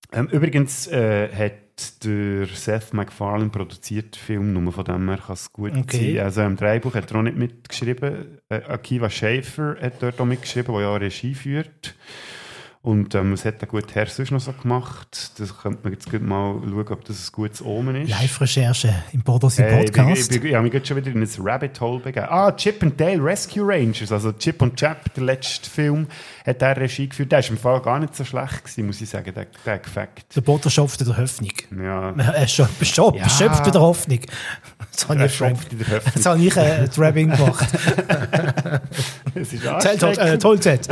S1: Ähm, übrigens äh, hat der Seth MacFarlane produziert den Film, nur von dem her kann es gut
S2: okay.
S1: sein. Also im Drehbuch hat er auch nicht mitgeschrieben. Äh, Akiva Schäfer hat dort auch mitgeschrieben, der ja auch Regie führt. Und ähm, was hat der gute Herr sonst noch so gemacht? Das könnte man jetzt mal schauen, ob das ein gutes Omen ist.
S2: Live-Recherche im Bodosi
S1: äh,
S2: Podcast.
S1: Ich, ich, ich, ich habe mich schon wieder in ein Rabbit Hole begeben. Ah, Chip and Dale Rescue Rangers, also Chip und Chap, der letzte Film, hat der Regie geführt. Der war im Fall gar nicht so schlecht gewesen, muss ich sagen, der, der Gefakt.
S2: Der Bodo schöpft in der Hoffnung.
S1: Ja.
S2: Er ist schon beschöpft ja. in der Hoffnung. Jetzt habe ich, Jetzt habe ich äh, ein Trabbing gemacht.
S1: Das ist anstrengend.
S2: Äh, toll, Zett.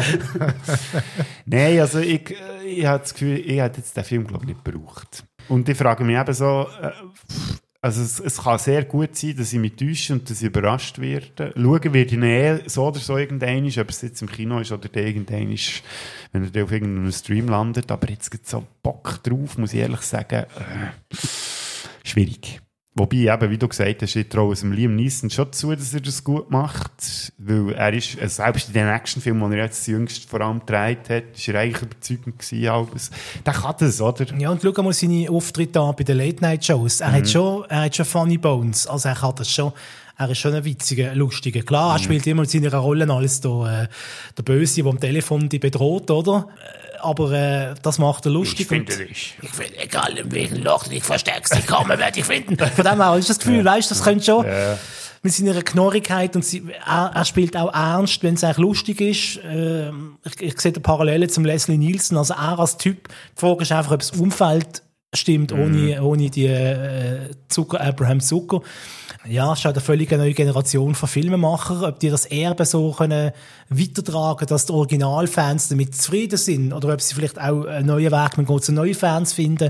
S1: Nein, also ich, ich habe das Gefühl, ich hätte jetzt den Film, glaube ich, nicht gebraucht. Und ich frage mich eben so, äh, also es, es kann sehr gut sein, dass ich mich täusche und dass ich überrascht werde. Schauen werde ich ihn eh so oder so irgendein, ob es jetzt im Kino ist oder irgendein ist, wenn er auf irgendeinem Stream landet. Aber jetzt gibt es so Bock drauf, muss ich ehrlich sagen, äh, schwierig. Wobei, eben, wie du gesagt hast, ich traue es dem Liam Neeson schon zu, dass er das gut macht. Weil er ist, also selbst in den Actionfilmen, die er jetzt jüngst vor allem gedreht hat, ist er eigentlich überzeugend gewesen. Alles. Der kann das, oder?
S2: Ja, und schau mal seine Auftritte an bei den Late-Night-Shows. Er, mhm. hat schon, er hat schon funny bones. Also er kann das schon. Er ist schon ein witziger, lustiger. Klar, er mhm. spielt immer in seiner Rolle als der, äh, der Böse, der am Telefon die bedroht, oder? Aber äh, das macht er lustig.
S1: Ich finde dich.
S2: Ich finde, egal in welchem Loch ich versteckst, ich komme, werde ich finden. Von dem her ist das Gefühl, ja. weißt du, das könnte schon ja. mit seiner Knorrigkeit und sie, er, er spielt auch ernst, wenn es eigentlich lustig ist. Äh, ich, ich sehe die Parallele zum Leslie Nielsen. Also er als Typ, die Frage ist einfach, ob das Umfeld stimmt, mhm. ohne, ohne die äh, Zucker, Abraham Zucker. Ja, es ist halt eine völlig neue Generation von Filmemachern. Ob die das Erbe so können weitertragen, dass die Originalfans damit zufrieden sind, oder ob sie vielleicht auch einen neuen Weg mit zu neuen Fans finden.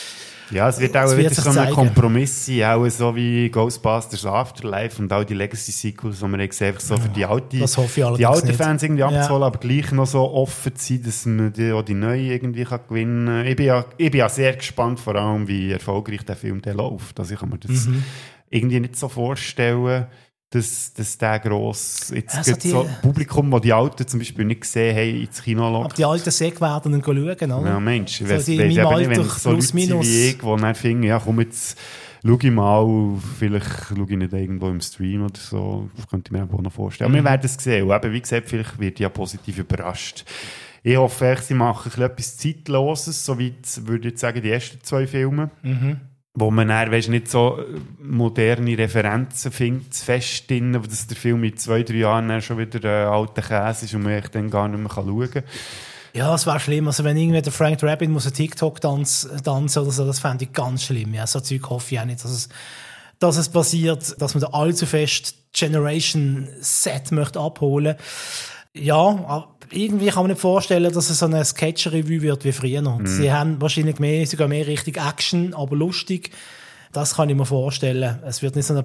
S1: Ja, es wird auch wieder so ein Kompromiss sein, auch so wie Ghostbusters Afterlife und auch die Legacy-Sequels, die man gesehen hat, so für die, alte, die alten Fans irgendwie abzuholen, ja. aber gleich noch so offen zu sein, dass man die, auch die neuen irgendwie kann gewinnen kann. Ich bin ja, ich bin ja sehr gespannt, vor allem, wie erfolgreich der Film der läuft. Also ich kann mir das mhm. irgendwie nicht so vorstellen, dass, dass der gross, jetzt also gibt es so Publikum, das die Alten zum Beispiel nicht gesehen haben, ins Kino lockt.
S2: Aber die Alten Säge werden dann schauen, oder?
S1: Ja, Mensch, ich
S2: so
S1: weiss, weiss eben nicht, wenn so Leute sind wie ich, die dann finden, ja komm, jetzt schau ich mal, vielleicht schaue ich nicht irgendwo im Stream oder so, das könnte ich mir auch noch vorstellen. Aber mhm. wir werden es sehen, und eben, wie gesagt, vielleicht wird ich ja positiv überrascht. Ich hoffe, sie machen etwas Zeitloses, so wie, würde ich jetzt sagen, die ersten zwei Filme. Mhm. Wo man dann, weißt, nicht so moderne Referenzen findet, fest drin, dass der Film in zwei, drei Jahren dann schon wieder ein alter Käse ist und man dann gar nicht mehr schauen kann.
S2: Ja, es wäre schlimm. Also wenn irgendwie der Frank Drabin muss einen TikTok-Tanz tanzen oder so, das fände ich ganz schlimm. Ja, so Zeug hoffe ich auch nicht, dass es, dass es passiert, dass man da allzu fest Generation-Set möchte abholen. Ja, aber irgendwie kann man nicht vorstellen, dass es so eine Sketch-Revue wird wie früher noch. Mhm. Sie haben wahrscheinlich mehr, sogar mehr richtig Action, aber lustig. Das kann ich mir vorstellen. Es wird nicht so eine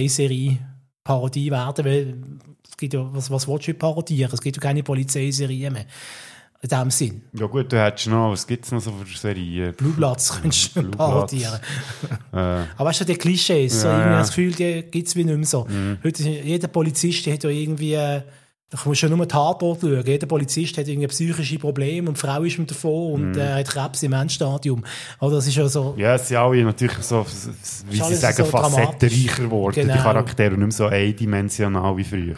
S2: Polizeiserie-Parodie werden, weil es gibt ja, was, was willst du parodieren? Es gibt ja keine Polizeiserie mehr. In dem Sinn.
S1: Ja gut, du hättest noch, was gibt es noch so für Serien?
S2: Blutplatz könntest du parodieren.
S1: äh.
S2: Aber weißt du, die Klischees, ja, so irgendwie ja. das Gefühl, die gibt es wie nicht mehr so. Mhm. Heute, jeder Polizist hat ja irgendwie... Da musst du ja nur Tatort schauen. Jeder Polizist hat irgendwie psychische Probleme und die Frau ist mit davon und mm. äh, hat Krebs im Endstadium. Also das ist ja so...
S1: Ja, es sind alle natürlich so, wie sie sagen, so facettenreicher geworden, genau. Die Charaktere, und nicht mehr so eindimensional wie früher.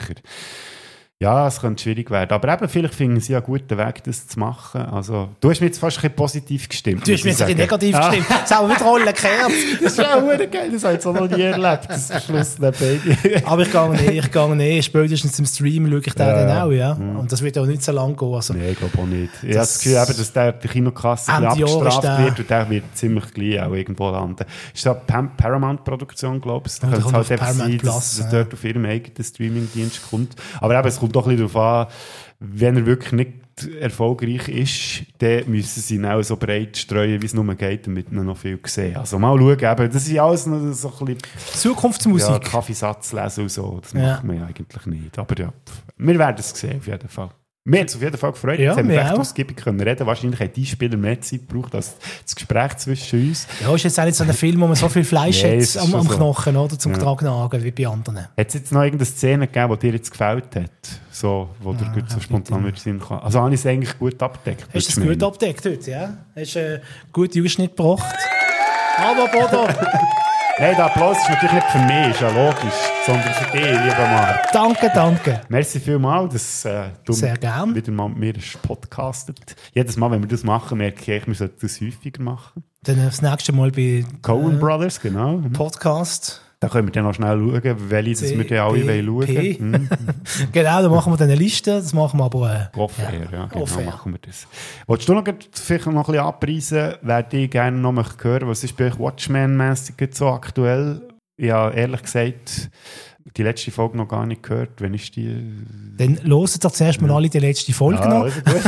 S1: Ja, es könnte schwierig werden. Aber eben, vielleicht finden sie einen guten Weg, das zu machen. Also, du hast mich jetzt fast ein bisschen positiv gestimmt.
S2: Du hast mich jetzt ein bisschen negativ ja. gestimmt. Das haben wir mit Rollen gekehrt.
S1: Das ist auch geil. Das habe ich auch noch nie erlebt. Das ist Schluss der Baby.
S2: Aber ich gehe nicht, ich gehe nicht. Spätestens im Stream schaue ich den ja, dann auch, ja. Mhm. Und das wird auch nicht so lang gehen. Also,
S1: Nein, ich glaube auch nicht. Ich habe das Gefühl, eben, dass der die Kinokasse abgestraft wird und der wird ziemlich gleich auch irgendwo landen. Das ist eine Paramount-Produktion, glaube ich. Da könnte es halt einfach sein, dass es dort auf ihrem eigenen Streaming-Dienst kommt. Aber eben, es kommt doch ein bisschen darauf an, wenn er wirklich nicht erfolgreich ist, dann müssen sie ihn auch so breit streuen, wie es nur geht, damit man noch viel sehen. Also mal schauen, eben, das ist alles noch so ein bisschen...
S2: Zukunftsmusik.
S1: Ja, Kaffeesatz lesen und so, das ja. macht man ja eigentlich nicht. Aber ja, wir werden es sehen, auf jeden Fall. Wir haben uns auf jeden Fall gefreut.
S2: Ja,
S1: Jetzt haben wir
S2: wir
S1: recht
S2: auch.
S1: ausgiebig können reden. Wahrscheinlich haben die Spieler mehr Zeit gebraucht als das Gespräch zwischen uns.
S2: Ja, ist jetzt auch nicht so ein Film, wo man so viel Fleisch
S1: Nee,
S2: hat
S1: es ist
S2: am,
S1: schon
S2: am
S1: so.
S2: Knochen oder, zum
S1: Ja.
S2: Getragen nagen, wie bei anderen.
S1: Hat es jetzt noch irgendeine Szene gegeben, die dir jetzt gefällt hat? So, wo dir gut so spontan mit Sinn kam. Also habe ich es eigentlich gut abgedeckt.
S2: Hast du es
S1: würdest
S2: gut
S1: meinen?
S2: abgedeckt heute, ja? Hast du einen guten Ausschnitt gebracht? Aber Bodo!
S1: Nein, der Applaus ist natürlich nicht für mich, ist ja logisch, sondern für dich, lieber Mann.
S2: Danke, danke.
S1: Merci vielmals, dass äh, du
S2: Sehr gern.
S1: wieder mal mit mir hast podcastet. Jedes Mal, wenn wir das machen, merke ich, wir sollten das häufiger machen.
S2: Dann das nächste Mal bei
S1: Coen
S2: äh,
S1: Brothers, genau.
S2: Podcast.
S1: Da können wir dann noch schnell schauen, welche das wir dann alle
S2: C
S1: wollen
S2: P.
S1: schauen. Mhm.
S2: Genau, dann machen wir dann eine Liste. Das machen wir aber... Äh,
S1: Off-Air, ja, genau,
S2: Off-Air.
S1: machen wir das. Wolltest du noch grad vielleicht noch ein bisschen abpreisen, wer dich gerne noch möchte hören? Was ist bei euch Watchmen-mässig so aktuell? Ja, ehrlich gesagt, die letzte Folge noch gar nicht gehört. Wann ist die?
S2: Dann hören doch zuerst mal alle die letzte Folge
S1: Ja,
S2: noch.
S1: also gut.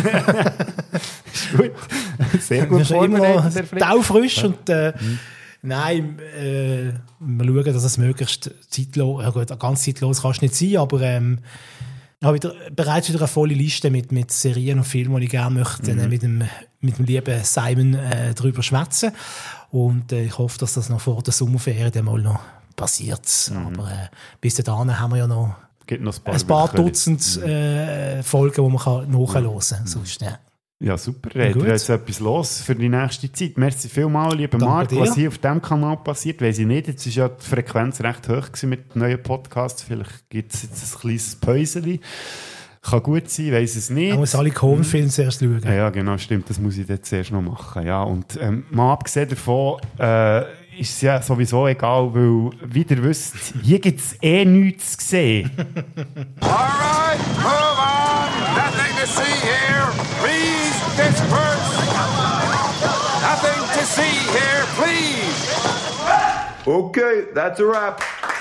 S1: Ist gut. Sehr gut
S2: Wir sind immer
S1: vorbereitet,
S2: noch
S1: Herr Frick.
S2: taufrisch
S1: Ja.
S2: und äh, nein, äh, wir schauen, dass es möglichst zeitlos, ja gut, ganz zeitlos kann es nicht sein, aber ähm, ich habe wieder, bereits wieder eine volle Liste mit, mit Serien und Filmen, die ich gerne möchte,
S1: Mhm.
S2: äh, mit, dem, mit dem lieben Simon äh, drüber schwätzen. Und äh, ich hoffe, dass das noch vor der Sommerferien dann mal noch passiert. Aber äh, bis dahin haben wir ja noch
S1: Gibt noch ein paar,
S2: ein paar
S1: Wochen.
S2: Dutzend äh, Folgen, die man kann nachhören kann. Sonst, ja.
S1: Ja, super.
S2: Ja,
S1: Red.
S2: gut.
S1: Da ist etwas los für die nächste Zeit. Merci vielmals, lieber
S2: Danke
S1: Marc.
S2: dir.
S1: Was hier auf diesem Kanal passiert, weiss ich nicht. Jetzt war ja die Frequenz recht hoch gewesen mit neuen Podcasts. Vielleicht gibt es jetzt ein kleines Päuschen. Kann gut sein, weiss es nicht.
S2: Man muss alle Coen-Filme zuerst schauen.
S1: Ja, ja, genau, stimmt. Das muss ich jetzt zuerst noch machen. Ja, und ähm, mal abgesehen davon äh, ist es ja sowieso egal, weil, wie ihr wisst, hier gibt es eh nichts zu sehen.
S15: Alright, move on. Nothing to see here. Please disperse. Nothing to see here, please.
S18: Okay, that's a wrap.